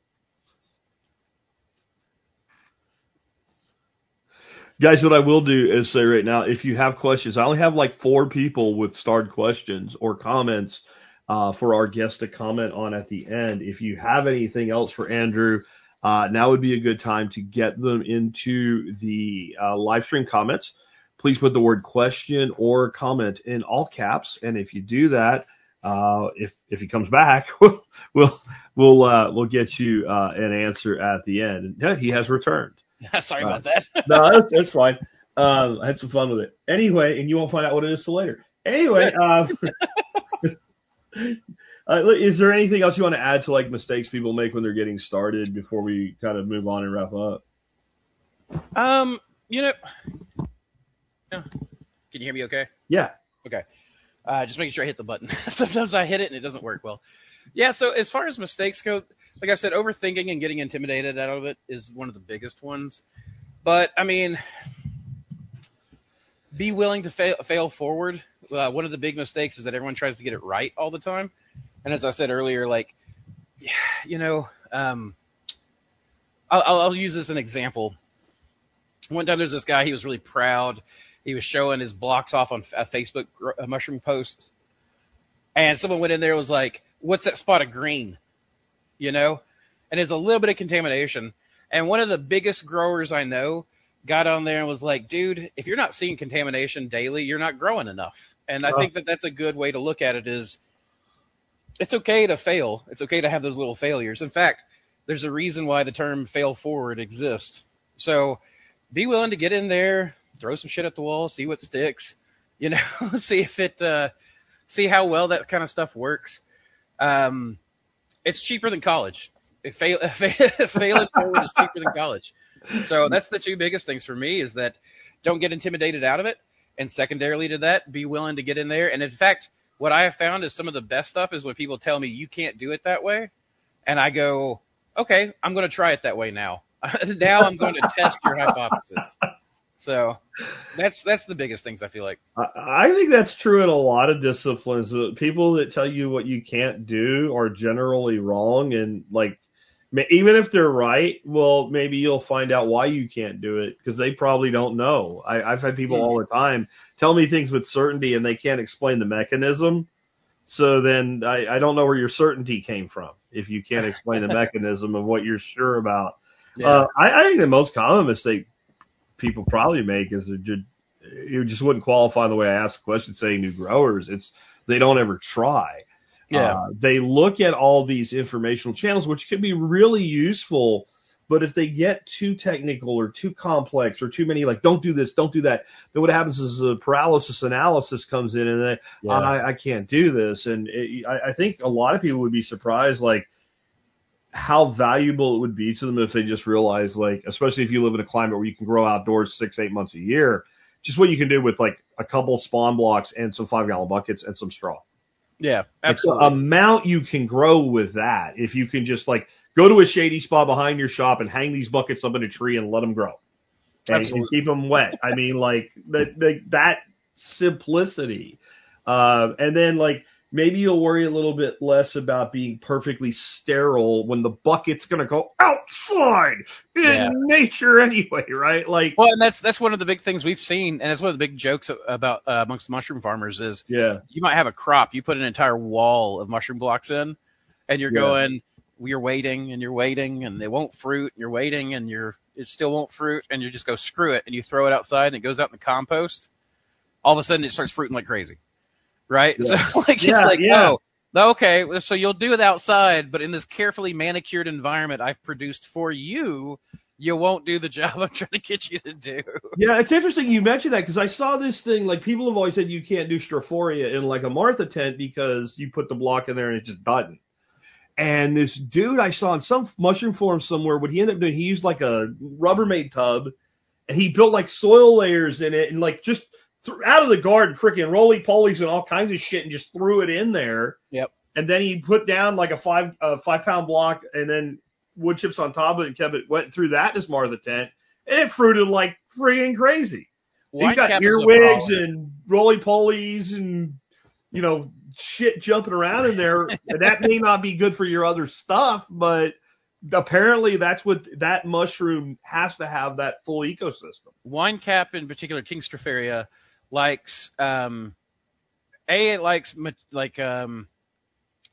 Guys, what I will do is say right now, if you have questions, I only have like four people with starred questions or comments uh, for our guests to comment on at the end. If you have anything else for Andrew, uh, now would be a good time to get them into the uh, live stream comments. Please put the word question or comment in all caps, and if you do that, uh, if if he comes back, we'll we'll we'll, uh, we'll get you uh, an answer at the end. And yeah, he has returned. Sorry uh, about that. no, that's, that's fine. Um, I had some fun with it. Anyway, and you won't find out what it is till later. Anyway, uh, uh, is there anything else you want to add to like mistakes people make when they're getting started before we kind of move on and wrap up? Um, you know, can you hear me okay? Yeah. Okay. Uh, just making sure I hit the button. Sometimes I hit it and it doesn't work well. Yeah, so as far as mistakes go, like I said, overthinking and getting intimidated out of it is one of the biggest ones. But, I mean, be willing to fail, fail forward. Uh, one of the big mistakes is that everyone tries to get it right all the time. And as I said earlier, like, you know, um, I'll, I'll use this as an example. One time there's this guy, he was really proud. He was showing his blocks off on a Facebook a mushroom post. And someone went in there and was like, what's that spot of green? You know? And there's a little bit of contamination. And one of the biggest growers I know got on there and was like, dude, if you're not seeing contamination daily, you're not growing enough. And I oh. think that that's a good way to look at it is it's okay to fail. It's okay to have those little failures. In fact, there's a reason why the term fail forward exists. So be willing to get in there, throw some shit at the wall, see what sticks, you know, see if it, uh, see how well that kind of stuff works. Um, it's cheaper than college. It fail, failing forward is cheaper than college. So that's the two biggest things for me is that don't get intimidated out of it. And secondarily to that, be willing to get in there. And in fact, what I have found is some of the best stuff is when people tell me you can't do it that way. And I go, okay, I'm going to try it that way now. Now I'm going to test your hypothesis. So that's that's the biggest things I feel like. I think that's true in a lot of disciplines. People that tell you what you can't do are generally wrong, and like even if they're right, well, maybe you'll find out why you can't do it because they probably don't know. I, I've had people all the time tell me things with certainty, and they can't explain the mechanism. So then I, I don't know where your certainty came from if you can't explain the mechanism of what you're sure about. Yeah. Uh, I, I think the most common mistake people probably make is it just, it just wouldn't qualify the way I asked the question saying new growers. It's they don't ever try. Yeah. Uh, they look at all these informational channels, which can be really useful, but if they get too technical or too complex or too many, like, don't do this, don't do that, then what happens is a paralysis analysis comes in and they, yeah. I, I can't do this. And it, I, I think a lot of people would be surprised, like, how valuable it would be to them if they just realize, like, especially if you live in a climate where you can grow outdoors six, eight months a year, just what you can do with, like, a couple spawn blocks and some five-gallon buckets and some straw. Yeah, absolutely. Like the amount you can grow with that, if you can just, like, go to a shady spot behind your shop and hang these buckets up in a tree and let them grow. And, and keep them wet. I mean, like, that, that, that simplicity. Uh, and then, like, maybe you'll worry a little bit less about being perfectly sterile when the bucket's going to go outside in yeah. nature anyway, right? Like, well, and that's that's one of the big things we've seen, and it's one of the big jokes about uh, amongst mushroom farmers is yeah. you might have a crop, you put an entire wall of mushroom blocks in, and you're yeah. going, you're waiting and you're waiting, and they won't fruit, and you're waiting, and you're it still won't fruit, and you just go screw it, and you throw it outside, and it goes out in the compost. All of a sudden, it starts fruiting like crazy. Right? Yeah. So, like, yeah, it's like, yeah. oh, okay, so you'll do it outside, but in this carefully manicured environment I've produced for you, you won't do the job I'm trying to get you to do. Yeah, it's interesting you mentioned that because I saw this thing, like, people have always said you can't do Strophoria in, like, a Martha tent because you put the block in there and it just doesn't. And this dude I saw in some mushroom forum somewhere, what he ended up doing, he used, like, a Rubbermaid tub, and he built, like, soil layers in it and, like, just out of the garden, freaking roly-polies and all kinds of shit, and just threw it in there. Yep. And then he put down like a five uh, five pound block, and then wood chips on top of it, and kept it went through that as part of the tent, and it fruited like freaking crazy. He's got earwigs and roly-polies and you know shit jumping around in there. And that may not be good for your other stuff, but apparently that's what that mushroom has to have, that full ecosystem. Wine cap in particular, King Stropharia, likes um, a it likes like um,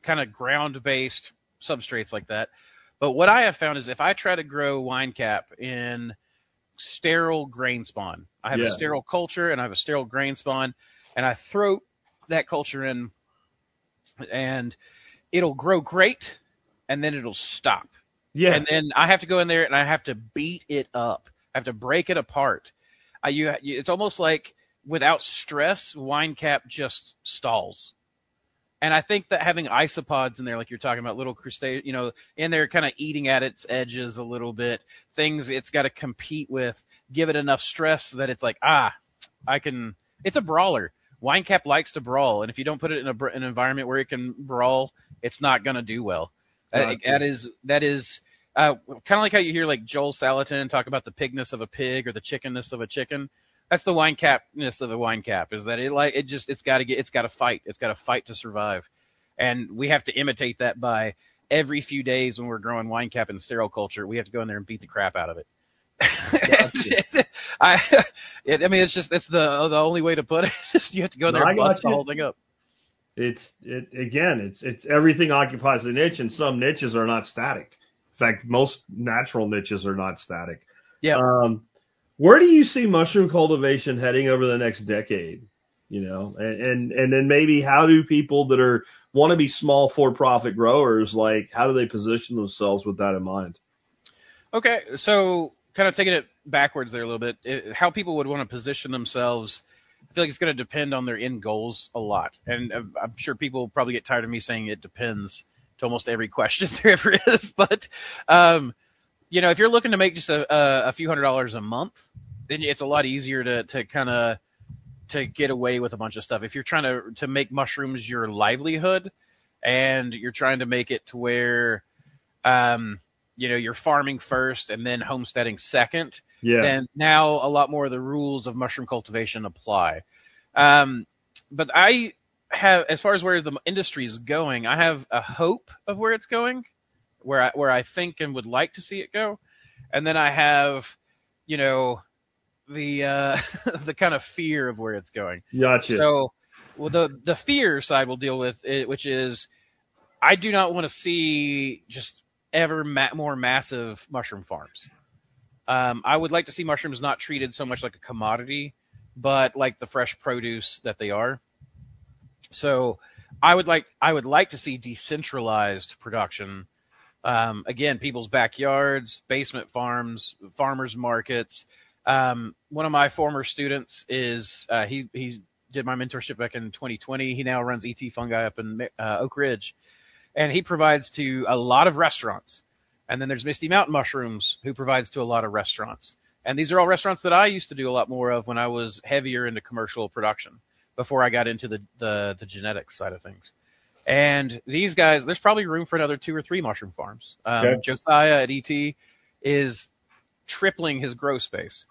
kind of ground-based substrates like that. But what I have found is if I try to grow wine cap in sterile grain spawn, I have Yeah. a sterile culture and I have a sterile grain spawn, and I throw that culture in, and it'll grow great, and then it'll stop. Yeah. And then I have to go in there and I have to beat it up. I have to break it apart. I, you, it's almost like without stress, wine cap just stalls. And I think that having isopods in there, like you're talking about, little crustaceans, you know, in there kind of eating at its edges a little bit, things it's got to compete with, give it enough stress that it's like, ah, I can, it's a brawler. Wine cap likes to brawl, and if you don't put it in a, an environment where it can brawl, it's not going to do well. That, that is, that is uh, kind of like how you hear like Joel Salatin talk about the pigness of a pig or the chickenness of a chicken. That's the wine capness of a wine cap, is that it like it just it's got to get it's got to fight. It's got to fight to survive. And we have to imitate that by every few days when we're growing wine cap in sterile culture, we have to go in there and beat the crap out of it. Gotcha. I it, I mean it's just it's the the only way to put it. You have to go in there no, and bust the whole thing up. It's it again, it's it's everything occupies a niche, and some niches are not static. In fact, most natural niches are not static. Yeah. Um Where do you see mushroom cultivation heading over the next decade? You know, and, and, and then maybe how do people that are want to be small for-profit growers, like how do they position themselves with that in mind? Okay, so kind of taking it backwards there a little bit, it, how people would want to position themselves, I feel like it's going to depend on their end goals a lot. And I'm sure people will probably get tired of me saying it depends to almost every question there ever is. But, um, you know, if you're looking to make just a, a, a few hundred dollars a month, then it's a lot easier to, to kind of to get away with a bunch of stuff. If you're trying to, to make mushrooms your livelihood and you're trying to make it to where, um, you know, you're farming first and then homesteading second, yeah. then now a lot more of the rules of mushroom cultivation apply. Um, but I have, as far as where the industry is going, I have a hope of where it's going, where I, where I think and would like to see it go. And then I have, you know, the uh, the kind of fear of where it's going. Gotcha. So well, the the fear side we'll deal with, it, which is I do not want to see just ever ma- more massive mushroom farms. Um, I would like to see mushrooms not treated so much like a commodity, but like the fresh produce that they are. So I would like I would like to see decentralized production. Um, again, people's backyards, basement farms, farmers markets. Um, one of my former students is uh, he he did my mentorship back in twenty twenty. He now runs E T Fungi up in uh, Oak Ridge, and he provides to a lot of restaurants. And then there's Misty Mountain Mushrooms, who provides to a lot of restaurants. And these are all restaurants that I used to do a lot more of when I was heavier into commercial production, before I got into the the, the genetics side of things. And these guys, there's probably room for another two or three mushroom farms. Um, okay. Josiah at E T is tripling his grow space.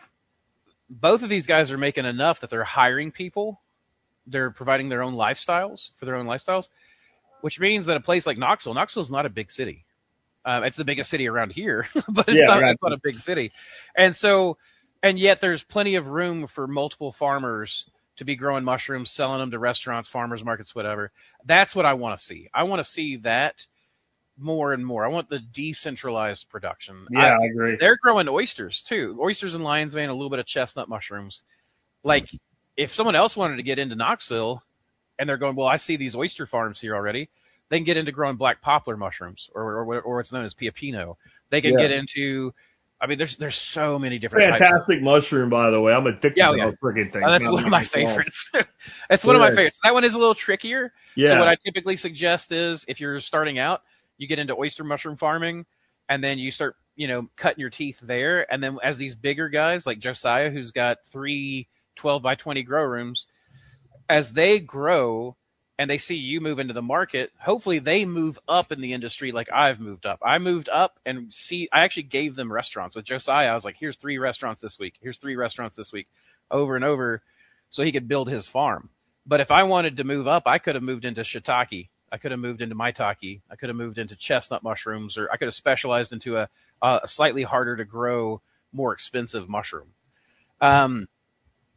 Both of these guys are making enough that they're hiring people. They're providing their own lifestyles for their own lifestyles, which means that a place like Knoxville, Knoxville's not a big city. Um, it's the biggest city around here, but it's, yeah, not, right. it's not a big city. And so, and yet there's plenty of room for multiple farmers to be growing mushrooms, selling them to restaurants, farmers markets, whatever. That's what I want to see. I want to see that more and more. I want the decentralized production. Yeah, I, I agree. They're growing oysters too. Oysters and lion's mane, a little bit of chestnut mushrooms. Like, if someone else wanted to get into Knoxville and they're going, well, I see these oyster farms here already, they can get into growing black poplar mushrooms, or or, or what's known as piopino. They can yeah. get into, I mean, there's there's so many different Fantastic types. mushroom, by the way. I'm addicted yeah, to yeah. those freaking things. Oh, that's one of my favorites. That's one yeah. of my favorites. That one is a little trickier. Yeah. So what I typically suggest is, if you're starting out, you get into oyster mushroom farming, and then you start, you know, cutting your teeth there. And then as these bigger guys, like Josiah, who's got three twelve by twenty grow rooms, as they grow and they see you move into the market, hopefully they move up in the industry like I've moved up. I moved up and see, I actually gave them restaurants. With Josiah, I was like, here's three restaurants this week. Here's three restaurants this week, over and over, so he could build his farm. But if I wanted to move up, I could have moved into shiitake. I could have moved into maitake. I could have moved into chestnut mushrooms, or I could have specialized into a, a slightly harder to grow, more expensive mushroom. Um,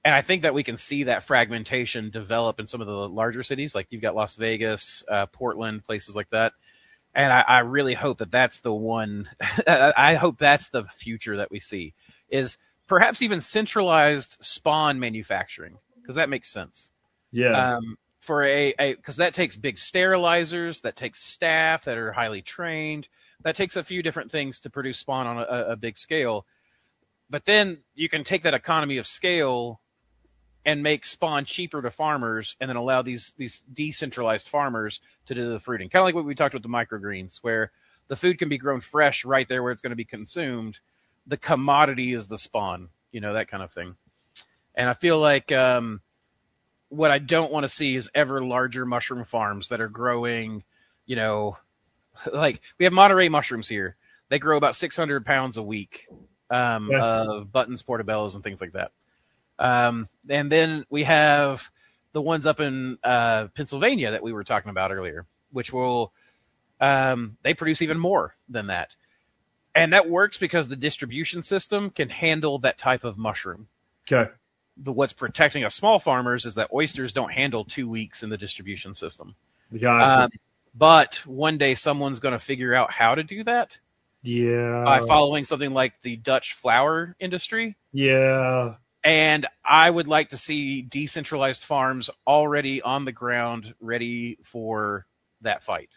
And I think that we can see that fragmentation develop in some of the larger cities, like you've got Las Vegas, uh, Portland, places like that. And I, I really hope that that's the one. I hope that's the future that we see, is perhaps even centralized spawn manufacturing, because that makes sense. Yeah. Um, for a, because that takes big sterilizers, that takes staff that are highly trained, that takes a few different things to produce spawn on a, a big scale. But then you can take that economy of scale and make spawn cheaper to farmers, and then allow these these decentralized farmers to do the fruiting. Kind of like what we talked with the microgreens, where the food can be grown fresh right there where it's going to be consumed. The commodity is the spawn, you know, that kind of thing. And I feel like um, what I don't want to see is ever larger mushroom farms that are growing, you know, like we have Monterey mushrooms here. They grow about six hundred pounds a week um, yeah. of buttons, portobellos, and things like that. Um, and then we have the ones up in uh, Pennsylvania that we were talking about earlier, which will um, they produce even more than that. And that works because the distribution system can handle that type of mushroom. Okay. The, what's protecting us small farmers is that oysters don't handle two weeks in the distribution system. Gotcha. Um, but one day someone's going to figure out how to do that. Yeah. By following something like the Dutch flower industry. Yeah. And I would like to see decentralized farms already on the ground, ready for that fight.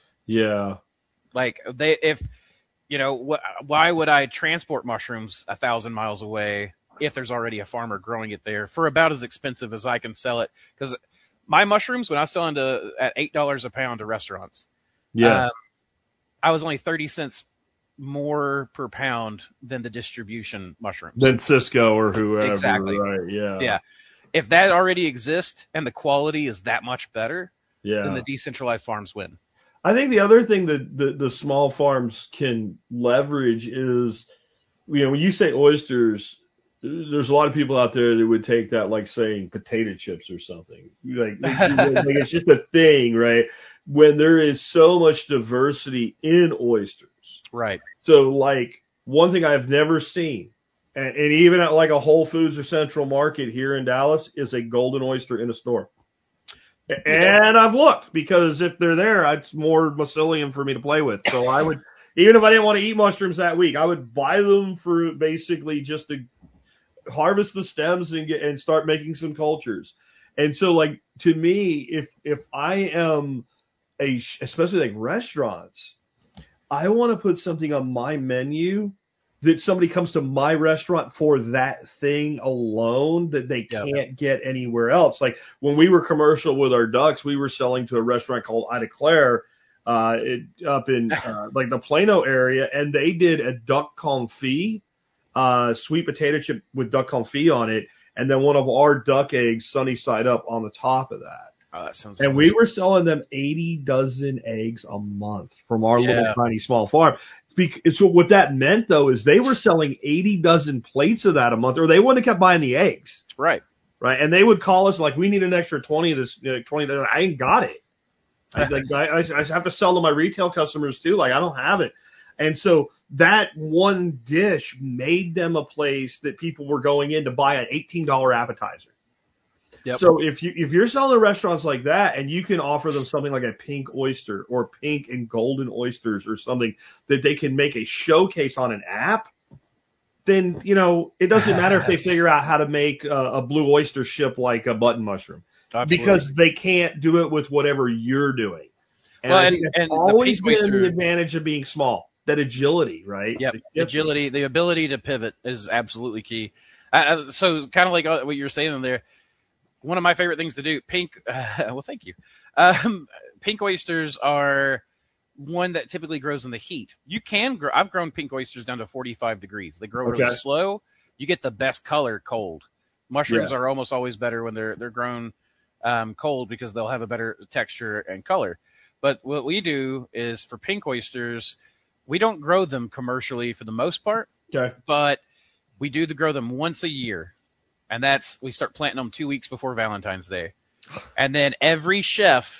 Yeah. Like they, if you know, wh- why would I transport mushrooms a thousand miles away if there's already a farmer growing it there for about as expensive as I can sell it? Because my mushrooms, when I was selling to at eight dollars a pound to restaurants, yeah, uh, I was only thirty cents more per pound than the distribution mushrooms. Than Cisco or whoever. Exactly. Right. Yeah. Yeah. If that already exists and the quality is that much better, yeah. then the decentralized farms win. I think the other thing that the, the small farms can leverage is, you know, when you say oysters, there's a lot of people out there that would take that like saying potato chips or something. Like, like it's just a thing, right? When there is so much diversity in oysters. Right. So, like, one thing I've never seen, and, and even at like a Whole Foods or Central Market here in Dallas, is a golden oyster in a store. Yeah. And I've looked, because if they're there, it's more mycelium for me to play with. So I would, even if I didn't want to eat mushrooms that week, I would buy them for basically just to harvest the stems and get and start making some cultures. And so, like, to me, if if I am a, especially like restaurants, I want to put something on my menu that somebody comes to my restaurant for that thing alone that they can't yep. get anywhere else. Like when we were commercial with our ducks, we were selling to a restaurant called Ida Claire uh, it, up in uh, like the Plano area, and they did a duck confit, uh, sweet potato chip with duck confit on it, and then one of our duck eggs sunny side up on the top of that. Oh, that sounds and delicious. We were selling them eighty dozen eggs a month from our yeah. little tiny small farm. So what that meant, though, is they were selling eighty dozen plates of that a month, or they wouldn't have kept buying the eggs. Right. Right. And they would call us like, we need an extra twenty of this, uh, twenty. I ain't got it. I, like, I, I have to sell to my retail customers too. Like, I don't have it. And so that one dish made them a place that people were going in to buy an eighteen dollars appetizer. Yep. So if you if you're selling to restaurants like that, and you can offer them something like a pink oyster or pink and golden oysters or something that they can make a showcase on an app, then, you know, it doesn't matter if they figure out how to make a, a blue oyster ship like a button mushroom. Absolutely. Because they can't do it with whatever you're doing. And well, I and, think that's and always the been oyster, the advantage of being small. That agility, right? Yep, the agility, the ability to pivot is absolutely key. Uh, so kind of like what you were saying there, one of my favorite things to do, pink, uh, well, thank you. Um, pink oysters are one that typically grows in the heat. You can grow, I've grown pink oysters down to forty-five degrees. They grow okay. really slow. You get the best color cold. Mushrooms yeah. are almost always better when they're, they're grown um, cold because they'll have a better texture and color. But what we do is for pink oysters, we don't grow them commercially for the most part, okay. but we do the grow them once a year. And that's, we start planting them two weeks before Valentine's Day. And then every chef,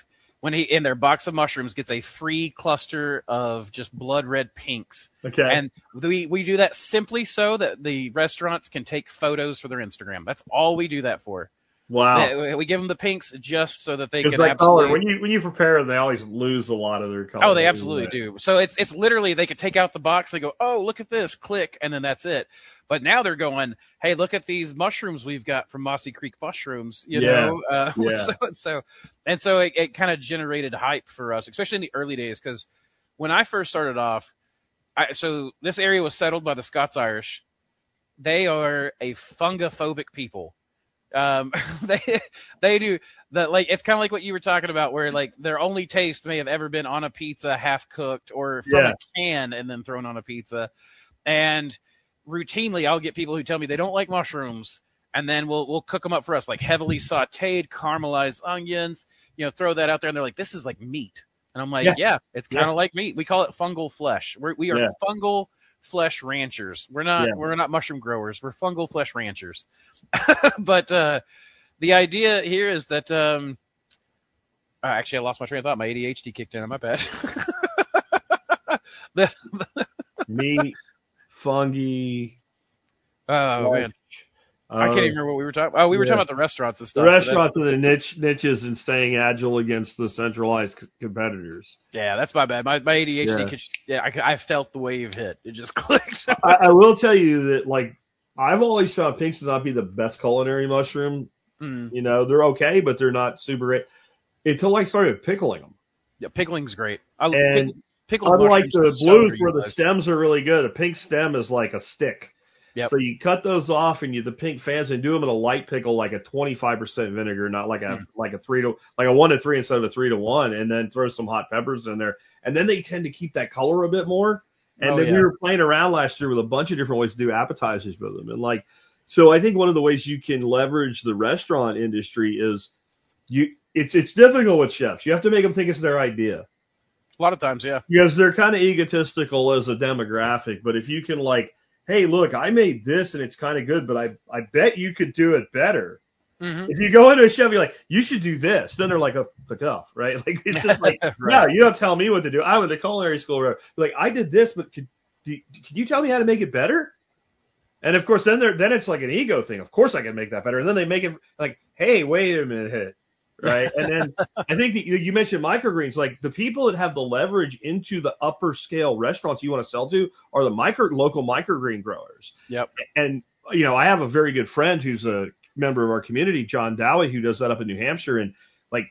when he in their box of mushrooms gets a free cluster of just blood red pinks. Okay. And we we do that simply so that the restaurants can take photos for their Instagram. That's all we do that for. Wow. They, we give them the pinks just so that they Because can that absolutely. color, when you when you prepare them, they always lose a lot of their color. Oh, they absolutely do. So it's it's literally they could take out the box, they go, oh, look at this, click, and then that's it. But now they're going, hey, look at these mushrooms we've got from Mossy Creek Mushrooms, you Yeah. know. Uh, Yeah. so, so and so it, it kind of generated hype for us, especially in the early days, because when I first started off, I, so this area was settled by the Scots Irish. They are a fungophobic people. Um, they they do the like it's kind of like what you were talking about, where like their only taste may have ever been on a pizza, half cooked, or from Yeah. a can and then thrown on a pizza. And routinely, I'll get people who tell me they don't like mushrooms, and then we'll we'll cook them up for us, like heavily sautéed, caramelized onions. You know, throw that out there, and they're like, "This is like meat." And I'm like, Yeah. "Yeah, it's kind of Yeah. like meat. We call it fungal flesh. We're, we are Yeah. fungal flesh ranchers. We're not Yeah. we're not mushroom growers. We're fungal flesh ranchers." But uh, the idea here is that um, uh, actually I lost my train of thought. My A D H D kicked in. My bad. The- Meat, fungi. oh like, man. I can't uh, even remember what we were talking about. Oh, we were yeah. talking about the restaurants and The stuff. but restaurants that's- and the niche niches and staying agile against the centralized c- competitors. Yeah, that's my bad. My, my A D H D, Yeah. could just, yeah, I, I felt the wave hit. It just clicked. I, I will tell you that, like, I've always found pinks to not be the best culinary mushroom. Mm. You know, they're okay, but they're not super great until I started pickling them. Yeah, pickling's great. I, And pick, pickled Unlike mushrooms the are so blues where the underutilized. stems are really good, a pink stem is like a stick. Yep. So you cut those off and you the pink fans and do them in a light pickle, like a twenty-five percent vinegar, not like a Mm. like a three to like a one to three instead of a three to one, and then throw some hot peppers in there, and then they tend to keep that color a bit more. And Oh, then yeah. we were playing around last year with a bunch of different ways to do appetizers with them, and like so I think one of the ways you can leverage the restaurant industry is you it's it's difficult with chefs. You have to make them think it's their idea. A lot of times, yeah. Because they're kind of egotistical as a demographic, but if you can like, hey, look, I made this and it's kind of good, but I I bet you could do it better. Mm-hmm. If you go into a chef, you're like, you should do this. Then they're like, oh, fuck off, right? Like it's just like, Right. no, you don't tell me what to do. I went to culinary school. Where, like I did this, but could do, could you tell me how to make it better? And of course, then they're then it's like an ego thing. Of course, I can make that better. And then they make it like, hey, wait a minute. Right. And then I think that you, you mentioned microgreens, like the people that have the leverage into the upper scale restaurants you want to sell to are the micro local microgreen growers. Yep. And, you know, I have a very good friend who's a member of our community, John Dowie, who does that up in New Hampshire. And like,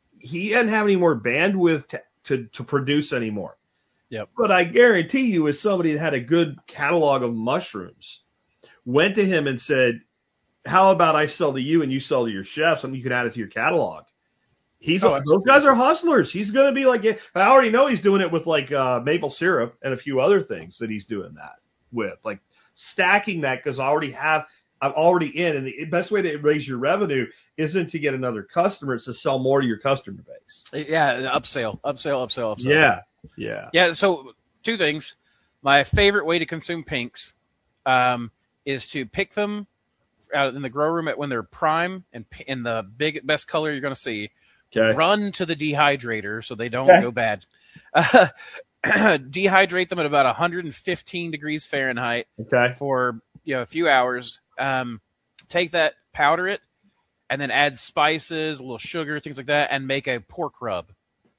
he doesn't have any more bandwidth to, to, to produce anymore. Yep. But I guarantee you, as somebody that had a good catalog of mushrooms, went to him and said, how about I sell to you and you sell to your chefs and you can add it to your catalog? He's Oh, those absolutely. guys are hustlers. He's going to be like, I already know he's doing it with like uh, maple syrup and a few other things that he's doing that with, like stacking that because I already have, I'm already in. And the best way to raise your revenue isn't to get another customer; it's to sell more to your customer base. Yeah, upsell, upsell, upsell, upsell. Yeah, yeah, Yeah, so two things. My favorite way to consume pinks um, is to pick them out in the grow room at when they're prime and p- in the big best color you're going to see. okay, Run to the dehydrator so they don't Okay. go bad. Uh, dehydrate them at about one hundred fifteen degrees Fahrenheit okay, for you know a few hours. Um, take that, powder it, and then add spices, a little sugar, things like that, and make a pork rub.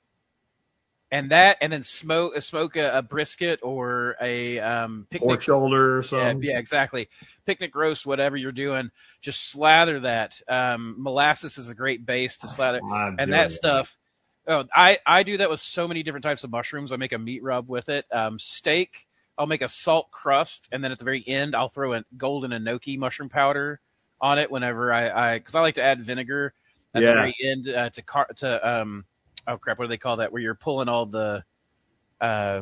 And that, and then smoke smoke a, a brisket or a um, picnic. pork shoulder or Yeah, something. yeah, exactly. Picnic roast, whatever you're doing, just slather that. Um, molasses is a great base to slather, I'm and doing that it. stuff. Oh, I I do that with so many different types of mushrooms. I make a meat rub with it. Um, steak, I'll make a salt crust, and then at the very end, I'll throw a golden enoki mushroom powder on it. Whenever I, I, because I like to add vinegar at Yeah. the very end uh, to car to um. Oh crap! What do they call that? Where you're pulling all the, uh,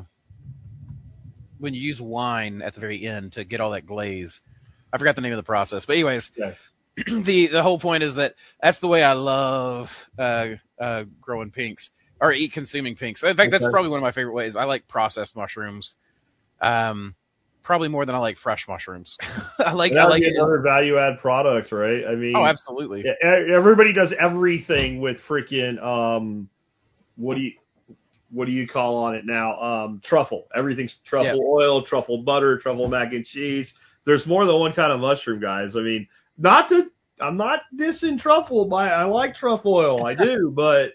when you use wine at the very end to get all that glaze. I forgot the name of the process, but anyways, Okay. the the whole point is that that's the way I love uh, uh, growing pinks or eat consuming pinks. In fact, that's Okay. probably one of my favorite ways. I like processed mushrooms, um, probably more than I like fresh mushrooms. I like That I would like be it. another value add product, right? I mean, Oh, absolutely. yeah, e- everybody does everything with freaking um, what do you what do you call on it now? Um, truffle. Everything's truffle Yep. oil, truffle butter, truffle mac and cheese. There's more than one kind of mushroom, guys. I mean, not to I'm not dissing truffle. By I like truffle oil, I do, but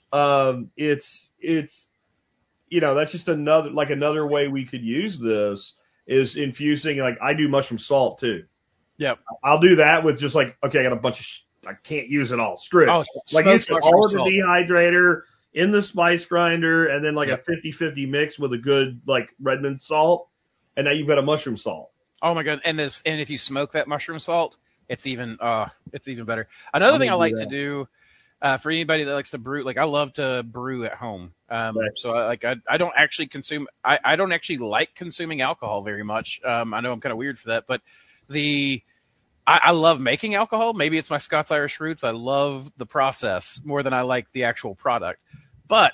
um, it's it's you know that's just another like another way we could use this is infusing. Like I do mushroom salt too. Yep. I'll do that with just like, okay, I got a bunch of, sh- I can't use it all. Screw it. Oh, like you smoked said, mushroom all in the salt. dehydrator, in the spice grinder, and then like Yep. a fifty-fifty mix with a good like Redmond salt, and now you've got a mushroom salt. Oh my god! And this, and if you smoke that mushroom salt, it's even, uh, it's even better. Another I'm thing I gonna like do to do, uh, for anybody that likes to brew, like I love to brew at home. Um, Right. so I, like I, I don't actually consume, I, I don't actually like consuming alcohol very much. Um, I know I'm kind of weird for that, but the, I, I love making alcohol. Maybe it's my Scots Irish roots. I love the process more than I like the actual product. But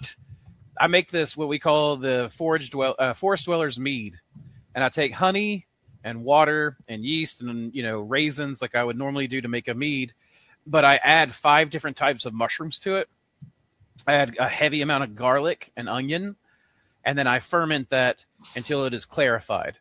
I make this what we call the forage dwell, uh, forest dwellers mead, and I take honey and water and yeast and you know raisins like I would normally do to make a mead, but I add five different types of mushrooms to it. I add a heavy amount of garlic and onion, and then I ferment that until it is clarified.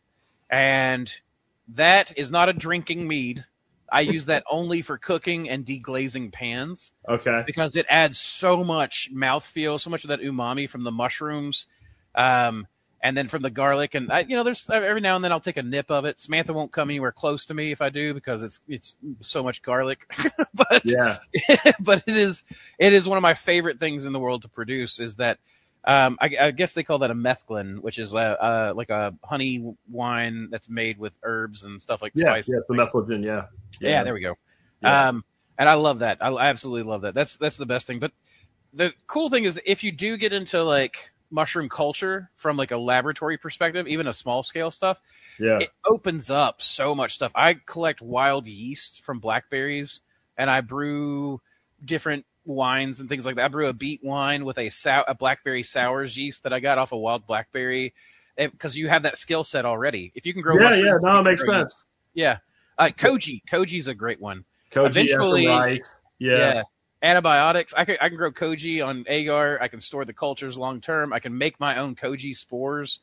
And that is not a drinking mead. I use that only for cooking and deglazing pans Okay. because it adds so much mouthfeel, so much of that umami from the mushrooms, um, and then from the garlic. And I, you know, there's every now and then I'll take a nip of it. Samantha won't come anywhere close to me if I do because it's it's so much garlic. but Yeah. but it is it is one of my favorite things in the world to produce. Is that um, I, I guess they call that a methglin, which is a, a like a honey wine that's made with herbs and stuff like Yeah. spices. Yeah. The methylgen. Yeah. Yeah, there we go. Yeah. Um, and I love that. I I absolutely love that. That's that's the best thing. But the cool thing is if you do get into like mushroom culture from like a laboratory perspective, even a small scale stuff, Yeah. it opens up so much stuff. I collect wild yeast from blackberries, and I brew different wines and things like that. I brew a beet wine with a sou- a blackberry sours yeast that I got off a wild blackberry, because you have that skill set already. If you can grow Yeah. mushrooms, Yeah. you No, can it makes grow sense. yeast. Yeah. Uh, koji. Koji's a great one. Koji Eventually- yeah, from rice. Yeah. Yeah. Antibiotics. I can I can grow koji on agar. I can store the cultures long term. I can make my own koji spores.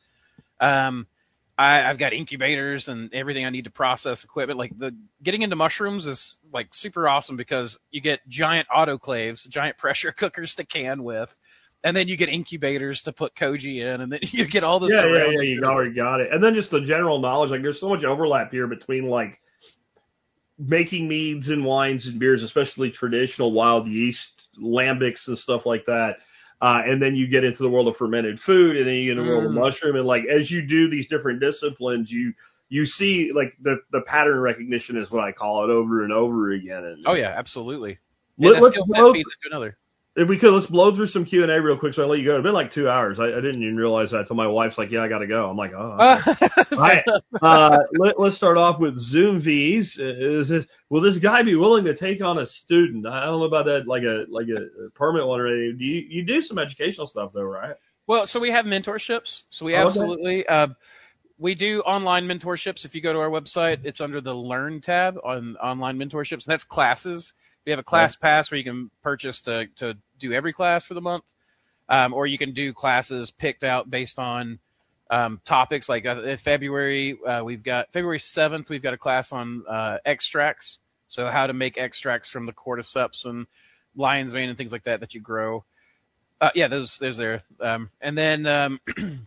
Um, I, I've got incubators and everything I need to process equipment. Like the getting into mushrooms is like super awesome because you get giant autoclaves, giant pressure cookers to can with, and then you get incubators to put koji in, and then you get all this. Yeah, yeah, surrounding yeah, you already got it. And then just the general knowledge, like there's so much overlap here between like making meads and wines and beers, especially traditional wild yeast, lambics and stuff like that. Uh, and then you get into the world of fermented food, and then you get into the world of Mm. mushroom. And like as you do these different disciplines, you you see like the the pattern recognition is what I call it over and over again. And Oh yeah, absolutely. Let, And that let's skill blow, set feeds into another. if we could, let's blow through some Q and A real quick so I let you go. It's been like two hours. I, I didn't even realize that until my wife's like, yeah, I got to go. I'm like, oh, okay. All right. Uh, let, let's start off with Zoom V's. Is this, will this guy be willing to take on a student? I don't know about that, like a like a permanent one or anything. Do you, you do some educational stuff though, right? Well, so we have mentorships. So we Oh, okay. absolutely uh, we do online mentorships. If you go to our website, it's under the Learn tab on online mentorships, and that's classes. We have a class pass where you can purchase to to do every class for the month, um, or you can do classes picked out based on um, topics. Like uh, in February, uh, we've got February seventh, we've got a class on uh, extracts. So how to make extracts from the cordyceps and lion's mane and things like that that you grow. Uh, yeah, those there's there. Um, and then um,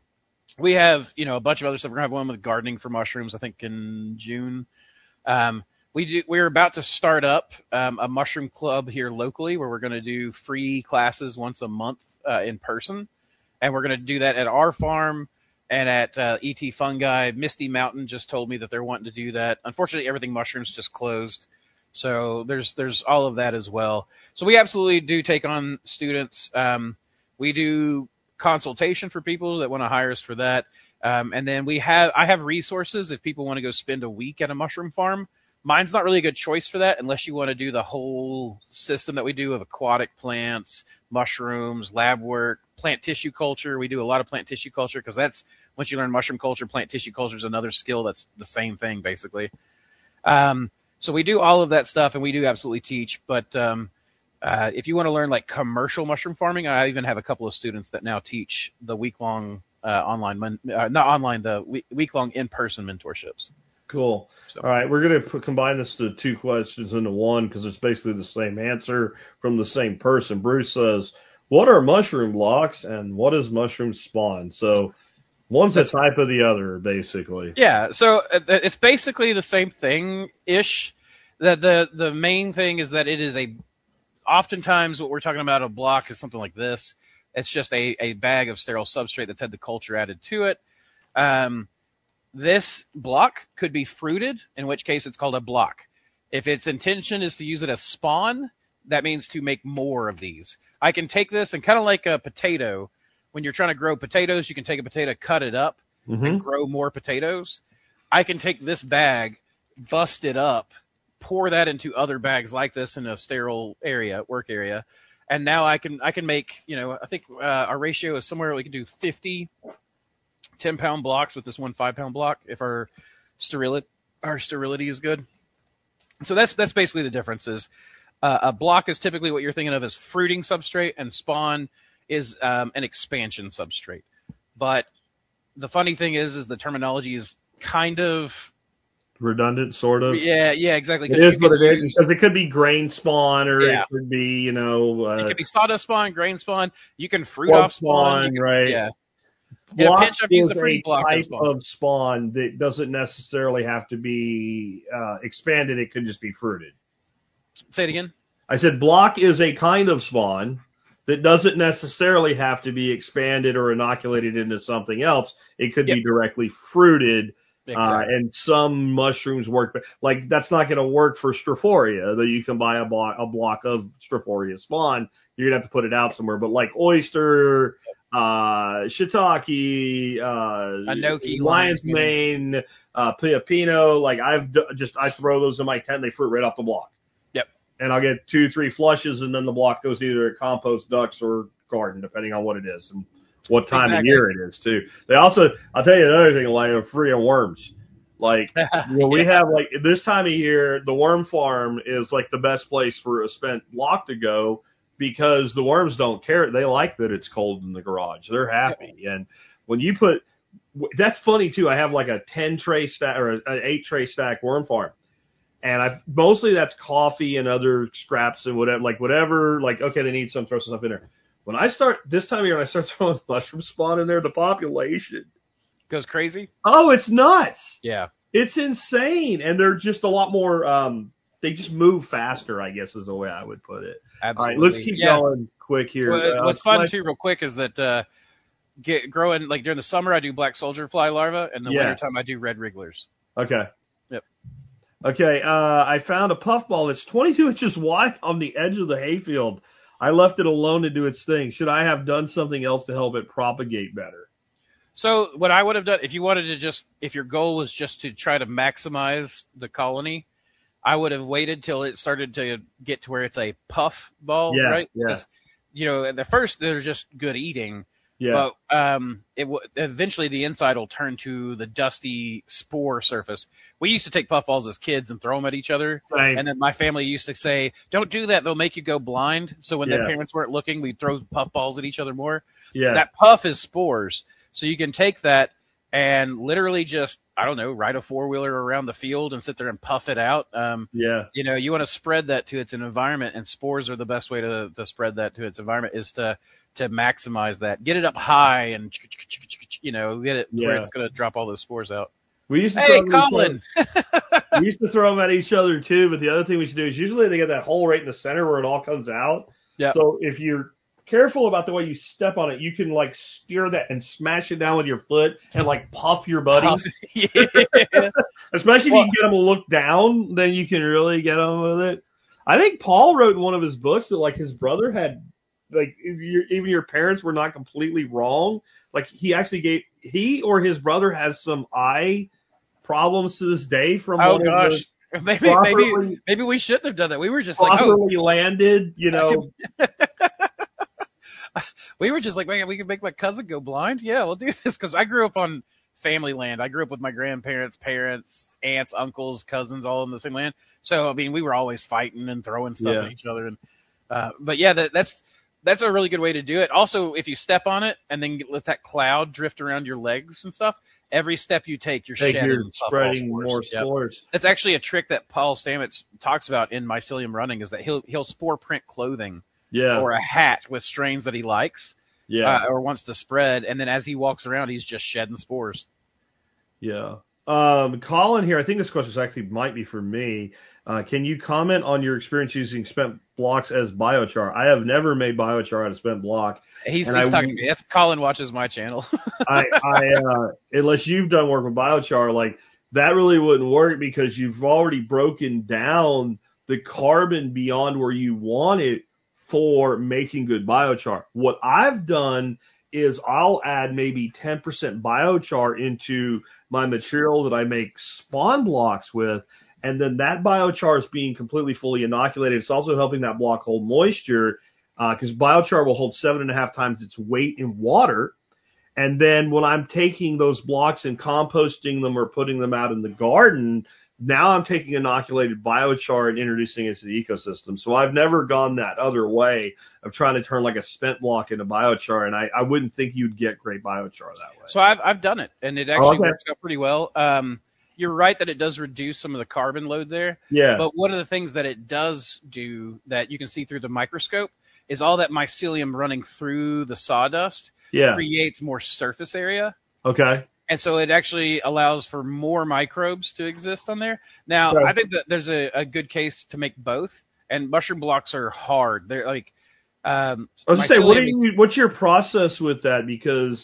we have you know a bunch of other stuff. We're gonna have one with gardening for mushrooms, I think in June. Um, we do. We're about to start up um, a mushroom club here locally, where we're going to do free classes once a month uh, in person, and we're going to do that at our farm and at uh, E T Fungi. Misty Mountain just told me that they're wanting to do that. Unfortunately, everything mushrooms just closed, so there's there's all of that as well. So we absolutely do take on students. Um, we do consultation for people that want to hire us for that, um, and then we have I have resources if people want to go spend a week at a mushroom farm. Mine's not really a good choice for that unless you want to do the whole system that we do of aquatic plants, mushrooms, lab work, plant tissue culture. We do a lot of plant tissue culture because that's, once you learn mushroom culture, plant tissue culture is another skill that's the same thing basically. Um, so we do all of that stuff and we do absolutely teach, but um, Uh, if you want to learn like commercial mushroom farming, I even have a couple of students that now teach the week-long uh, online, men- uh, not online, the week- week-long in-person mentorships. Cool. So. All right, we're going to combine this to two questions into one because it's basically the same answer from the same person. Bruce says, what are mushroom blocks and what is mushroom spawn? So one's a type of the other, basically. Yeah, so it's basically the same thing-ish. The, the, the main thing is that it is a Oftentimes, what we're talking about, a block, is something like this. It's just a, a bag of sterile substrate that's had the culture added to it. Um, this block could be fruited, in which case it's called a block. If its intention is to use it as spawn, that means to make more of these. I can take this and kind of like a potato, when you're trying to grow potatoes, you can take a potato, cut it up, mm-hmm. and grow more potatoes. I can take this bag, bust it up, pour that into other bags like this in a sterile area, work area, and now I can I can make, you know, I think uh, our ratio is somewhere we can do fifty ten-pound blocks with this one five-pound block if our sterility our sterility is good. So that's that's basically the difference. Is uh, a block is typically what you're thinking of as fruiting substrate, and spawn is um, an expansion substrate. But the funny thing is, is the terminology is kind of redundant, sort of. Yeah, yeah, exactly. It is what it is, because it could be grain spawn, or yeah. it could be, you know, uh, it could be sawdust spawn, grain spawn. You can fruit off spawn, spawn, can, right? Yeah. Block pinch, I've used is a fruit a block type spawn. of spawn that doesn't necessarily have to be uh, expanded. It could just be fruited. Say it again. I said block is a kind of spawn that doesn't necessarily have to be expanded or inoculated into something else. It could yep. be directly fruited. Exactly. Uh, and some mushrooms work, but like that's not going to work for Strophoria. Though you can buy a block a block of Strophoria spawn, you're gonna have to put it out somewhere. But like oyster, uh, shiitake, uh, Enoki, lion's mane, uh, pepino, like I've d- just I throw those in my tent, they fruit right off the block. Yep. And I'll get two, three flushes, and then the block goes either at compost, ducks, or garden, depending on what it is. And what time exactly. of year it is too. They also, I'll tell you another thing, like they're free of worms. Like when we yeah. have like this time of year, the worm farm is like the best place for a spent block to go because the worms don't care. They like that it's cold in the garage. They're happy. And when you put, that's funny too. I have like a ten tray stack or an eight tray stack worm farm. And I mostly that's coffee and other scraps and whatever, like whatever, like, okay, they need some, throw some stuff in there. When I start, this time of year, when I start throwing mushroom spawn in there, the population goes crazy. Oh, it's nuts. Yeah. It's insane. And they're just a lot more, um, they just move faster, I guess is the way I would put it. Absolutely. All right, let's keep yeah. going quick here. Well, what's uh, fun, too, real quick, is that uh, get growing, like during the summer, I do black soldier fly larvae, and in the yeah. wintertime, I do red wrigglers. Okay. Yep. Okay, uh, I found a puffball that's twenty-two inches wide on the edge of the hayfield. I left it alone to do its thing. Should I have done something else to help it propagate better? So what I would have done, if you wanted to just, if your goal was just to try to maximize the colony, I would have waited till it started to get to where it's a puff ball, yeah, right? Yeah. You know, at the first they're just good eating. Yeah. But um, it w- eventually the inside will turn to the dusty spore surface. We used to take puffballs as kids and throw them at each other. Right. And then my family used to say, don't do that. They'll make you go blind. So when yeah. their parents weren't looking, we'd throw puffballs at each other more. Yeah. That puff is spores. So you can take that and literally just, I don't know, ride a four-wheeler around the field and sit there and puff it out. Um, yeah. You know, you want to spread that to its environment, and spores are the best way to, to spread that to its environment is to to maximize that. Get it up high and, you know, get it yeah. where it's going to drop all those spores out. We used to hey, throw Colin! we used to throw them at each other, too, but the other thing we should do is usually they get that hole right in the center where it all comes out. Yeah. So if you're careful about the way you step on it, you can, like, steer that and smash it down with your foot and, like, puff your buddy. Puff. Yeah. Especially if well, you can get them to look down, then you can really get them with it. I think Paul wrote in one of his books that, like, his brother had, like, your, even your parents were not completely wrong. Like, he actually gave, he or his brother has some eye problems to this day from oh, one gosh. of the Maybe, properly, maybe, maybe we shouldn't have done that. We were just like, properly oh. landed, you know. We were just like, man, we can make my cousin go blind. Yeah, we'll do this because I grew up on family land. I grew up with my grandparents, parents, aunts, uncles, cousins, all in the same land. So I mean, we were always fighting and throwing stuff yeah. at each other. And Uh, but yeah, that, that's that's a really good way to do it. Also, if you step on it and then let that cloud drift around your legs and stuff, every step you take, you're Take shedding you're puffball spreading spores. more Yep. spores. That's actually a trick that Paul Stamets talks about in Mycelium Running, is that he'll he'll spore print clothing Yeah. or a hat with strains that he likes Yeah. uh, or wants to spread, and then as he walks around, he's just shedding spores. Yeah. Um, Colin here, I think this question actually might be for me. Uh, can you comment on your experience using spent blocks as biochar? I have never made biochar out of spent block. He's, And he's I- talking to me. That's Colin watches my channel. I, I uh, unless you've done work with biochar, like that really wouldn't work because you've already broken down the carbon beyond where you want it for making good biochar. What I've done is I'll add maybe ten percent biochar into my material that I make spawn blocks with, and then that biochar is being completely fully inoculated. It's also helping that block hold moisture because uh, biochar will hold seven and a half times its weight in water. And then when I'm taking those blocks and composting them or putting them out in the garden, now I'm taking inoculated biochar and introducing it to the ecosystem. So I've never gone that other way of trying to turn like a spent block into biochar, and I, I wouldn't think you'd get great biochar that way. So I've I've done it, and it actually Okay. works out pretty well. Um, you're right that it does reduce some of the carbon load there. Yeah. But one of the things that it does do that you can see through the microscope is all that mycelium running through the sawdust Yeah. creates more surface area. Okay. And so it actually allows for more microbes to exist on there. Now, Right. I think that there's a, a good case to make both. And mushroom blocks are hard. They're like, um, I was gonna say, what do mycelium is- you, what's your process with that? Because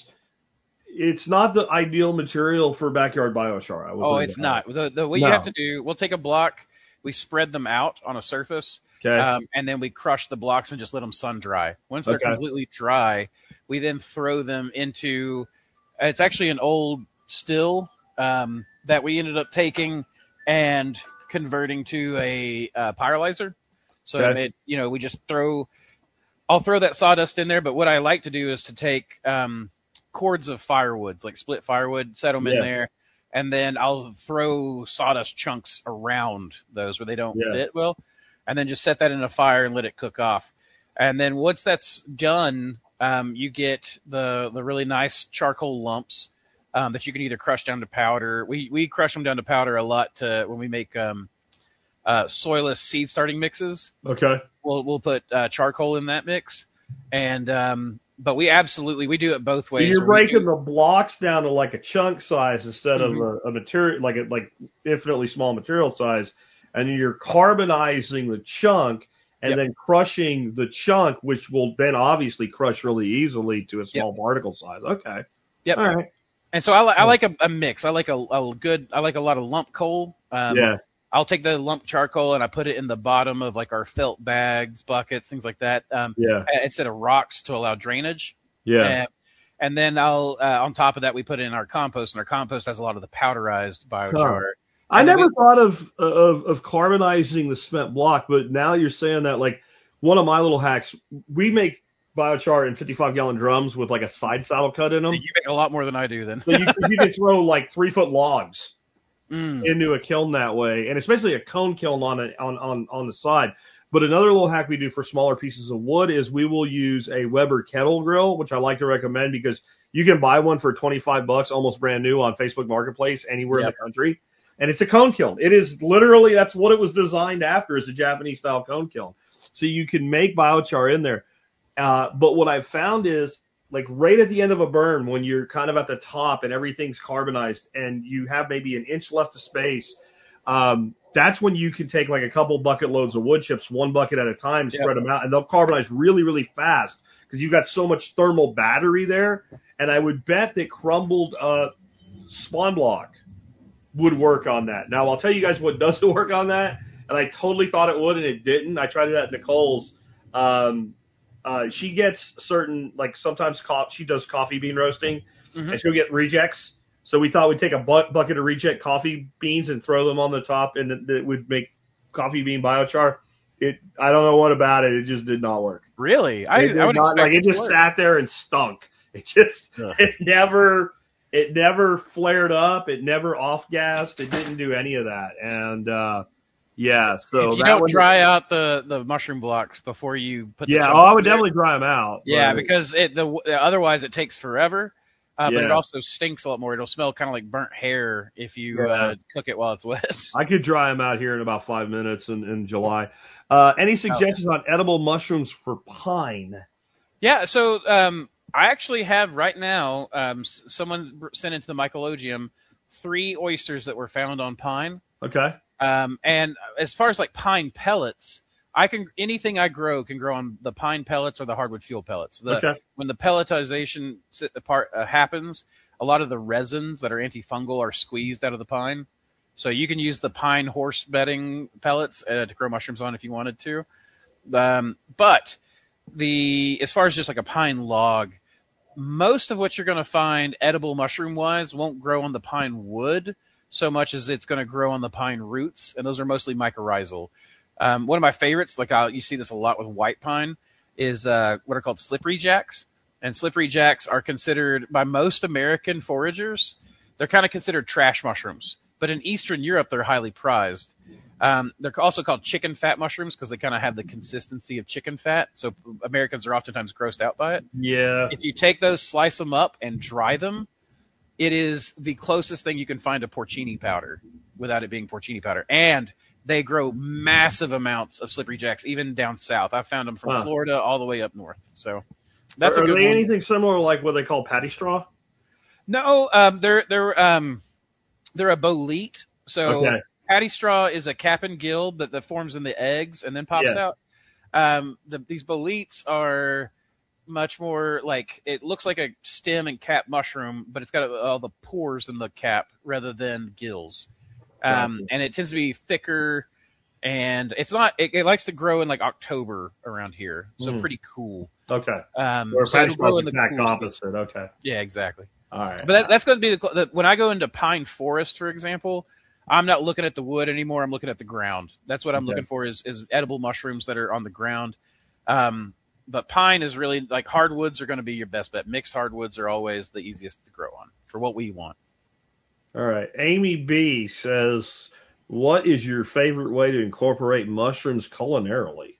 it's not the ideal material for backyard biochar. I would Oh, put it it's that not. way. The, the what No. you have to do, we'll take a block, we spread them out on a surface, Okay. um, and then we crush the blocks and just let them sun dry. Once they're Okay. completely dry, we then throw them into. It's actually an old still um, that we ended up taking and converting to a uh, pyrolyzer. So Okay. it, you know, we just throw. I'll throw that sawdust in there, but what I like to do is to take um, cords of firewood, like split firewood, set them in Yeah. there, and then I'll throw sawdust chunks around those where they don't Yeah. fit well, and then just set that in a fire and let it cook off. And then once that's done, um, you get the the really nice charcoal lumps um, that you can either crush down to powder. We we crush them down to powder a lot to, when we make um, uh, soilless seed starting mixes. Okay. We'll we'll put uh, charcoal in that mix, and um, but we absolutely we do it both So ways. you're where we breaking do- the blocks down to like a chunk size instead Mhm. of a, a material, like a like infinitely small material size, and then you're carbonizing the chunk and Yep. then crushing the chunk, which will then obviously crush really easily to a small particle size. Okay. Yep. All right. And so I, li- I like a, a mix. I like a, a good. I like a lot of lump coal. Um, Yeah. I'll take the lump charcoal and I put it in the bottom of like our felt bags, buckets, things like that. Um, Yeah. instead of rocks to allow drainage. Yeah. And, and then I'll uh, on top of that we put in our compost, and our compost has a lot of the powderized biochar. I And then never we- thought of, of of carbonizing the spent block, but now you're saying that, like, one of my little hacks, we make biochar in fifty-five gallon drums with like a side saddle cut in them. You make a lot more than I do then. So you, you can throw like three foot logs Mm. into a kiln that way, and especially a cone kiln on a, on on on the side. But another little hack we do for smaller pieces of wood is we will use a Weber kettle grill, which I like to recommend because you can buy one for twenty-five bucks, almost brand new, on Facebook Marketplace anywhere in Yep. the country. And it's a cone kiln. It is literally, that's what it was designed after, is a Japanese style cone kiln. So you can make biochar in there. Uh, but what I've found is, like, right at the end of a burn, when you're kind of at the top and everything's carbonized and you have maybe an inch left of space, um, that's when you can take like a couple bucket loads of wood chips, one bucket at a time, Yep. spread them out, and they'll carbonize really, really fast because you've got so much thermal battery there. And I would bet that crumbled uh, spawn block would work on that. Now, I'll tell you guys what doesn't work on that, and I totally thought it would, and it didn't. I tried it at Nicole's. Um, uh, she gets certain, like sometimes co- she does coffee bean roasting, Mhm. and she'll get rejects. So we thought we'd take a bu- bucket of reject coffee beans and throw them on the top, and it, it would make coffee bean biochar. It, I don't know what about it. It just did not work. Really? I, It did I would not, expect like it to just work. sat there and stunk. It just, Ugh. it never, it never flared up. It never off gassed. It didn't do any of that. And, uh, Yeah, so if you that don't one, dry out the, the mushroom blocks before you put the yeah, chunks oh, I would in there- definitely dry them out. Yeah, but- because it the otherwise it takes forever, uh, but it Yeah. also stinks a lot more. It'll smell kind of like burnt hair if you Yeah. uh, cook it while it's wet. I could dry them out here in about five minutes in, in July. Uh, any suggestions on edible mushrooms for pine? Yeah, so um, I actually have right now, um, s- someone sent into the Mycologium three oysters that were found on pine. Okay. Um, and as far as like pine pellets, I can anything I grow can grow on the pine pellets or the hardwood fuel pellets. The, Okay. When the pelletization sit apart, uh, happens, a lot of the resins that are antifungal are squeezed out of the pine. So you can use the pine horse bedding pellets uh, to grow mushrooms on if you wanted to. Um, but the as far as just like a pine log, most of what you're going to find edible mushroom wise won't grow on the pine wood so much as it's going to grow on the pine roots, and those are mostly mycorrhizal. Um, one of my favorites, like I'll, you see this a lot with white pine, is uh, what are called slippery jacks. And slippery jacks are considered, by most American foragers, they're kind of considered trash mushrooms. But in Eastern Europe, they're highly prized. Um, they're also called chicken fat mushrooms because they kind of have the consistency of chicken fat. So Americans are oftentimes grossed out by it. Yeah. If you take those, slice them up, and dry them, it is the closest thing you can find to porcini powder without it being porcini powder. And they grow massive amounts of slippery jacks, even down south. I've found them from Huh. Florida all the way up north. So that's are, a good are they one. anything similar like what they call patty straw? No, um, they're they're um, they're a bolete. So Okay. patty straw is a cap and gill that, that forms in the eggs and then pops Yeah. out. Um, the, these boletes are much more like, it looks like a stem and cap mushroom, but it's got all the pores in the cap rather than gills. Um, Gotcha. and it tends to be thicker, and it's not. It, it likes to grow in like October around here, so Mm. pretty cool. Okay. Um, Or so patty it'll grow straw in is the the exact cool opposite. Okay. Yeah, exactly. All right. But that, that's going to be the, the when I go into pine forest, for example. I'm not looking at the wood anymore. I'm looking at the ground. That's what I'm Okay. looking for is, is edible mushrooms that are on the ground. Um, but pine is really like hardwoods are going to be your best bet. Mixed hardwoods are always the easiest to grow on for what we want. All right. Amy B says, what is your favorite way to incorporate mushrooms culinarily?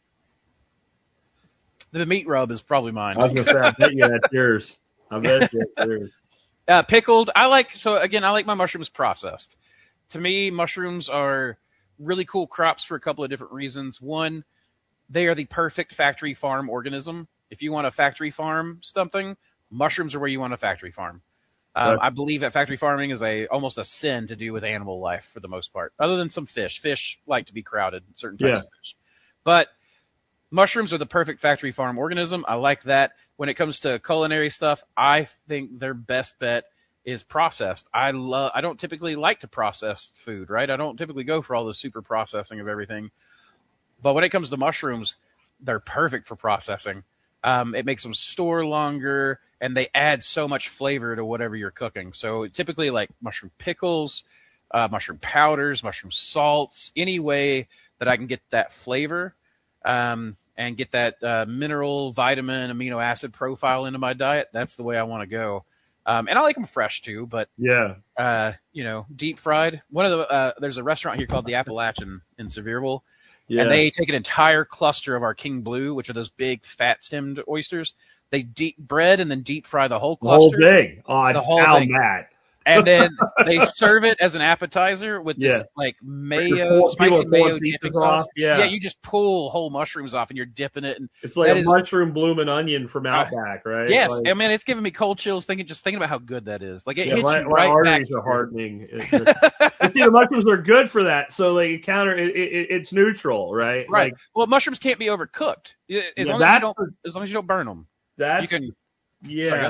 The meat rub is probably mine. I was going to say, I bet you that's yours. I bet you that's yours. Uh, pickled. I like, so again, I like my mushrooms processed. To me, mushrooms are really cool crops for a couple of different reasons. One, they are the perfect factory farm organism. If you want to factory farm something, mushrooms are where you want to factory farm. Um, Right. I believe that factory farming is a almost a sin to do with animal life for the most part, other than some fish. Fish like to be crowded, certain types Yeah. of fish. But mushrooms are the perfect factory farm organism. I like that. When it comes to culinary stuff, I think their best bet is processed. I love. I don't typically like to process food, right? I don't typically go for all the super processing of everything. But when it comes to mushrooms, they're perfect for processing. Um, it makes them store longer, and they add so much flavor to whatever you're cooking. So typically, like mushroom pickles, uh, mushroom powders, mushroom salts, any way that I can get that flavor. Um, and get that uh, mineral, vitamin, amino acid profile into my diet, that's the way I want to go. Um, and I like them fresh too, but Yeah. uh, you know, deep fried. One of the uh, there's a restaurant here called the Appalachian in Sevierville, Yeah. and they take an entire cluster of our King Blue, which are those big fat-stemmed oysters. They deep bread and then deep fry the whole the whole cluster, thing. Oh, The whole how thing. mad. and then they serve it as an appetizer with this Yeah. like You're mayo, pull- people spicy are pulling mayo pieces dipping sauce. off. Yeah. you just pull whole mushrooms off and you're dipping it. And It's like that a is- mushroom blooming onion from Outback, right? yes, Like, I mean it's giving me cold chills thinking just thinking about how good that is. Like it yeah, hits my, you my right arteries back. are hardening. It just- but see, the mushrooms are good for that, so they counter. It, it, it's neutral, right? Right. Like, Well, mushrooms can't be overcooked. As Yeah, long as you that's don't, the- as long as you don't burn them, that's you can. yeah. Sorry,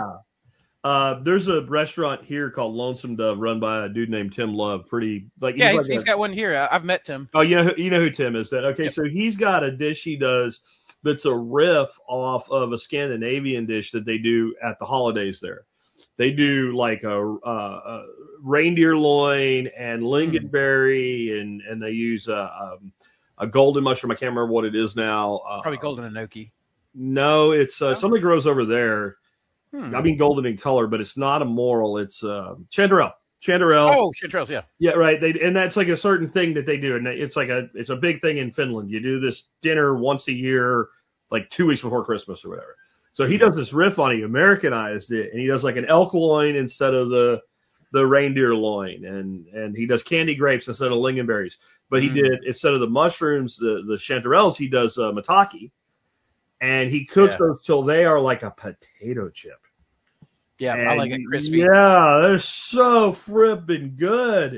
Uh, there's a restaurant here called Lonesome Dove, run by a dude named Tim Love. Pretty like Yeah, he's he's, like he's a- got one here. I- I've met Tim. Oh, you know, who- you know who Tim is. Then okay, Yep. so he's got a dish he does that's a riff off of a Scandinavian dish that they do at the holidays there. They do like a, uh, a reindeer loin and lingonberry, and and they use a, um, a golden mushroom. I can't remember what it is now. Uh, Probably golden enoki. No, it's uh, No? something grows over there. Hmm. I mean golden in color, but it's not a moral. It's uh, chanterelle. Chanterelle. Oh, chanterelles, yeah. Yeah, right. They and that's like a certain thing that they do, and it's like a it's a big thing in Finland. You do this dinner once a year, like two weeks before Christmas or whatever. So he does this riff on it, he Americanized it, and he does like an elk loin instead of the the reindeer loin, and and he does candy grapes instead of lingonberries. But he mm. did instead of the mushrooms, the the chanterelles, he does uh, maitake, and he cooks yeah. those till they are like a potato chip. Yeah, and I like it crispy. Yeah, they're so frippin' good.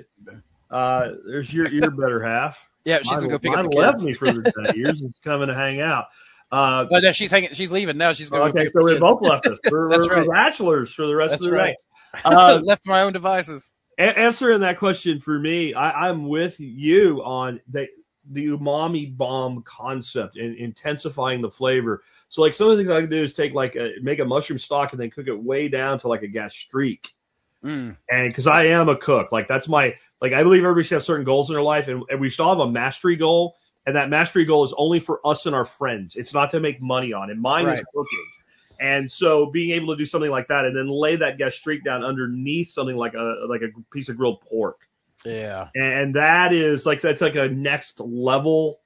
Uh, there's your your better half. Yeah, she's mine, gonna go pick mine up the left kids. me for the day. Yours is coming to hang out. Uh, but no, she's hanging. She's leaving now. She's going. Okay, to so we both left us. We're, That's we're right. bachelors for the rest That's of the right. night. Uh, left my own devices. A- answering that question for me, I, I'm with you on the the umami bomb concept and intensifying the flavor. So like some of the things I can do is take like a, make a mushroom stock and then cook it way down to like a gastrique. Mm. And because I am a cook, like that's my like I believe everybody should have certain goals in their life, and, and we should all have a mastery goal. And that mastery goal is only for us and our friends. It's not to make money on it. Mine right. is cooking. And so being able to do something like that and then lay that gastrique down underneath something like a like a piece of grilled pork. Yeah. And that is like that's like a next level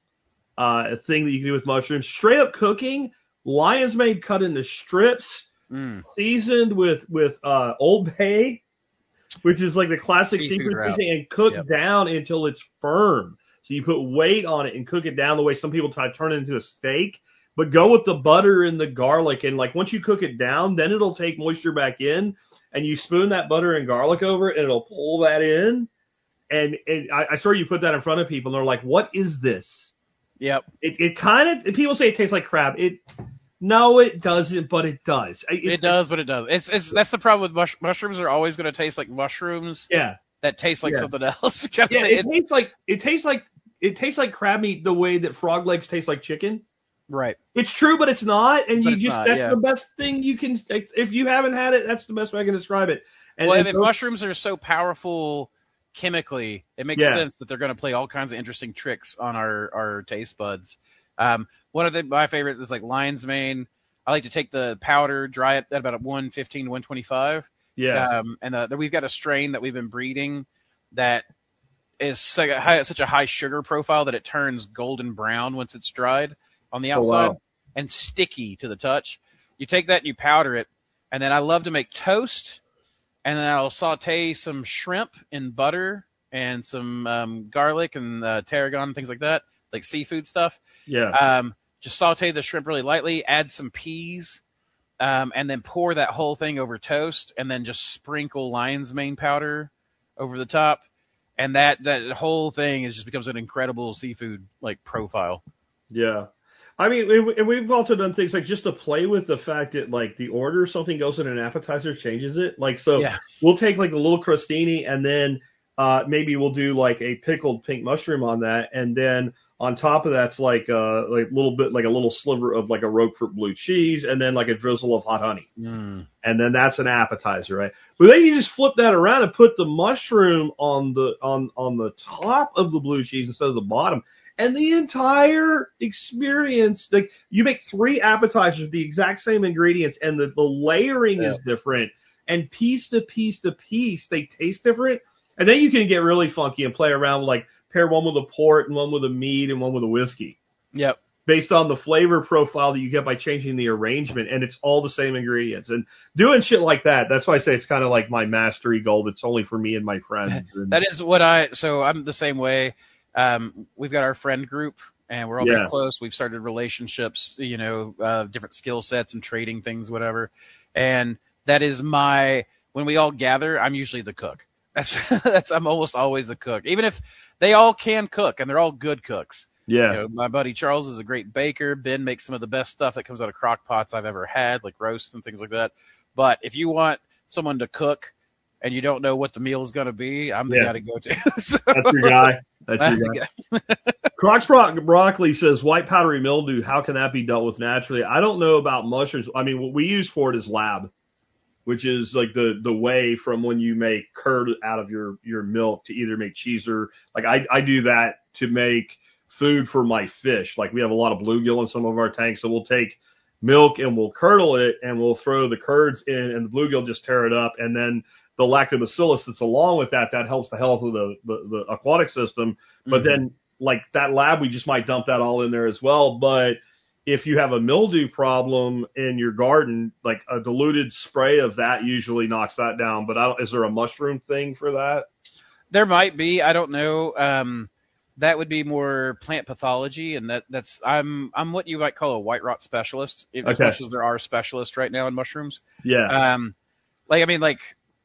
uh thing that you can do with mushrooms. Straight up cooking, lion's mane cut into strips, mm. seasoned with with uh Old Bay, which is like the classic Seafood secret route. seasoning, and cook yep. down until it's firm. So you put weight on it and cook it down the way some people try to turn it into a steak. But go with the butter and the garlic, and like once you cook it down, then it'll take moisture back in, and you spoon that butter and garlic over it, and it'll pull that in. And, and I, I saw you put that in front of people, and they're like, "What is this?" Yep. It it kind of people say it tastes like crab. It no, it doesn't, but it does. It's, it does, but it does. It's it's that's the problem with mush, mushrooms. Are always going to taste like mushrooms. Yeah. That taste like yeah. something else. yeah, it tastes like it tastes like it tastes like crab meat the way that frog legs taste like chicken. Right. It's true, but it's not, and but you just not, that's yeah. the best thing you can. If you haven't had it, that's the best way I can describe it. And, well, and if those, mushrooms are so powerful chemically, it makes yeah. sense that they're going to play all kinds of interesting tricks on our, our taste buds. Um, one of the, my favorites is like lion's mane. I like to take the powder, dry it at about one fifteen to one twenty-five. Yeah. Um, and uh, we've got a strain that we've been breeding that is such a high, such a high sugar profile that it turns golden brown once it's dried on the outside. Oh, wow. And sticky to the touch. You take that and you powder it, and then I love to make toast, and then I'll saute some shrimp in butter and some um, garlic and uh, tarragon, things like that, like seafood stuff. Yeah. Um, just saute the shrimp really lightly, add some peas, um, and then pour that whole thing over toast, and then just sprinkle lion's mane powder over the top, and that that whole thing is just becomes an incredible seafood like profile. Yeah. I mean, and we've also done things like just to play with the fact that like the order something goes in an appetizer changes it. Like so, yeah. we'll take like a little crostini and then uh, maybe we'll do like a pickled pink mushroom on that, and then on top of that's like a like little bit like a little sliver of like a Roquefort blue cheese, and then like a drizzle of hot honey, mm. and then that's an appetizer, right? But then you just flip that around and put the mushroom on the on on the top of the blue cheese instead of the bottom. And the entire experience, like you make three appetizers with the exact same ingredients, and the, the layering yeah. is different, and piece to piece to piece, they taste different. And then you can get really funky and play around with like pair one with a port and one with a mead and one with a whiskey. Yep. Based on the flavor profile that you get by changing the arrangement, and it's all the same ingredients. And doing shit like that, that's why I say it's kind of like my mastery goal that's only for me and my friends. And that is what I, so I'm the same way. Um, we've got our friend group, and we're all yeah. very close. We've started relationships, you know, uh, different skill sets and trading things, whatever. And that is my, when we all gather, I'm usually the cook. That's, that's, I'm almost always the cook. Even if they all can cook, and they're all good cooks. Yeah. You know, my buddy Charles is a great baker. Ben makes some of the best stuff that comes out of crock pots I've ever had, like roasts and things like that. But if you want someone to cook, and you don't know what the meal is going to be, I'm the yeah. guy to go to. So, that's your guy. That's your guy. Crocs Bro- Broccoli says, white powdery mildew, how can that be dealt with naturally? I don't know about mushrooms. I mean, what we use for it is lab, which is like the, the way from when you make curd out of your, your milk to either make cheese or, like I, I do that to make food for my fish. Like we have a lot of bluegill in some of our tanks, so we'll take milk and we'll curdle it and we'll throw the curds in and the bluegill just tear it up. And then the lactobacillus that's along with that, that helps the health of the, the, the aquatic system. But mm-hmm. then like that lab, we just might dump that all in there as well. But if you have a mildew problem in your garden, like a diluted spray of that usually knocks that down. But I don't, is there a mushroom thing for that? There might be. I don't know. Um, that would be more plant pathology, and that, that's I'm I'm what you might call a white rot specialist, as okay. much as there are specialists right now in mushrooms. Yeah. Um, like I mean, like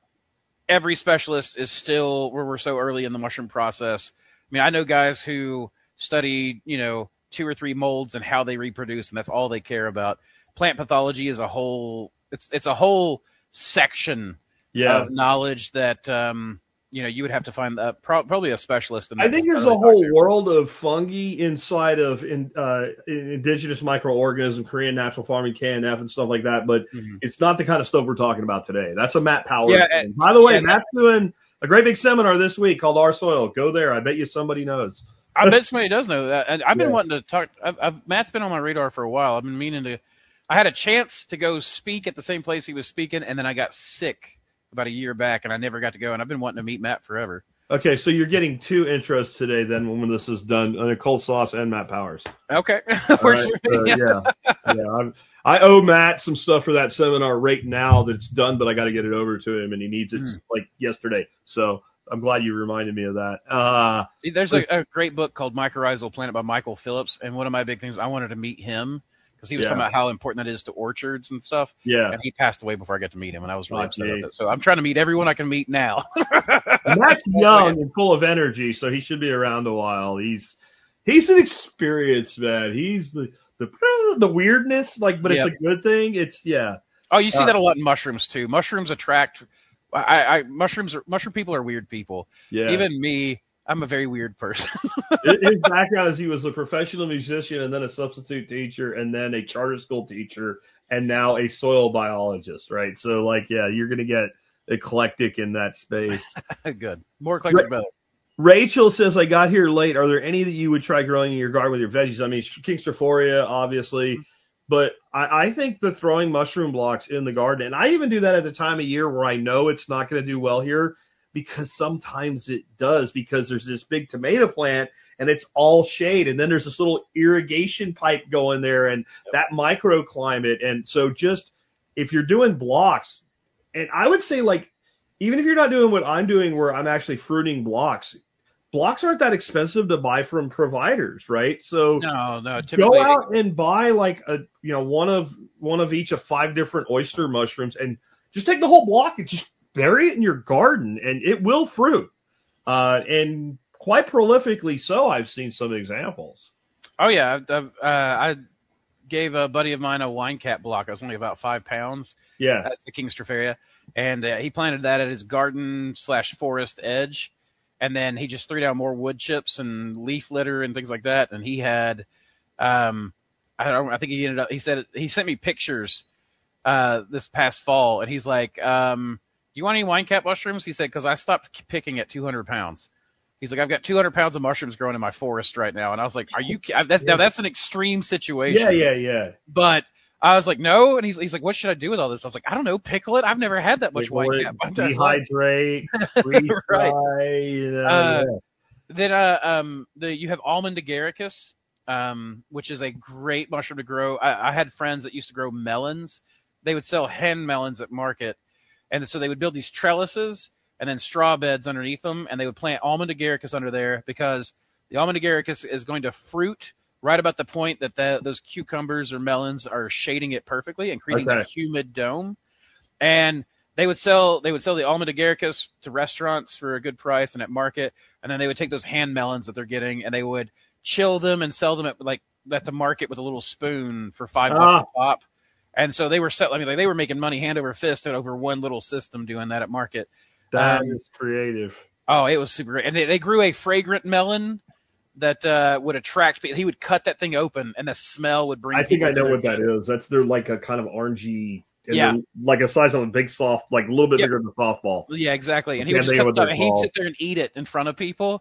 every specialist is still where we're so early in the mushroom process. I mean, I know guys who study, you know, two or three molds and how they reproduce, and that's all they care about. Plant pathology is a whole it's it's a whole section yeah. of knowledge that um, you know you would have to find uh, pro- probably a specialist in that. I think there's a whole world of fungi inside of in, uh, indigenous microorganisms, Korean natural farming, K N F, and stuff like that. But mm-hmm. it's not the kind of stuff we're talking about today. That's a Matt Powers yeah, thing. And, By the way, and, Matt's doing a great big seminar this week called Our Soil. Go there. I bet you somebody knows. I bet somebody does know that. And I've been yeah. wanting to talk. I've, I've, Matt's been on my radar for a while. I've been meaning to. I had a chance to go speak at the same place he was speaking, and then I got sick about a year back, and I never got to go. And I've been wanting to meet Matt forever. Okay, so you're getting two intros today then when this is done, uh, Cold Sauce and Matt Powers. Okay. Right, uh, yeah. yeah. I'm, I owe Matt some stuff for that seminar right now that's done, but I got to get it over to him, and he needs it mm. like yesterday. So I'm glad you reminded me of that. Uh, There's a, a great book called Mycorrhizal Planet by Michael Phillips, and one of my big things, I wanted to meet him because he was yeah. talking about how important that is to orchards and stuff. Yeah. And he passed away before I got to meet him, and I was really okay. upset about that. So I'm trying to meet everyone I can meet now. And Matt's young and full of energy, so he should be around a while. He's he's an experienced man. He's the the the weirdness, like, but yep. it's a good thing. It's yeah. Oh, you see uh, that a lot in mushrooms too. Mushrooms attract. I, I mushrooms are, mushroom people are weird people. Yeah. Even me, I'm a very weird person. His background is he was a professional musician and then a substitute teacher and then a charter school teacher and now a soil biologist, right? So like, yeah, you're going to get eclectic in that space. Good. More eclectic, better. Rachel says, I got here late. Are there any that you would try growing in your garden with your veggies? I mean, King Strophoria, obviously. But I, I think the throwing mushroom blocks in the garden, and I even do that at the time of year where I know it's not going to do well here, because sometimes it does, because there's this big tomato plant and it's all shade, and then there's this little irrigation pipe going there and that microclimate. And so just if you're doing blocks, and I would say, like, even if you're not doing what I'm doing where I'm actually fruiting blocks, blocks aren't that expensive to buy from providers, right? So no, no, go out and buy like a, you know, one of one of each of five different oyster mushrooms and just take the whole block and just bury it in your garden and it will fruit. Uh, and quite prolifically so. I've seen some examples. Oh yeah. I've, uh, I gave a buddy of mine a wine cap block. It was only about five pounds. Yeah. That's the King Stropharia. And uh, he planted that at his garden slash forest edge. And then he just threw down more wood chips and leaf litter and things like that. And he had, um, I don't, I think he ended up, he said, he sent me pictures, uh, this past fall. And he's like, um, do you want any wine cap mushrooms? He said, cause I stopped picking at two hundred pounds. He's like, I've got two hundred pounds of mushrooms growing in my forest right now. And I was like, are you, that's, now that's an extreme situation. Yeah, yeah, yeah. But I was like, no. And he's, he's like, what should I do with all this? I was like, I don't know. Pickle it. I've never had that much wine cap. Dehydrate, freeze right. dry, you know, uh, yeah. Then, uh, um, the, you have almond agaricus, um, which is a great mushroom to grow. I, I had friends that used to grow melons. They would sell hen melons at market. And so they would build these trellises and then straw beds underneath them. And they would plant almond agaricus under there because the almond agaricus is going to fruit right about the point that the, those cucumbers or melons are shading it perfectly and creating okay. a humid dome. And they would sell they would sell the almond agaricus to restaurants for a good price and at market, and then they would take those hand melons that they're getting and they would chill them and sell them at like at the market with a little spoon for five ah. bucks a pop. And so they were set. I mean, like, they were making money hand over fist over one little system doing that at market. That um, is creative. Oh, it was super great. And they, they grew a fragrant melon that uh, would attract people. He would cut that thing open, and the smell would bring. I think I know what that is. That's they're like a kind of orangey, yeah, like a size of a big soft, like a little bit yep. bigger than a softball. Yeah, exactly. And he would just cut it up, and he'd sit there and eat it in front of people.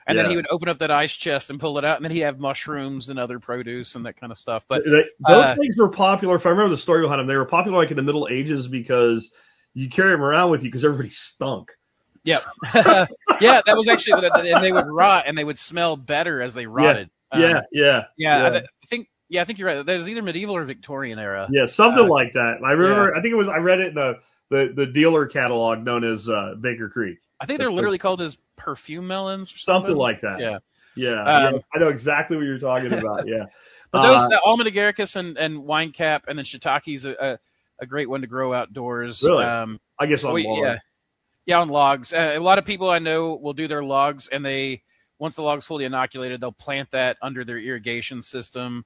And yeah. then he would open up that ice chest and pull it out, and then he'd have mushrooms and other produce and that kind of stuff. But they, those uh, things were popular. If I remember the story behind them, they were popular like in the Middle Ages because you carry them around with you because everybody stunk. Yeah, yeah, that was actually, and they would rot and they would smell better as they rotted. Yeah, um, yeah, yeah. Yeah, yeah. I, th- I think, yeah, I think you're right. That was either medieval or Victorian era. Yeah, something uh, like that. I remember. Yeah. I think it was. I read it in the the, the dealer catalog known as uh, Baker Creek. I think they're literally called as perfume melons or something, something like that. Yeah, yeah, um, yeah. I know exactly what you're talking about. Yeah, but those uh, the almond agaricus and and wine cap and then shiitake's a, a a great one to grow outdoors. Really? Um, I guess on we, logs. yeah, yeah, on logs. Uh, a lot of people I know will do their logs, and they once the log's fully inoculated, they'll plant that under their irrigation system.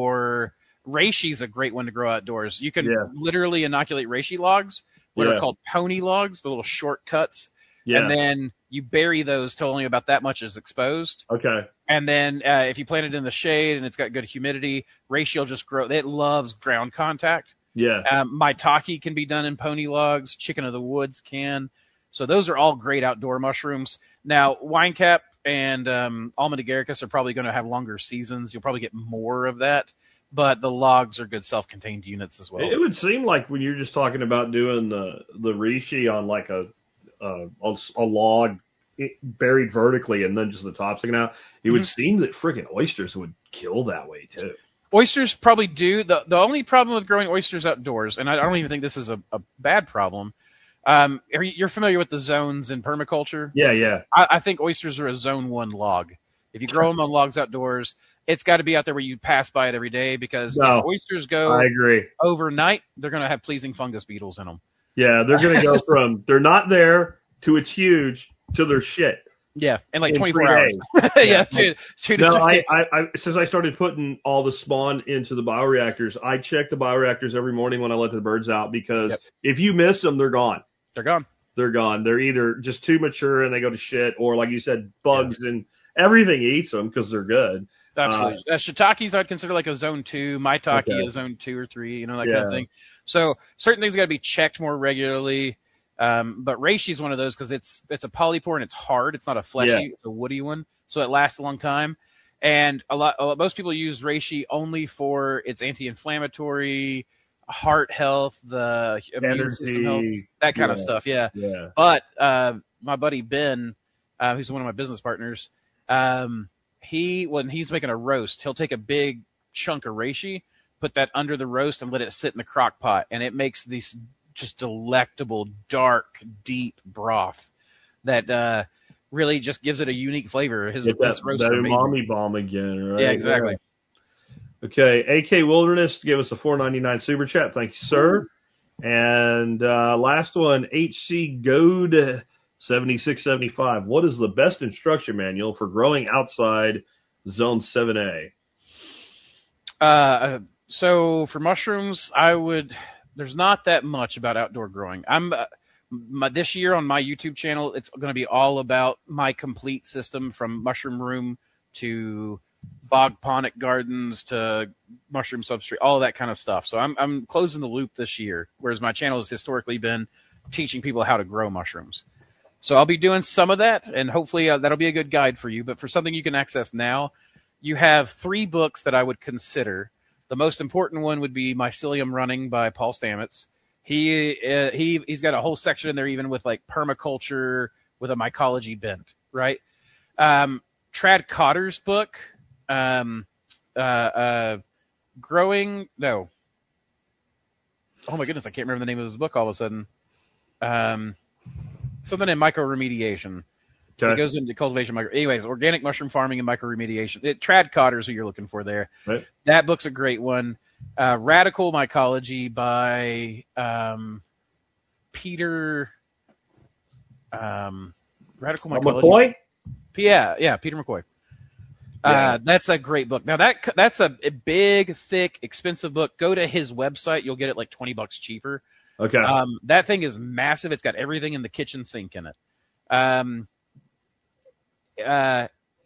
Or reishi's a great one to grow outdoors. You can Yeah. literally inoculate reishi logs, what Yeah. are called pony logs, the little shortcuts. Yeah. And then you bury those till only about that much is exposed. Okay. And then uh, if you plant it in the shade and it's got good humidity, reishi will just grow. It loves ground contact. Yeah. Um, maitake can be done in pony logs. Chicken of the woods can. So those are all great outdoor mushrooms. Now, wine cap and um, almond agaricus are probably going to have longer seasons. You'll probably get more of that. But the logs are good self-contained units as well. It would seem like when you're just talking about doing the the reishi on like a a, a log buried vertically and then just the top sticking out, it mm-hmm. would seem that freaking oysters would kill that way too. Oysters probably do. The the only problem with growing oysters outdoors, and I don't even think this is a, a bad problem, um, are you, you're familiar with the zones in permaculture? Yeah, yeah. I, I think oysters are a zone one log. If you grow them on logs outdoors, it's got to be out there where you pass by it every day because no, if oysters go I agree. overnight, they're going to have pleasing fungus beetles in them. Yeah, they're going to go from they're not there to it's huge to they're shit. Yeah, in like in twenty-four hours. yeah, yeah, two, two to no, three. I, I, I, since I started putting all the spawn into the bioreactors, I check the bioreactors every morning when I let the birds out because yep. if you miss them, they're gone. They're gone. They're gone. They're either just too mature and they go to shit, or like you said, bugs yeah. and everything eats them because they're good. Absolutely. Uh, uh, shiitakes I'd consider like a zone two. Maitake okay. a zone two or three, you know, that yeah. kind of thing. So certain things got to be checked more regularly. Um, but reishi is one of those because it's it's a polypore and it's hard. It's not a fleshy. Yeah. It's a woody one, so it lasts a long time. And a lot, a lot most people use reishi only for its anti-inflammatory, heart health, the immune Energy, system health, that kind yeah. of stuff. Yeah. yeah. But uh, my buddy Ben, uh, who's one of my business partners, um, he when he's making a roast, he'll take a big chunk of reishi, put that under the roast, and let it sit in the crock pot, and it makes these just delectable, dark, deep broth that uh, really just gives it a unique flavor. His, Get that, his roast that are amazing. umami bomb again, right? Yeah, exactly. Yeah. Okay, A K Wilderness gave us a four ninety-nine super chat. Thank you, sir. And uh, last one, H C Goad seventy-six seventy-five. What is the best instruction manual for growing outside Zone seven A? Uh, so for mushrooms, I would. There's not that much about outdoor growing. I'm uh, my, this year on my YouTube channel, it's going to be all about my complete system from mushroom room to bogponic gardens to mushroom substrate, all that kind of stuff. So I'm I'm closing the loop this year, whereas my channel has historically been teaching people how to grow mushrooms. So I'll be doing some of that, and hopefully uh, that'll be a good guide for you. But for something you can access now, you have three books that I would consider. The most important one would be Mycelium Running by Paul Stamets. He uh, he he's got a whole section in there even with like permaculture with a mycology bent, right? Um, Trad Cotter's book, um, uh, uh, growing no. Oh my goodness, I can't remember the name of his book all of a sudden. Um, something in microremediation. Okay. It goes into cultivation. Micro- Anyways, organic mushroom farming and microremediation. It, Trad Cotter's who you're looking for there. Right. That book's a great one. Uh, Radical Mycology by um, Peter. Um, Radical Mycology. McCoy? Yeah, yeah, Peter McCoy. Yeah. Uh, that's a great book. Now that that's a, a big, thick, expensive book. Go to his website. You'll get it like twenty bucks cheaper. Okay. Um, that thing is massive. It's got everything in the kitchen sink in it. Um, Uh,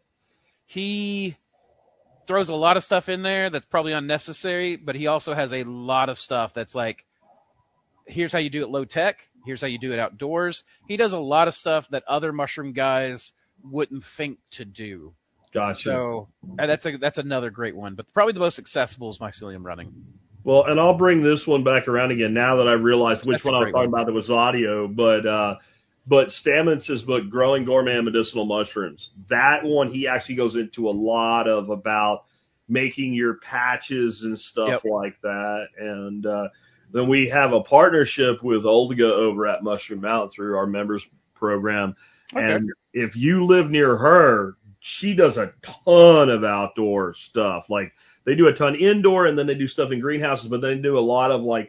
he throws a lot of stuff in there that's probably unnecessary, but he also has a lot of stuff that's like, here's how you do it low tech, here's how you do it outdoors. He does a lot of stuff that other mushroom guys wouldn't think to do. Gotcha. So uh, that's a that's another great one, but probably the most accessible is mycelium running. Well, and I'll bring this one back around again now that I realized which That's one I was talking one. about that was audio, but uh, but Stamets' book, Growing Gourmet Medicinal Mushrooms, that one he actually goes into a lot of about making your patches and stuff yep. like that. And uh, then we have a partnership with Olga over at Mushroom Mountain through our members program. Okay. And if you live near her, she does a ton of outdoor stuff. Like they do a ton indoor and then they do stuff in greenhouses, but they do a lot of like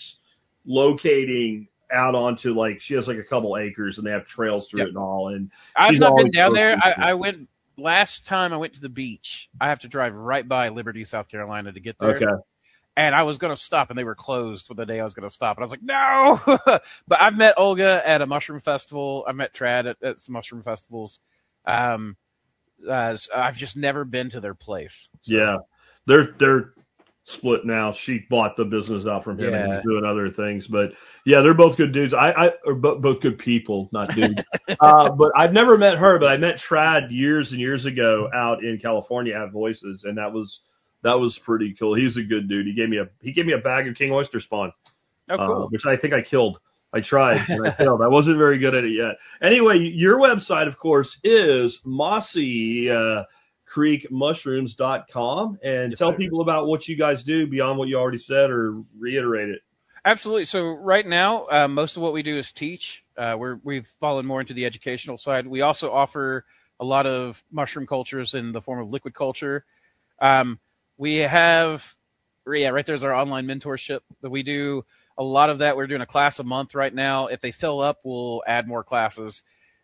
translocating out onto like, she has like a couple acres and they have trails through yep. it and all. And I've not been down there. I, I went last time I went to the beach. I have to drive right by Liberty, South Carolina to get there. Okay. And I was going to stop and they were closed for the day I was going to stop. And I was like, no, but I've met Olga at a mushroom festival. I met Trad at, at some mushroom festivals. Um, Uh, I've just never been to their place. So. Yeah, they're they're split now. She bought the business out from him yeah. and doing other things. But yeah, they're both good dudes. I, I or both good people, not dudes. uh, but I've never met her, but I met Trad years and years ago out in California at Voices, and that was that was pretty cool. He's a good dude. He gave me a he gave me a bag of king oyster spawn, oh, cool. uh, which I think I killed. I tried, and I failed. I wasn't very good at it yet. Anyway, your website, of course, is Mossy uh, Creek Mushrooms dot com. And yes, tell sir. people about what you guys do beyond what you already said, or reiterate it. Absolutely. So right now, uh, most of what we do is teach. Uh, we're, we've fallen more into the educational side. We also offer a lot of mushroom cultures in the form of liquid culture. Um, we have, yeah, right there's our online mentorship that we do. A lot of that, we're doing a class a month right now. If they fill up, we'll add more classes.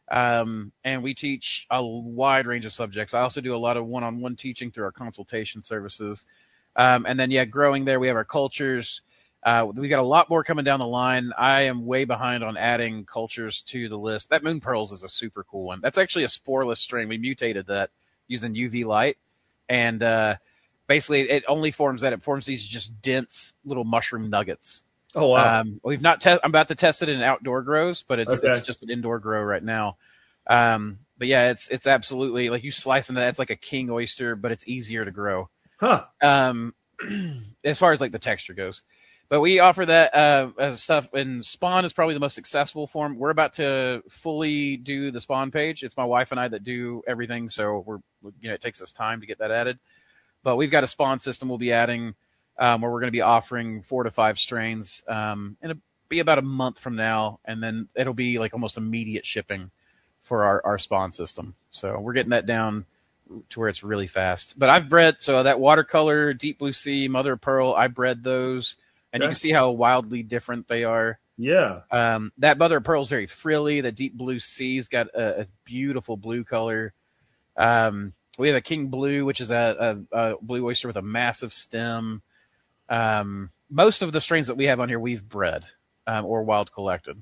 Um, and we teach a wide range of subjects. I also do a lot of one-on-one teaching through our consultation services. Um, and then, yeah, growing there, we have our cultures. Uh, we got a lot more coming down the line. I am way behind on adding cultures to the list. That Moon Pearls is a super cool one. That's actually a sporeless strain. We mutated that using U V light. And uh, basically, it only forms that. It forms these just dense little mushroom nuggets. Oh, wow. Um, we've not te- I'm about to test it in outdoor grows, but it's okay. it's just an indoor grow right now. Um, but yeah, it's it's absolutely like you slice into that. It's like a king oyster, but it's easier to grow. Huh. Um, as far as like the texture goes, but we offer that uh, as stuff. And Spawn is probably the most accessible form. We're about to fully do the Spawn page. It's my wife and I that do everything, so we're you know it takes us time to get that added. But we've got a Spawn system we'll be adding. Um, where we're going to be offering four to five strains, um, and it'll be about a month from now, and then it'll be like almost immediate shipping for our, our Spawn system. So we're getting that down to where it's really fast. But I've bred, so that watercolor, Deep Blue Sea, Mother of Pearl, I bred those, and okay. you can see how wildly different they are. Yeah. Um, that Mother of Pearl is very frilly. The Deep Blue Sea's got a, a beautiful blue color. Um, we have a King Blue, which is a, a, a blue oyster with a massive stem. Um, most of the strains that we have on here, we've bred, um, or wild collected.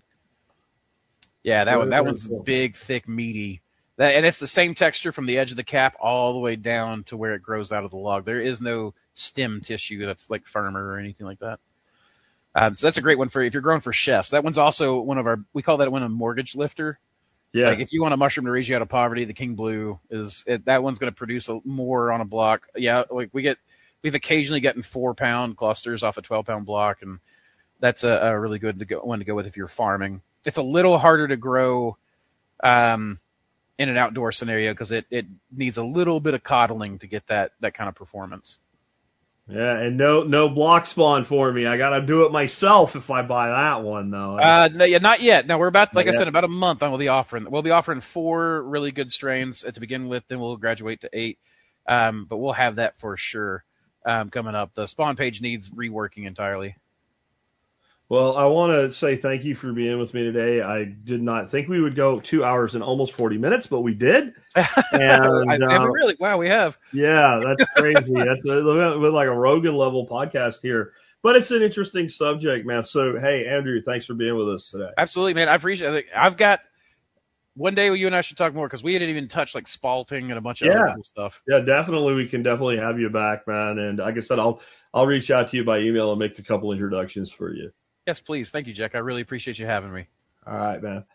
Yeah, that one, that one's big, thick, meaty. That, and it's the same texture from the edge of the cap all the way down to where it grows out of the log. There is no stem tissue that's like firmer or anything like that. Um, so that's a great one for if you're growing for chefs. That one's also one of our, we call that one a mortgage lifter. Yeah. Like if you want a mushroom to raise you out of poverty, the King Blue is, it, that one's going to produce a, more on a block. Yeah, like we get, We've occasionally gotten four-pound clusters off a twelve-pound block, and that's a, a really good to go, one to go with if you're farming. It's a little harder to grow um, in an outdoor scenario because it, it needs a little bit of coddling to get that, that kind of performance. Yeah, and no no block spawn for me. I got to do it myself if I buy that one, though. Uh, no, yeah, not yet. No, we're about, like not I yet. said, about a month. I will be offering. We'll be offering four really good strains to begin with, then we'll graduate to eight. Um, but we'll have that for sure. Um, coming up. The Spawn page needs reworking entirely. Well, I want to say thank you for being with me today. I did not think we would go two hours and almost forty minutes, but we did. And, I, uh, really, wow, we have. Yeah, that's crazy. That's a, with like a Rogan level podcast here. But it's an interesting subject, man. So, hey, Andrew, thanks for being with us today. Absolutely, man. I appreciate it. I've got one day you and I should talk more because we didn't even touch like spalting and a bunch of yeah. other cool stuff. Yeah, definitely. We can definitely have you back, man. And like I said, I'll I'll reach out to you by email and make a couple introductions for you. Yes, please. Thank you, Jack. I really appreciate you having me. All right, man.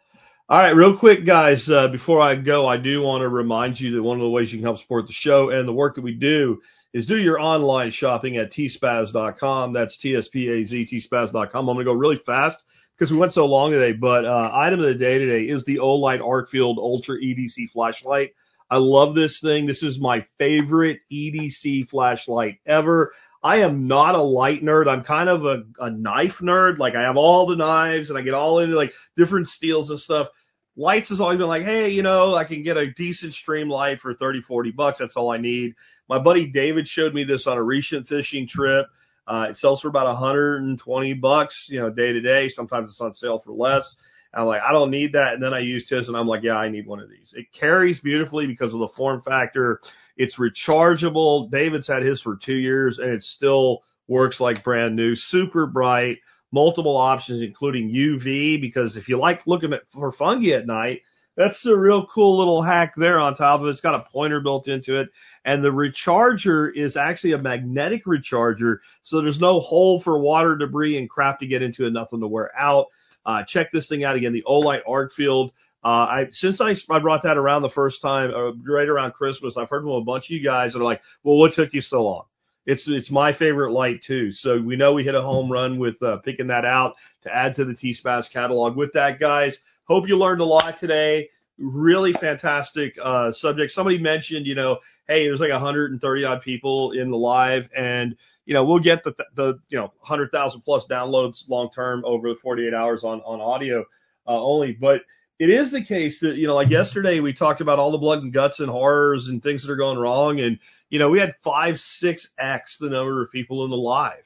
All right, real quick, guys, uh, before I go, I do want to remind you that one of the ways you can help support the show and the work that we do is do your online shopping at T spaz dot com. That's T S P A Z, T spaz dot com. I'm going to go really fast because we went so long today, but uh, item of the day today is the Olight Arcfield Ultra E D C flashlight. I love this thing. This is my favorite E D C flashlight ever. I am not a light nerd. I'm kind of a, a knife nerd. Like, I have all the knives and I get all into like different steels and stuff. Lights has always been like, hey, you know, I can get a decent stream light for thirty, forty bucks. That's all I need. My buddy David showed me this on a recent fishing trip. Uh, it sells for about one hundred twenty bucks, you know, day to day. Sometimes it's on sale for less. And I'm like, I don't need that. And then I used his and I'm like, yeah, I need one of these. It carries beautifully because of the form factor. It's rechargeable. David's had his for two years and it still works like brand new. Super bright. Multiple options, including U V, because if you like looking at for fungi at night, that's a real cool little hack there on top of it. It's got a pointer built into it. And the recharger is actually a magnetic recharger, so there's no hole for water, debris, and crap to get into and nothing to wear out. Uh, check this thing out again, the Olight Arcfield. Uh, I, since I, I brought that around the first time, uh, right around Christmas, I've heard from a bunch of you guys that are like, well, what took you so long? It's it's my favorite light, too. So we know we hit a home run with uh, picking that out to add to the T-Spaz catalog. With that, guys, hope you learned a lot today. Really fantastic uh, subject. Somebody mentioned, you know, hey, there's like one hundred thirty odd people in the live, and, you know, we'll get the, the you know, one hundred thousand plus downloads long term over the forty-eight hours on, on audio uh, only. But it is the case that, you know, like yesterday we talked about all the blood and guts and horrors and things that are going wrong. And, you know, we had five, six X the number of people in the live.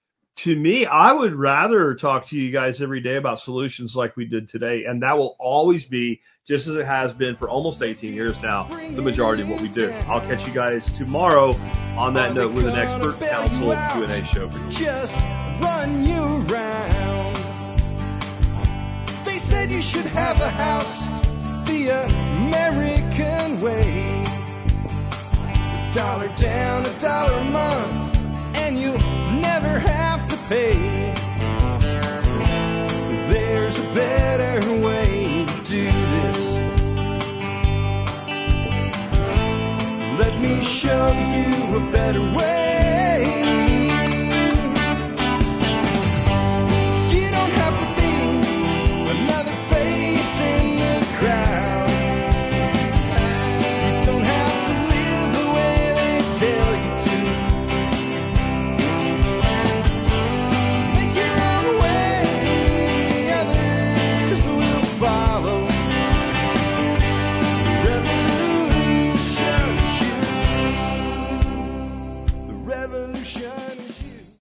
To me, I would rather talk to you guys every day about solutions like we did today. And that will always be, just as it has been for almost eighteen years now, the majority of what we do. I'll catch you guys tomorrow on that note with an expert counsel Q and A show for you. Just run you round. They said you should have a house the American way. A dollar down, a dollar a month, and you'll never have to pay.